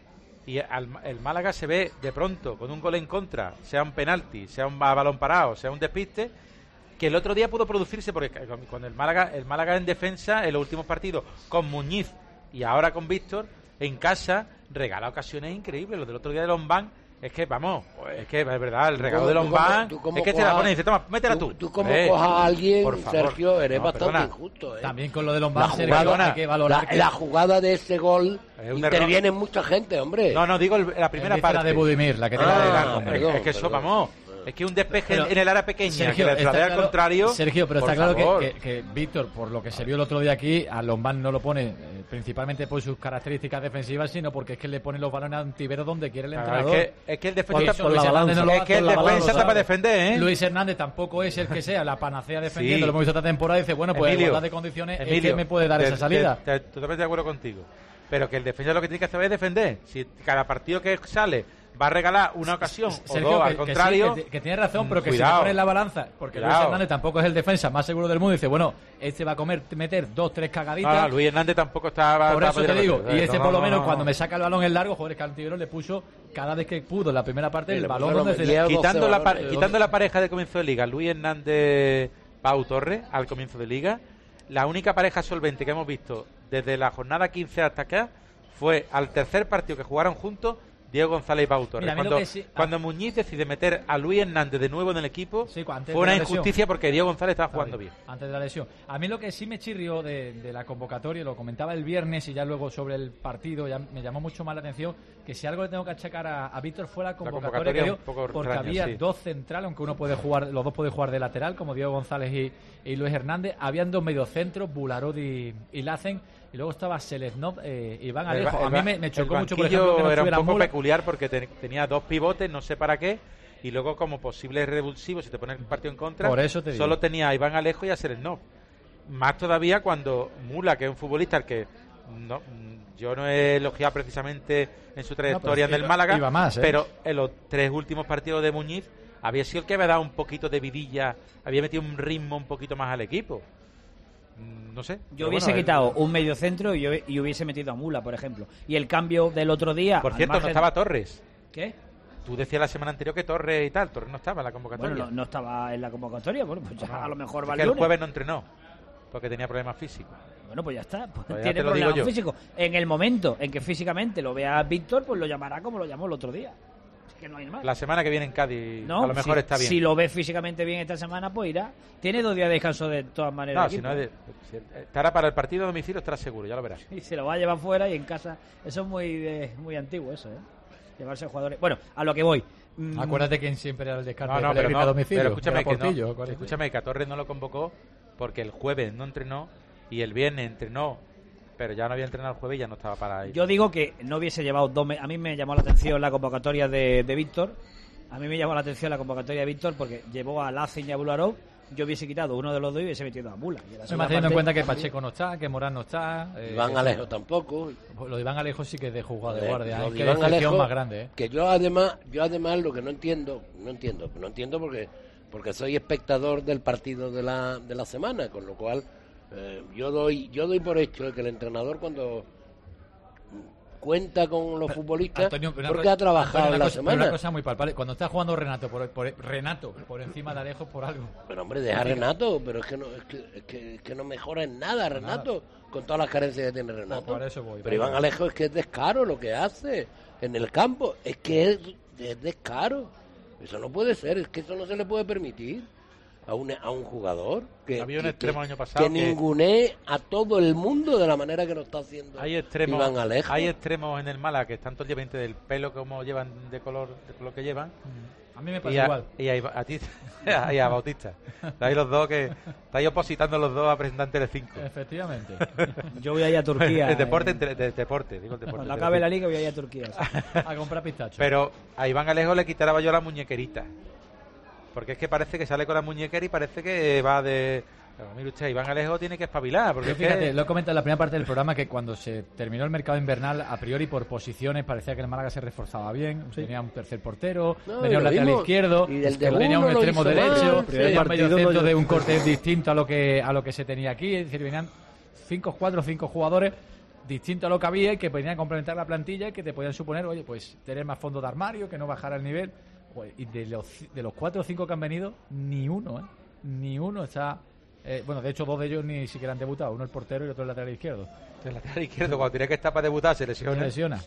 y al, el Málaga se ve de pronto con un gol en contra, sea un penalti, sea un balón parado, sea un despiste, que el otro día pudo producirse porque con el Málaga, el Málaga en defensa en los últimos partidos con Muñiz y ahora con Víctor en casa regala ocasiones increíbles. Lo del otro día de Lombán es que, vamos, es que es verdad, el regalo de Lombán es que te la pone y dice, toma, métela tú. Tú como eh, cojas a alguien, por favor. Sergio, eres No, bastante perdona. injusto. ¿eh? También con lo de Lombán, la Sergio, jugada, hay que valorar la, que... la jugada de ese gol un interviene error. mucha gente, hombre. No, no, digo el, la primera Él dice parte. la de Budimir, la que Ah, te la no, hombre. perdón, es que eso, perdón. vamos, es que un despeje Pero, en el área pequeña Sergio, que le está trasladea al claro- contrario. Sergio, pero por está claro favor. que, que, que Víctor, por lo que se vio el otro día aquí, a Lombán no lo pone eh, principalmente por sus características defensivas, sino porque es que le pone los balones a Antivero donde quiere el Claro, entrenador. es que- es que el defensa Por está- eso Luis por la Hernández no lo balanza. Es hace que el por la defensa balanza, está para ¿sabes? defender, ¿eh? Luis Hernández tampoco es el que sea la panacea defendiendo, Sí. lo hemos visto esta temporada y dice, bueno, pues en Emilio, igualdad de condiciones es Emilio, que me puede dar te- esa salida. te- te- totalmente de acuerdo contigo. Pero que el defensa lo que tiene que hacer es defender. Si cada partido que sale va a regalar una ocasión Sergio, o dos, que, al que sí, contrario... que, que tiene razón, pero que cuidado. si le pones la balanza, porque Cuidado. Luis Hernández tampoco es el defensa más seguro del mundo, dice, bueno, este va a comer meter dos, tres cagaditas. No, no, Luis Hernández tampoco estaba... Por estaba eso te digo, meter, y este no, por lo no, menos no, cuando no. me saca el balón en largo, joder, que Antivero le puso cada vez que pudo en la primera parte Sí, el le balón puso donde los se diez, le... Quitando la, par- Eh, quitando la pareja de comienzo de liga, Luis Hernández Pau Torres, al comienzo de liga, la única pareja solvente que hemos visto desde la jornada quince hasta acá fue al tercer partido que jugaron juntos Diego González y Pau Torres. Mira, a mí lo Cuando, que sí- cuando Muñiz decide meter a Luis Hernández de nuevo en el equipo, antes fue de una la lesión. injusticia porque Diego González estaba Está jugando bien. Antes de la lesión. A mí lo que sí me chirrió de, de la convocatoria, lo comentaba el viernes y ya luego sobre el partido, ya me llamó mucho más la atención que si algo le tengo que achacar a, a Víctor fue la convocatoria, convocatoria que dio, un poco porque extraña, había sí. dos centrales, aunque uno puede jugar, los dos pueden jugar de lateral, como Diego González y, y Luis Hernández. Habían dos mediocentros, Bularod y, y Lacen, y luego estaba Seleznov eh, y Iván El Alejo. ba- A mí el me, ba- me chocó el mucho, por banquillo ejemplo, que no era un estuviera poco Mula. peculiar porque te- tenía dos pivotes, no sé para qué, y luego como posible revulsivo, si te pones el partido en contra, Por eso te digo. solo tenía a Iván Alejo y a Seleznov. Más todavía cuando Mula, que es un futbolista al que no, yo no he elogiado precisamente en su trayectoria No, pero en el iba- Málaga, iba más, ¿eh? pero en los tres últimos partidos de Muñiz había sido el que había dado un poquito de vidilla, había metido un ritmo un poquito más al equipo. Mm, No sé. Yo Pero hubiese bueno, quitado un medio centro y, yo, y hubiese metido a Mula, por ejemplo. Y el cambio del otro día... Por al cierto, no margen- estaba Torres. ¿Qué? Tú decías la semana anterior que Torres y tal, Torres no estaba en la convocatoria. Bueno, no, no estaba en la convocatoria, bueno, pues ya a lo mejor va Es el que el lunes. jueves no entrenó, porque tenía problemas físicos. Bueno, pues ya está, pues Pues ya tiene te lo digo problemas yo. físicos. En el momento en que físicamente lo vea Víctor, pues lo llamará como lo llamó el otro día. Es que no hay más. La semana que viene en Cádiz, No, a lo mejor si, está bien. Si lo ve físicamente bien esta semana, pues irá. Tiene dos días de descanso de todas maneras. No, el si equipo. no es de- si estará para el partido a domicilio, estará seguro, ya lo verás. Y se lo va a llevar fuera y en casa. Eso es muy de- muy antiguo, eso, ¿eh? Llevarse jugadores. Bueno, a lo que voy. Mm, Acuérdate que siempre era el descarte No, no, de pero, Pellegrini no, a domicilio. pero escúchame, era que, Portillo, no, acuérdate. escúchame que a Torres no lo convocó porque el jueves no entrenó y el viernes entrenó, pero ya no había entrenado el jueves y ya no estaba para ir. Yo digo que no hubiese llevado dos. me- A mí me llamó la atención la convocatoria de, de Víctor. A mí me llamó la atención la convocatoria de Víctor porque llevó a Lacen y a Bularov. Yo hubiese quitado uno de los dos y hubiese metido a Mula. Y en la Además, segunda teniendo en parte- cuenta que Pacheco no está, que Morán no está. eh, Iván que- Alejo tampoco. Pues lo de Iván Alejo sí que es de jugador de Lo guardia. de ¿eh? Qué Iván decepción Alejo, más grande, ¿eh? que yo además, yo además lo que no entiendo, no entiendo, no entiendo porque porque soy espectador del partido de la, de la semana, con lo cual Eh, yo doy yo doy por hecho que el entrenador cuando cuenta con los futbolistas Antonio, una porque cosa- ha trabajado Antonio, en una la cosa- semana. Una cosa muy palpable. Cuando está jugando Renato por, por Renato por encima de Alejo por algo. Pero hombre, deja a Renato, pero es que no es que, es que, es que no mejora en nada Renato, con todas las carencias que tiene Renato. Por eso voy, pero por Iván eso. Alejo es que es descaro lo que hace en el campo, es que es, es descaro. Eso no puede ser, es que eso no se le puede permitir a un, a un jugador que, Había un que- extremo que- el año pasado que que- ningunee a todo el mundo de la manera que lo está haciendo Hay extremos, Iván Alejo. hay extremos en el Málaga que están todo el día pendientes del pelo como llevan, de color, de color que llevan. A mí me y pasa a, igual. Y a, a ti y a Bautista. Estáis los dos que estáis opositando los dos a presentar Telecinco. Efectivamente. Yo voy a ir a Turquía. El deporte, eh. entre- de- deporte, digo el deporte. Cuando acabe la Telecinco. liga voy a ir a Turquía. sí. A comprar pistachos. Pero a Iván Alejo le quitaba yo la muñequerita. Porque es que parece que sale con la muñequera y parece que va de... Pero mire usted, Iván Alejo tiene que espabilar. Porque Yo es fíjate, que... lo he comentado en la primera parte del programa que cuando se terminó el mercado invernal, a priori por posiciones parecía que el Málaga se reforzaba bien. Tenía un tercer portero, No, tenía y un lo lateral vimos. izquierdo, Y del debut tenía un no lo extremo hizo derecho, mal. tenía El un medio partido centro no- de un corte distinto a lo que a lo que se tenía aquí. Es decir, venían cinco, cuatro, cinco jugadores distintos a lo que había y que venían a complementar la plantilla y que te podían suponer, oye, pues tener más fondo de armario, que no bajara el nivel. Joder, y de los, de los cuatro o cinco que han venido, ni uno, ¿eh? Ni uno está... eh, bueno, de hecho, dos de ellos ni siquiera han debutado. Uno el portero y otro el lateral izquierdo. El lateral izquierdo, cuando tiene que estar para debutar, se lesiona. Se lesiona.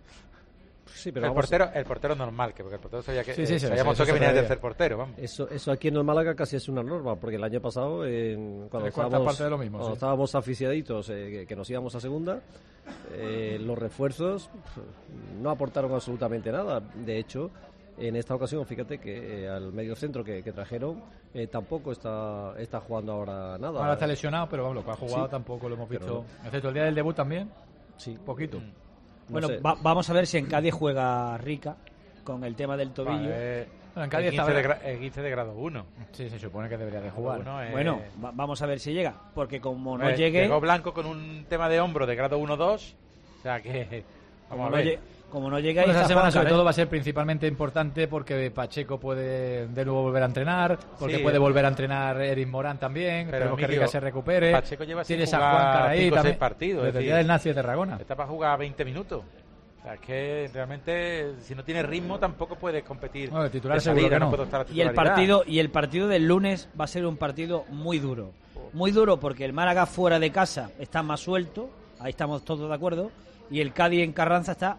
Sí, pero el vamos- portero, el portero normal, que porque el portero sabía que Sí, sí, eh, sí, sabíamos eso todos que se venía de sabía. tercer portero, vamos. Eso, eso aquí en el Málaga casi es una norma, porque el año pasado, en- cuando, Tres cuartas estábamos, partes de lo mismo, cuando sí. estábamos aficiaditos, eh, que, que nos íbamos a segunda, eh, los refuerzos pf, no aportaron absolutamente nada. De hecho, en esta ocasión, fíjate que eh, al medio centro que, que trajeron eh, tampoco está, está jugando ahora nada. Ahora está lesionado, pero vamos, lo que ha jugado Sí. tampoco lo hemos Pero visto. Excepto el día del debut también. Sí. Poquito. Bueno, sé. va- vamos a ver si en Cádiz juega Rica con el tema del tobillo. Vale, Bueno, en Cádiz el quince está- de, gra- el quince de grado uno. Sí, se supone que debería de jugar. Uno es- Bueno, va- vamos a ver si llega, porque como no Eh, llegue, Llegó Blanco con un tema de hombro de grado uno dos. O sea que... como Vamos no, a ver. lle- como no llega, ahí Bueno, esta está semana Juancar, sobre ¿eh? todo va a ser principalmente importante porque Pacheco puede de nuevo volver a entrenar, porque Sí, puede eh. volver a entrenar Eric Morán también, Pero, esperemos que Emilio, Rica se recupere. Pacheco lleva sin Tienes a jugar Juan Caraí cinco o seis también, partidos, desde es el día decir, del Nazi de Tarragona. Está para jugar veinte minutos. O sea, es que realmente si no tienes ritmo tampoco puedes competir. No, de titular de seguro salida, que no. puedo estar a Y el titularidad. partido y el partido del lunes va a ser un partido muy duro. Muy duro porque el Málaga fuera de casa está más suelto, ahí estamos todos de acuerdo, y el Cádiz en Carranza está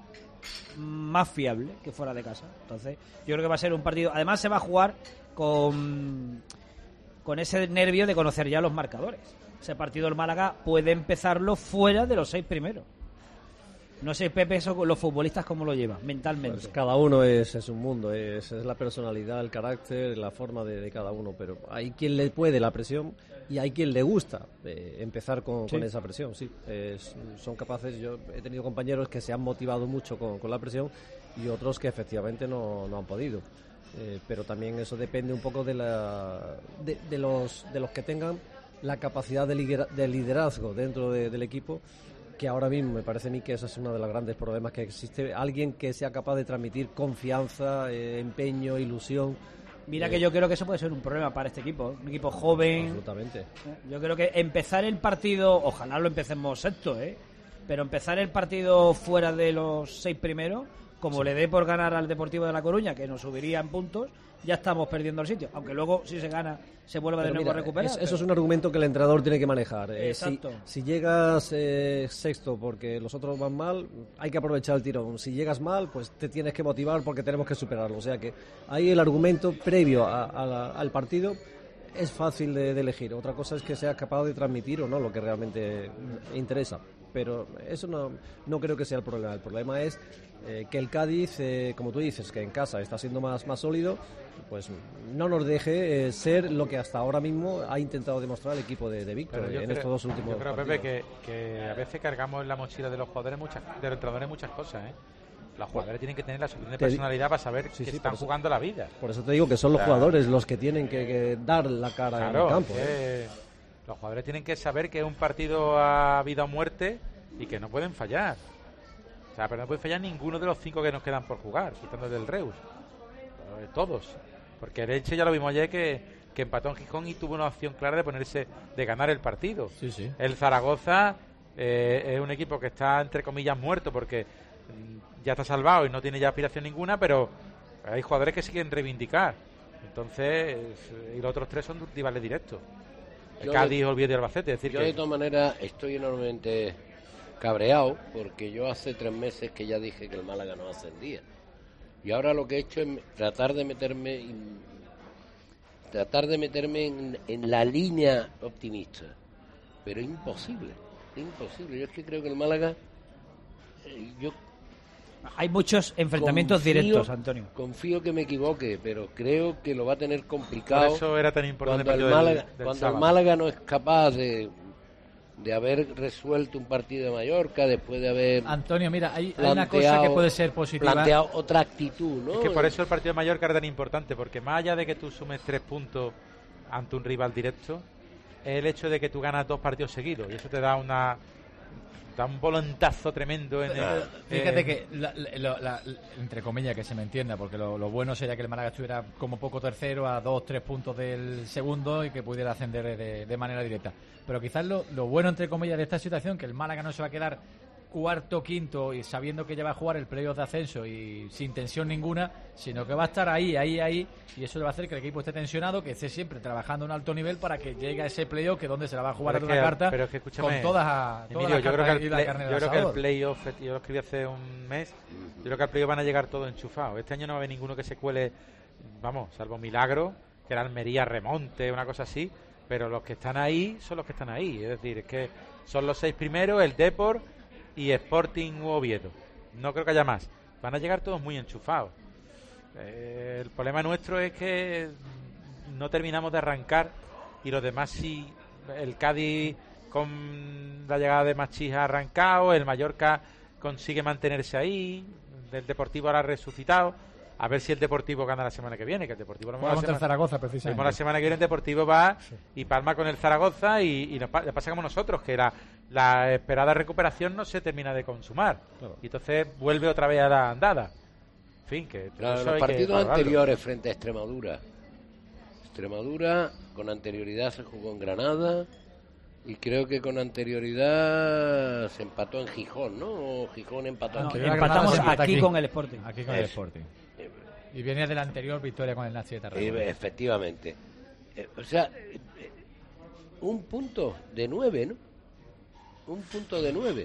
más fiable que fuera de casa. Entonces, yo creo que va a ser un partido, además se va a jugar con con ese nervio de conocer ya los marcadores. Ese partido del Málaga puede empezarlo fuera de los seis primeros. No sé, Pepe, eso con los futbolistas cómo lo llevan mentalmente. Pues cada uno es, es un mundo, es, es la personalidad, el carácter, la forma de, de cada uno, pero hay quien le puede la presión y hay quien le gusta eh, empezar con, Sí. con esa presión, sí. Es- son capaces, yo he tenido compañeros que se han motivado mucho con, con la presión y otros que efectivamente no, no han podido. Eh, pero también eso depende un poco de, la, de, de los, de los que tengan la capacidad de, lidera- de liderazgo dentro de- del equipo, que ahora mismo me parece a mí que ese es uno de los grandes problemas, que existe alguien que sea capaz de transmitir confianza, eh, empeño, ilusión. Mira Eh, que yo creo que eso puede ser un problema para este equipo, ¿eh? Un equipo joven. Absolutamente. Yo creo que empezar el partido, ojalá lo empecemos sexto, ¿eh? Pero empezar el partido fuera de los seis primeros, como Sí. le dé por ganar al Deportivo de La Coruña, que nos subiría en puntos, ya estamos perdiendo el sitio. Aunque luego, si se gana, se vuelva de Pero nuevo mira, a recuperar. es- pero- eso es un argumento que el entrenador tiene que manejar. Eh, si, Exacto. si llegas eh, sexto porque los otros van mal, hay que aprovechar el tirón. Si llegas mal, pues te tienes que motivar porque tenemos que superarlo. O sea que ahí el argumento previo a- a la- al partido es fácil de, de elegir. Otra cosa es que seas capaz de transmitir o no lo que realmente interesa. Pero eso no, no creo que sea el problema. El problema es eh, que el Cádiz, eh, como tú dices, que en casa está siendo más, más sólido, pues no nos deje eh, ser lo que hasta ahora mismo ha intentado demostrar el equipo de, de Víctor Pero yo en creo, estos dos últimos yo creo, partidos. Pepe, que, que a veces cargamos en la mochila de los jugadores muchas, de los entrenadores muchas cosas, ¿eh? Los jugadores tienen que tener la suficiente Te di- personalidad para saber Sí, que sí, están por eso- jugando la vida. Por eso te digo que son los O sea, jugadores los que tienen que, que dar la cara en Claro, el campo. es ¿eh? que los jugadores tienen que saber que es un partido a vida o muerte y que no pueden fallar. O sea, pero no puede fallar ninguno de los cinco que nos quedan por jugar, quitando del Reus. Eh, Todos. Porque el Elche ya lo vimos ayer que que empató en Gijón y tuvo una opción clara de ponerse, de ganar el partido. Sí, sí. El Zaragoza eh, es un equipo que está entre comillas muerto porque mm, ya está salvado y no tiene ya aspiración ninguna, pero hay jugadores que siguen reivindicar. Entonces, y los otros tres son rivales directos. Yo Cádiz, de, Oviedo y Albacete. Es decir, yo que de todas maneras estoy enormemente cabreado porque yo hace tres meses que ya dije que el Málaga no ascendía. Y ahora lo que he hecho es tratar de meterme in, tratar de meterme en, en la línea optimista. Pero es imposible, es imposible. Yo es que creo que el Málaga... Eh, yo Hay muchos enfrentamientos confío, directos, Antonio. Confío que me equivoque, pero creo que lo va a tener complicado. Por eso era tan importante cuando el, el Málaga, del, del cuando sábado. el Málaga no es capaz de... de haber resuelto un partido de Mallorca, después de haber... Antonio, mira, hay, hay una cosa que puede ser positiva. Planteado otra actitud, ¿no? Es que por eso el partido de Mallorca era tan importante, porque más allá de que tú sumes tres puntos ante un rival directo, es el hecho de que tú ganas dos partidos seguidos, y eso te da una... da un volantazo tremendo en el, Fíjate eh, que, la, la, la, entre comillas, que se me entienda, porque lo, lo bueno sería que el Málaga estuviera como poco tercero a dos, tres puntos del segundo y que pudiera ascender de, de manera directa. Pero quizás lo, lo bueno, entre comillas, de esta situación, que el Málaga no se va a quedar cuarto, quinto y sabiendo que ya va a jugar el playoff de ascenso y sin tensión ninguna, sino que va a estar ahí, ahí, ahí, y eso le va a hacer que el equipo esté tensionado, que esté siempre trabajando a un alto nivel para que llegue a ese playoff, que donde se la va a jugar pero de es una que- carta pero es que escúchame, con todas, a, todas Emilio, las yo creo que cartas el y la play- carne yo del creo que el asador. playoff, yo lo escribí hace un mes, yo creo que al playoff van a llegar todos enchufados. Este año no va a haber ninguno que se cuele, vamos, salvo milagro, que era Almería remonte, una cosa así, pero los que están ahí son los que están ahí, es decir, es que son los seis primeros, el Depor y Sporting u Oviedo. No creo que haya más. Van a llegar todos muy enchufados. Eh, el problema nuestro es que no terminamos de arrancar y los demás sí. El Cádiz con la llegada de Machís ha arrancado, el Mallorca consigue mantenerse ahí, el Deportivo ahora ha resucitado. A ver si el Deportivo gana la semana que viene, que el Deportivo lo Juega mismo la contra el semana- Zaragoza, lo precisamente. mismo la semana que viene el Deportivo va y palma con el Zaragoza y, y nos pa- le pasa como nosotros, que la, la esperada recuperación no se termina de consumar. Y entonces vuelve otra vez a la andada. En fin, que todo Claro, eso los hay que partidos valorarlo. anteriores frente a Extremadura. Extremadura con anterioridad se jugó en Granada y creo que con anterioridad se empató en Gijón, ¿no? O Gijón empató No, aquí. empatamos aquí con el Sporting. Aquí con el Eso. Sporting. Y venía de la anterior victoria con el Nazi de Tarragona. Eh, efectivamente. Eh, o sea, eh, eh, un punto de nueve, ¿no? Un punto de nueve.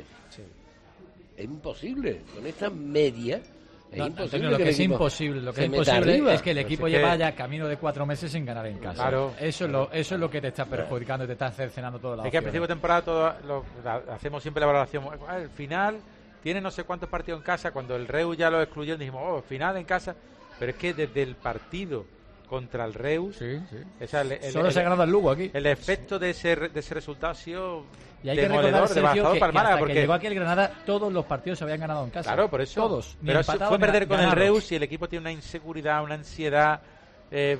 Es imposible. Con esta media es No, imposible. Antonio, lo que el es equipo imposible, lo que se es meta imposible arriba. es que el equipo Pues es que- lleva ya camino de cuatro meses sin ganar en casa. Claro. Eso es lo, eso es lo que te está perjudicando y te está cercenando todo la Es que al principio de temporada todo lo- la- hacemos siempre la valoración. Al final tiene no sé cuántos partidos en casa. Cuando el Reus ya lo excluyó, dijimos, oh, final en casa. Pero es que desde el partido contra el Reus, esa, el, el- Solo el- se ha ganado el Lugo aquí. El efecto de ese, re- de ese resultado ha sido Y hay que recordar, demoledor, Sergio, devastador que, para el que hasta Málaga. que Porque llegó aquí el Granada, todos los partidos se habían ganado en casa. Claro, por eso. Todos. Ni Pero eso empatados fue ni perder con el ganados. Reus y el equipo tiene una inseguridad, una ansiedad. eh,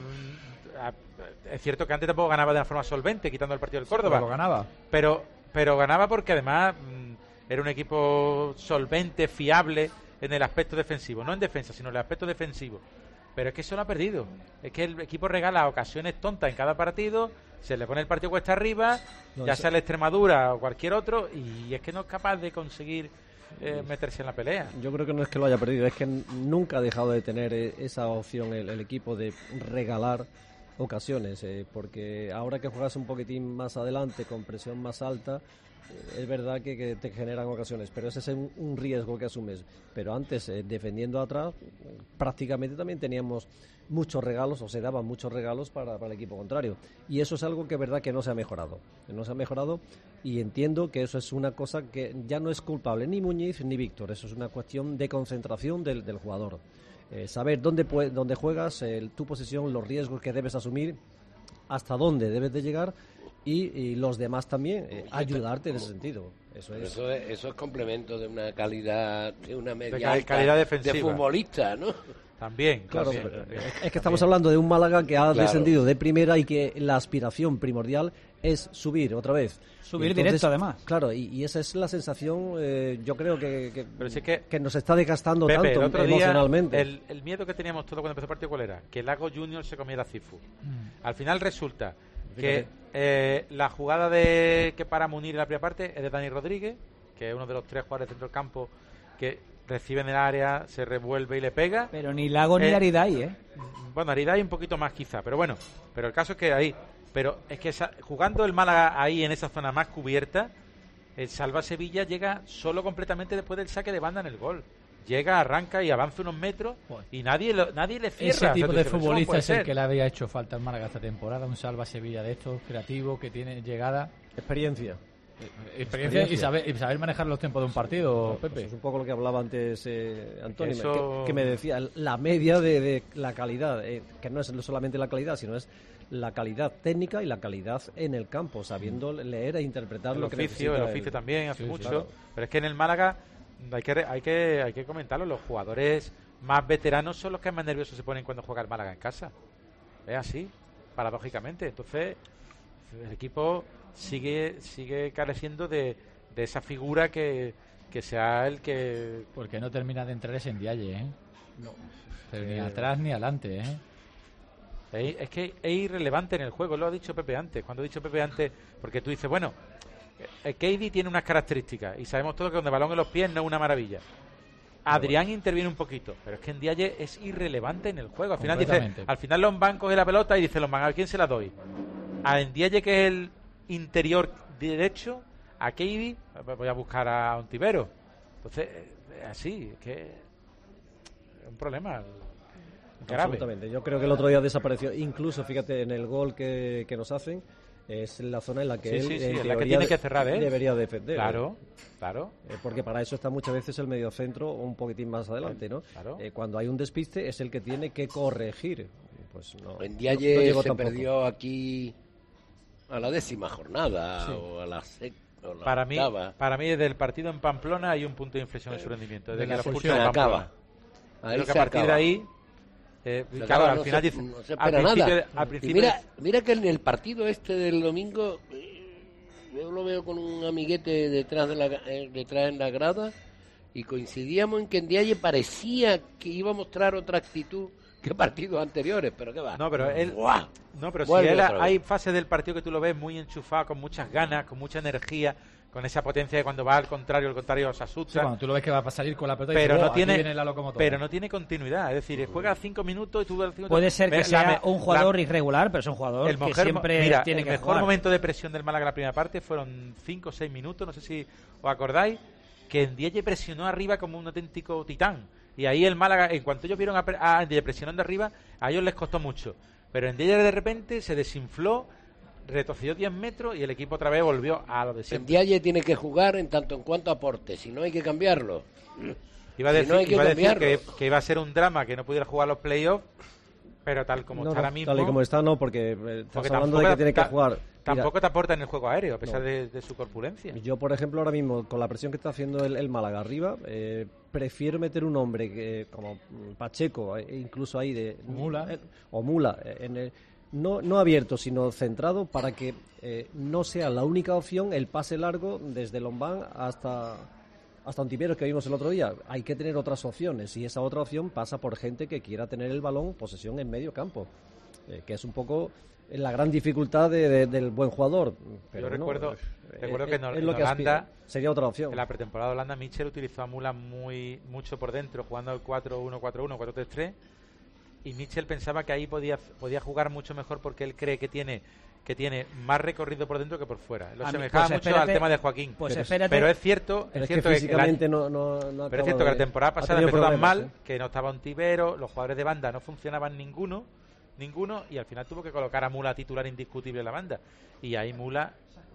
a- es cierto que antes tampoco ganaba de una forma solvente, quitando el partido del Córdoba. pero lo ganaba. Pero, pero ganaba porque además mm, era un equipo solvente, fiable en el aspecto defensivo. No en defensa, sino en el aspecto defensivo. Pero es que eso lo ha perdido. Es que el equipo regala ocasiones tontas en cada partido, se le pone el partido cuesta arriba, No, ya eso- sea el Extremadura o cualquier otro, y es que no es capaz de conseguir eh, meterse en la pelea. Yo creo que no es que lo haya perdido, es que n- nunca ha dejado de tener eh, esa opción el, el equipo de regalar ocasiones, eh, porque ahora que juegas un poquitín más adelante, con presión más alta, eh, es verdad que, que te generan ocasiones, pero ese es un, un riesgo que asumes. Pero antes, eh, defendiendo atrás, eh, prácticamente también teníamos muchos regalos, o se daban muchos regalos para, para el equipo contrario. Y eso es algo que es verdad que no se ha mejorado. Que no se ha mejorado y entiendo que eso es una cosa que ya no es culpable ni Muñiz ni Víctor. Eso es una cuestión de concentración del, del jugador. Eh, saber dónde, pue- dónde juegas, el- tu posición, los riesgos que debes asumir, hasta dónde debes de llegar y, y los demás también eh, ayudarte en ese sentido. Eso es. Eso es, eso es complemento de una calidad, de una media cal- alta calidad defensiva. de futbolista, ¿no? También, claro, también, pero también, es que también. estamos hablando de un Málaga que ha Claro. descendido de primera y que la aspiración primordial es subir otra vez. Subir Entonces, directo, además. Claro, y, y esa es la sensación, eh, yo creo que, que, Pero si es que, que nos está desgastando Pepe, tanto el otro emocionalmente. día, el, el miedo que teníamos todos cuando empezó el partido, ¿cuál era? Que Lago Junior se comiera a Cifu. Mm. Al final resulta que Fíjate. eh, la jugada de que para Munir en la primera parte es de Dani Rodríguez, que es uno de los tres jugadores de centro del campo que recibe en el área, se revuelve y le pega. Pero ni Lago ni Eh, Aridai, ¿eh? Bueno, Aridai un poquito más quizá, pero bueno. Pero el caso es que ahí... Pero es que esa- jugando el Málaga ahí en esa zona más cubierta, el Salva Sevilla llega solo completamente después del saque de banda en el gol. Llega, arranca y avanza unos metros y nadie lo- nadie le cierra. Ese O sea, tipo tú de dices, "Eso no futbolista puede es el ser". que le había hecho falta al Málaga esta temporada, un Salva Sevilla de estos, creativo, que tiene llegada. Experiencia. Eh, Experiencia y saber, y saber manejar los tiempos de un partido, Pepe. Eso es un poco lo que hablaba antes eh, Antonio, Eso- que, que me decía la media de, de la calidad, eh, que no es solamente la calidad, sino es la calidad técnica y la calidad en el campo, sabiendo leer e interpretar El lo que oficio, necesita el oficio también hace Sí, mucho. claro. Pero es que en el Málaga hay que, re- hay que hay que comentarlo, los jugadores más veteranos son los que más nerviosos se ponen cuando juega el Málaga en casa. Es así, paradójicamente. Entonces, el equipo sigue sigue careciendo de, de esa figura que, que sea el que... Porque no termina de entrar ese Ndiaye, ¿eh? No. Pero Eh, ni atrás ni adelante, ¿eh? Es, es que es irrelevante en el juego, lo ha dicho Pepe antes. Cuando ha dicho Pepe antes, porque tú dices, bueno, el K D tiene unas características y sabemos todos que donde el balón en los pies no es una maravilla. Adrián interviene un poquito, pero es que Ndiaye es irrelevante en el juego. Al final dice, Completamente. al final Lombán coge la pelota y dice Lombán, ¿a quién se la doy? A Ndiaye, que es el interior derecho, a K D, voy a buscar a Ontivero. Entonces, es así, es que es un problema grave. Absolutamente. Yo creo que el otro día desapareció. Incluso, fíjate, en el gol que, que nos hacen, es la zona en la que Sí, él sí, sí, en en la que teoría, tiene que cerrar, ¿eh? debería defender. Claro, claro. Eh, porque para eso está muchas veces el mediocentro un poquitín más adelante, ¿no? Claro. Eh, cuando hay un despiste es el que tiene que corregir. Pues no. En no- Dialle no llegó se tampoco. perdió aquí a la décima jornada Sí. o a la sexta. Para mí, para mí, desde el partido en Pamplona hay un punto de inflexión en su rendimiento. Desde de que la lo fusión expulsan en acaba. Pamplona. Ahí Creo que se a partir acaba. de ahí, eh, Se claro, acaba, al no final se- dice, no se al espera principio, nada. al Y principio mira, mira que en el partido este del domingo eh, yo lo veo con un amiguete detrás de la eh, detrás en la grada y coincidíamos en que en Dialle parecía que iba a mostrar otra actitud que partidos anteriores, pero qué va. No, pero él, ¡Guau! no, pero si Vuelve él, otra vez. hay fases del partido que tú lo ves muy enchufado, con muchas ganas, con mucha energía, con esa potencia de cuando va al contrario, el contrario se asusta. Sí, cuando tú lo ves que va a salir con la pelota y pero dices, no "Oh, aquí tiene, viene la locomotora". pero no tiene continuidad, es decir, juega cinco minutos y tú al cinco Puede ser que Ve- sea la- un jugador la- irregular, pero es un jugador el que mejor, siempre mira, tiene el que mejor jugar. momento de presión del Málaga en la primera parte fueron cinco o seis minutos, no sé si os acordáis, que Ndiaye presionó arriba como un auténtico titán. Y ahí el Málaga, en cuanto ellos vieron a, pre- a Ndiaye presionando arriba, a ellos les costó mucho. Pero Ndiaye de repente se desinfló, retrocedió diez metros y el equipo otra vez volvió a lo de En siempre. Dialle tiene que jugar en tanto en cuanto aporte, si no hay que cambiarlo. Iba a Si decir, no hay que iba a decir cambiarlo. que, que iba a ser un drama que no pudiera jugar los playoffs, pero tal como No, está no, ahora mismo... tal y como está, no, porque eh, estás porque hablando de tampoco que tiene que ta- jugar. Mira, Tampoco te aporta en el juego aéreo, a pesar No. de, de su corpulencia. Yo, por ejemplo, ahora mismo, con la presión que está haciendo el, el Málaga arriba, eh, prefiero meter un hombre que, como mm, Pacheco, eh, incluso ahí de... Mula. eh, o Mula, eh, en el- no, no abierto, sino centrado para que eh, no sea la única opción el pase largo desde Lombán hasta... Hasta Ontiveros, que vimos el otro día. Hay que tener otras opciones y esa otra opción pasa por gente que quiera tener el balón, posesión en medio campo, eh, que es un poco la gran dificultad de- de- del buen jugador. Pero Yo no, recuerdo, eh, recuerdo eh, que en, es en lo que Holanda aspira. Sería otra opción. En la pretemporada de Holanda, Mitchell utilizó a Mula muy mucho por dentro, jugando al cuatro uno cuatro uno, cuatro tres tres, y Mitchell pensaba que ahí podía podía jugar mucho mejor porque él cree que tiene que tiene más recorrido por dentro que por fuera. Lo A mí- semejaba pues mucho espérate, al tema de Joaquín. pues pero, espérate. pero es cierto, Pero es es que cierto que el físicamente año- no, no, no pero es acaba cierto que la de- temporada ha pasada tenido empezó tan problemas, mal ¿eh? que no estaba Ontivero, los jugadores de banda no funcionaban ninguno, ninguno, y al final tuvo que colocar a Mula titular indiscutible en la banda. Y ahí Mula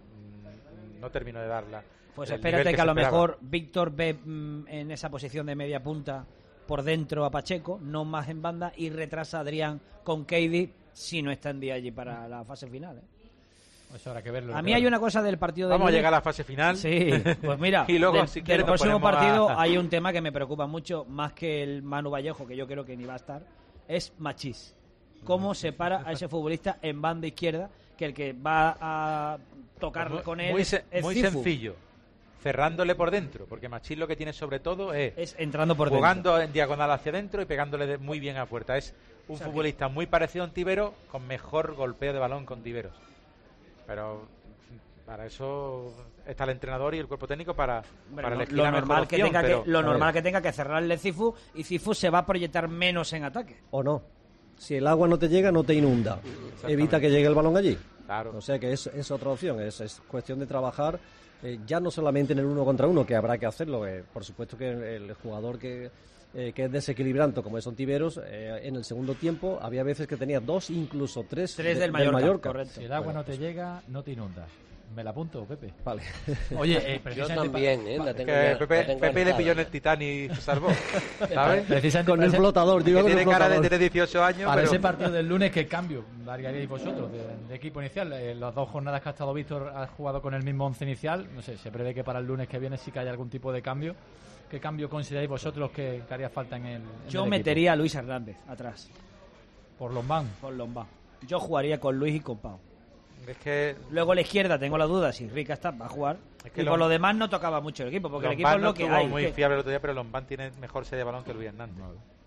mm, no terminó de darla. Pues el espérate nivel que, a se lo esperaba. mejor Víctor ve mm, en esa posición de media punta por dentro a Pacheco, no más en banda, y retrasa a Adrián con Cady si no está en día allí para la fase final. ¿eh? Eso habrá que verlo. A mí hay una cosa del partido de Vamos lunes. a llegar a la fase final. Sí, pues mira, y luego, del, si del quieres, nos próximo ponemos partido a... hay un tema que me preocupa mucho, más que el Manu Vallejo, que yo creo que ni va a estar, es Machís. Cómo se para a ese futbolista en banda izquierda, que el que va a tocar muy, con él muy, es, se, es muy Cifu. sencillo. Cerrándole por dentro, porque Machís lo que tiene sobre todo es, es entrando por jugando dentro. en diagonal hacia adentro y pegándole de, muy bien a puerta. Es un o sea futbolista que... muy parecido a Ontiveros, con mejor golpeo de balón que Ontiveros. Pero para eso está el entrenador y el cuerpo técnico para, Bueno, para lo, elegir lo la normal mejor que opción, tenga pero, que lo normal que tenga que cerrarle Cifu, y Cifu se va a proyectar menos en ataque. O no. Si el agua no te llega, no te inunda. Evita que llegue el balón allí. Claro. O sea que es, es otra opción. Es, es cuestión de trabajar eh, ya no solamente en el uno contra uno, que habrá que hacerlo. Eh, por supuesto que el, el jugador que, eh, que es desequilibrante, como es Ontiveros, eh, en el segundo tiempo había veces que tenía dos, incluso tres, tres de, del Mallorca, del Mallorca. Correcto. Si el agua bueno, no te pues, llega, no te inundas. Me la apunto, Pepe. Vale. Oye, eh, yo también, ¿eh? La tengo que ya, Pepe, la tengo Pepe le anotada. pilló en el Titanic y se salvó, ¿sabes? Precisamente con el ese, flotador, que digo, con tiene el cara de flotador. tener dieciocho años, para pero... ese partido del lunes, ¿qué cambio haríais vosotros de, de equipo inicial? Eh, las dos jornadas que ha estado Víctor ha jugado con el mismo once inicial. No sé, se prevé que para el lunes que viene sí que haya algún tipo de cambio. ¿Qué cambio consideráis vosotros que, que haría falta en el en Yo el metería equipo? a Luis Hernández atrás. Por Lombán. Por Lombán. Yo jugaría con Luis y con Pau. Es que Luego a la izquierda tengo la duda si Rica está va a jugar. Es que y Lom- por lo demás no tocaba mucho el equipo, porque el equipo Lombán es no lo que estuvo hay. muy que- fiable el otro día, pero Lombán tiene mejor serie de balón que Luis Hernández.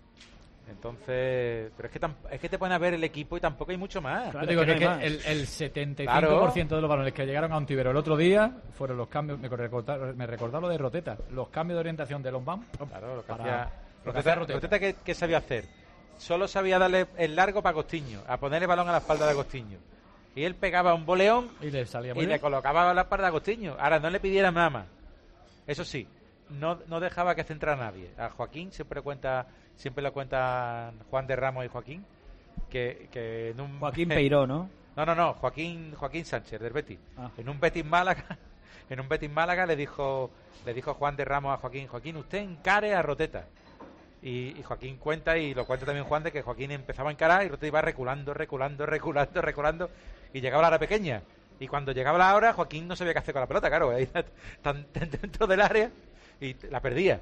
Entonces, pero es que tam- es que te ponen a ver el equipo y tampoco hay mucho más. Yo digo que, que el, el setenta y cinco Claro. por ciento de los balones que llegaron a Ontivero el otro día fueron los cambios. Me recordaba, me recordaba lo de Roteta, los cambios de orientación de Lombán. Claro, lo que para- hacía lo que Roteta, hacía Roteta. Roteta, ¿qué, qué sabía hacer? Solo sabía darle el largo para Agostinho, a ponerle balón a la espalda de Agostinho. Y él pegaba un boleón y le salía y muy le bien. colocaba a la espalda de Agostinho. Ahora no le pidiera nada más. Eso sí, no, no dejaba que centrara a nadie. A Joaquín siempre cuenta, siempre lo cuentan Juan de Ramos y Joaquín, que, que en un Joaquín Peiró, ¿no? No, no, no, Joaquín Joaquín Sánchez del Betis. Ah. En un Betis Málaga, en un Betis Málaga le dijo le dijo Juan de Ramos a Joaquín, Joaquín, usted encare a Roteta. Y, y Joaquín cuenta, y lo cuenta también Juan, de que Joaquín empezaba a encarar y Roteta iba reculando, reculando, reculando, reculando, y llegaba la hora pequeña. Y cuando llegaba la hora, Joaquín no sabía qué hacer con la pelota, claro, ahí tan dentro del área, y la perdía.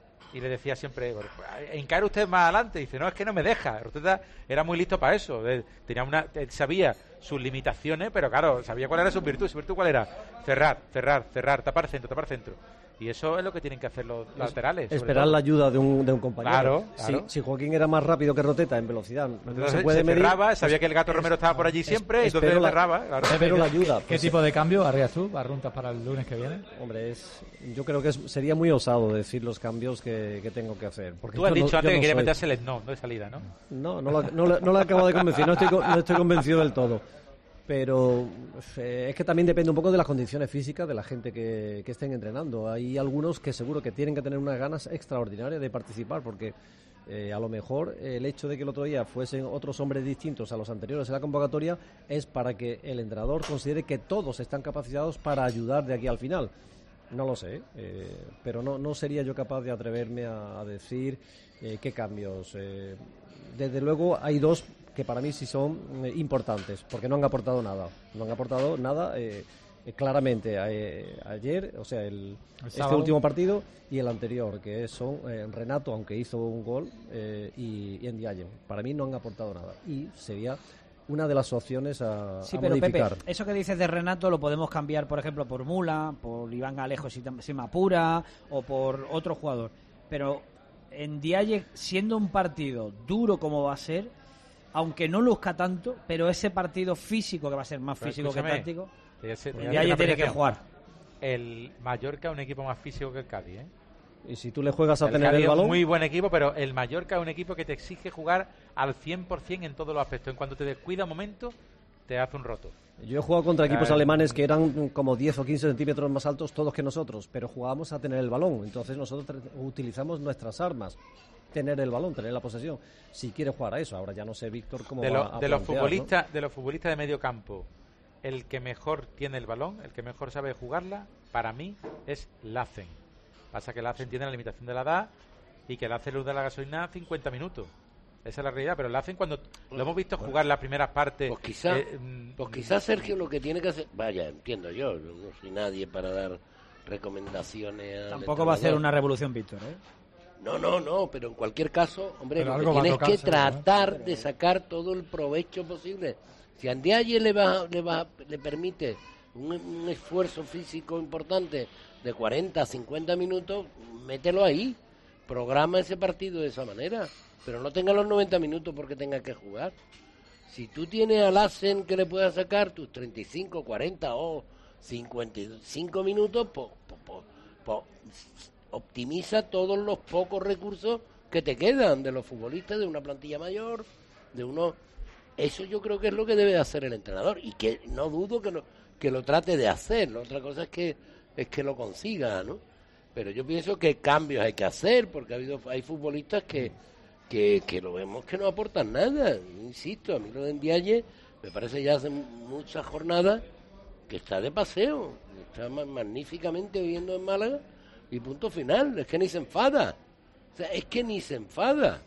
Y le decía siempre, encare usted más adelante. Y dice, no, es que no me deja. Roteta era muy listo para eso. Él, tenía una, él sabía sus limitaciones, pero claro, sabía cuál era su virtud. ¿Su virtud cuál era? Cerrar, cerrar, cerrar, tapar centro, tapar centro. Y eso es lo que tienen que hacer los laterales. sobre Esperar todo. la ayuda de un, de un compañero. Claro, Si- claro. Si, Joaquín era más rápido que Roteta en velocidad, no Entonces se puede se medir. cerraba, sabía pues, que el Gato Romero estaba por allí siempre, es- entonces espero la- cerraba. Claro. Espero la ayuda. ¿Qué pues, tipo de cambio harías tú, Barruntas, para el lunes que viene? Hombre, es, yo creo que es- sería muy osado decir los cambios que, que tengo que hacer. Porque Tú has yo no- dicho yo antes no que quería soy- meterse el no, no de salida, ¿no? No, no, lo- no, le- no le acabo de convencer, no estoy, co- no estoy convencido del todo. Pero eh, es que también depende un poco de las condiciones físicas de la gente que, que estén entrenando. Hay algunos que seguro que tienen que tener unas ganas extraordinarias de participar, porque eh, a lo mejor el hecho de que el otro día fuesen otros hombres distintos a los anteriores en la convocatoria es para que el entrenador considere que todos están capacitados para ayudar de aquí al final. No lo sé, eh, pero no, no sería yo capaz de atreverme a, a decir eh, qué cambios. Eh, desde luego hay dos que para mí sí son eh, importantes, porque no han aportado nada. No han aportado nada eh, eh, claramente eh, ayer, o sea, el, El este sábado. último partido y el anterior, que son eh, Renato, aunque hizo un gol, eh, y, y Ndiaye. Para mí no han aportado nada. Y sería una de las opciones a, Sí, a pero modificar. Pepe, eso que dices de Renato lo podemos cambiar, por ejemplo, por Mula, por Iván Alejo si, tam- si me apura, o por otro jugador. Pero en Ndiaye, siendo un partido duro como va a ser, aunque no luzca tanto, pero ese partido físico, que va a ser más Pero físico que escúchame, táctico, te voy a hacer- te voy a Ndiaye hacer una tiene que apreciación. jugar. El Mallorca es un equipo más físico que el Cádiz, ¿eh? Y si tú le juegas a el tener Cádiz el es un balón, muy buen equipo, pero el Mallorca es un equipo que te exige jugar al cien por ciento en todos los aspectos. En cuanto te descuida un momento, te hace un roto. yo he jugado contra equipos Ah, alemanes que eran como diez o quince centímetros más altos todos que nosotros, pero jugábamos a tener el balón. Entonces nosotros tra- utilizamos nuestras armas. Tener el balón, tener la posesión. Si quiere jugar a eso, ahora ya no sé, Víctor, cómo De, va lo- a de los plantear, futbolistas, de los futbolistas de medio campo, el que mejor tiene el balón, el que mejor sabe jugarla, para mí es Lacen. Pasa que Lacen tiene la limitación de la edad y que Lacen le da la gasolina cincuenta minutos. Esa es la realidad, pero lo hacen cuando lo hemos visto jugar las primeras partes. Pues quizás, eh, pues quizás Sergio lo que tiene que hacer, vaya, entiendo yo, no soy nadie para dar recomendaciones. Tampoco va a ser una revolución, Víctor, ¿eh? No, no, no, pero en cualquier caso, hombre, Pero lo que algo va a tienes que tocarse, ¿no? tratar de sacar todo el provecho posible. Si a Ndiaye le va, le va, le permite un, un esfuerzo físico importante de cuarenta a cincuenta minutos, mételo ahí, programa ese partido de esa manera, pero no tenga los noventa minutos porque tenga que jugar. Si tú tienes a Lassen que le pueda sacar tus treinta y cinco, cuarenta o cincuenta y cinco minutos, pues po, po, po, optimiza todos los pocos recursos que te quedan de los futbolistas, de una plantilla mayor, de uno. Eso yo creo que es lo que debe hacer el entrenador y que no dudo que lo, que lo trate de hacer. La otra cosa es que es que lo consiga, ¿no? Pero yo pienso que cambios hay que hacer porque ha habido hay futbolistas que que, que lo vemos que no aportan nada. Insisto, a mí lo de Ndiaye me parece ya hace muchas jornadas que está de paseo, está magníficamente viviendo en Málaga y punto final. Es que ni se enfada, o sea, es que ni se enfada.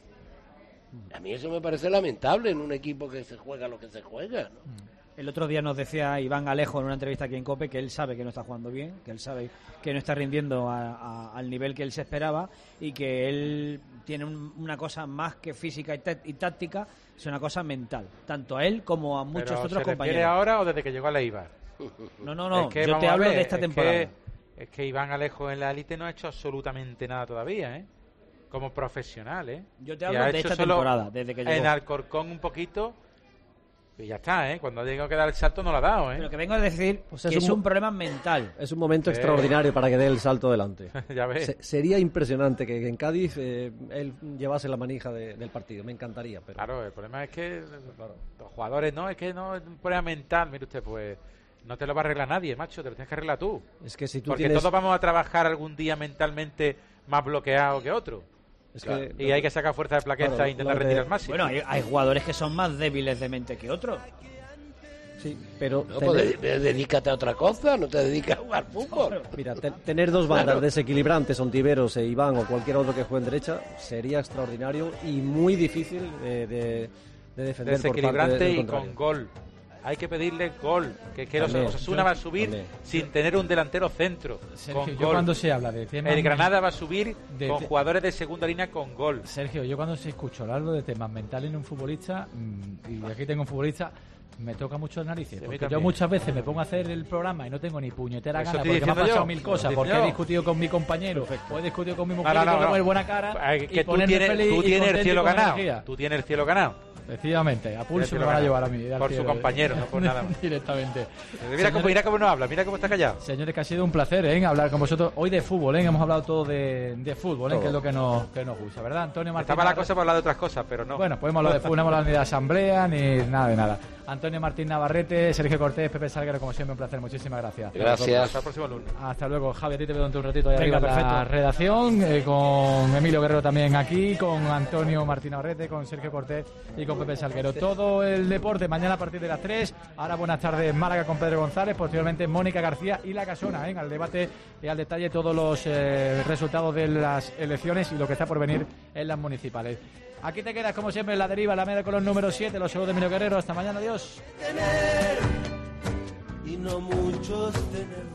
A mí eso me parece lamentable en un equipo que se juega lo que se juega, ¿no? El otro día nos decía Iván Alejo en una entrevista aquí en COPE que él sabe que no está jugando bien, que él sabe que no está rindiendo a, a, al nivel que él se esperaba y que él tiene un, una cosa más que física y, t- y táctica, es una cosa mental, tanto a él como a muchos ¿Pero otros se refiere compañeros. ahora o desde que llegó a la Eibar? No, no, no, Es que, yo vamos te a hablo ver, de esta es temporada. Que, es que Iván Alejo en la élite no ha hecho absolutamente nada todavía, ¿eh? Como profesional, ¿eh? Yo te Y hablo ha de hecho esta solo temporada, desde que llegó. En Alcorcón un poquito y ya está, ¿eh? Cuando ha llegado que dar el salto no lo ha dado, ¿eh? Pero que vengo a decir Pues que es es un un, mo- problema mental. Es un momento Eh. extraordinario para que dé el salto adelante. Ya ves. Se- sería impresionante que en Cádiz eh, él llevase la manija de- del partido. Me encantaría. Pero... Claro, el problema es que los jugadores, no, es que no, es un problema mental, mire usted, pues no te lo va a arreglar nadie, macho, te lo tienes que arreglar tú. Es que si tú Porque tienes... todos vamos a trabajar algún día mentalmente más bloqueado que otro. Es Claro. que- Y hay que sacar fuerza de plaqueza Claro, e intentar lo de- rendir al máximo. Bueno, hay, hay jugadores que son más débiles de mente que otros. Sí, pero... No, tener- pues de- de- dedícate a otra cosa, no te dedicas a jugar fútbol. Mira, te- tener dos bandas Claro. desequilibrantes, Ontiveros e Iván o cualquier otro que juegue en derecha, sería extraordinario y muy difícil de, de, de defender por parte Desequilibrante del y contrario. con gol. Hay que pedirle gol. Que, que los También. Osasuna Yo- va a subir también. sin tener un delantero centro. Sergio, con yo gol. cuando se habla de temas... El Granada va a subir de con te- jugadores de segunda línea con gol. Sergio, yo cuando se escucho hablar de temas mentales en un futbolista, mm, y aquí tengo un futbolista, me toca mucho las narices. Sí, a mí Porque yo también. muchas veces me pongo a hacer el programa y no tengo ni puñetera Eso gana estoy porque me han diciendo pasado yo, mil eso cosas, estoy porque he diciendo yo. discutido con mi compañero, o he discutido con mi mujer No, no, y tengo no, que poner no. buena cara Eh, y que tú ponerme tienes, feliz tú y tienes el contento y cielo con ganado. energía. Tú tienes el cielo ganado. Efectivamente, a pulso Tienes el me van a cielo llevar a ganado. mí. al Por su cielo, compañero, no por nada más. Directamente. Mira cómo, mira cómo no habla, mira cómo está callado. Señores, que ha sido un placer, ¿eh? Hablar con vosotros hoy de fútbol, ¿eh? Hemos hablado todo de, de fútbol, ¿eh? Todo. Que es lo que nos, que nos gusta, ¿verdad? Antonio Martín. Estaba la cosa para hablar de otras cosas, pero no. Bueno, podemos hablar de fútbol, no hemos hablado ni de asamblea ni nada de nada. Antonio Martín Navarrete, Sergio Cortés, Pepe Salguero, como siempre, un placer. Muchísimas gracias. Gracias. Hasta el próximo lunes. Hasta luego, Javi. A ti te veo en un ratito ahí Venga, arriba en la perfecto. redacción, eh, con Emilio Guerrero también aquí, con Antonio Martín Navarrete, con Sergio Cortés y con Pepe Salguero. Todo el deporte mañana a partir de las tres. Ahora buenas tardes Málaga con Pedro González, posteriormente Mónica García y La Casona, ¿eh? Al debate y al detalle todos los eh, resultados de las elecciones y lo que está por venir en las municipales. Aquí te quedas como siempre en La Deriva, la media con los número siete, los saludos de Emilio Guerrero. Hasta mañana, adiós. Y no muchos tener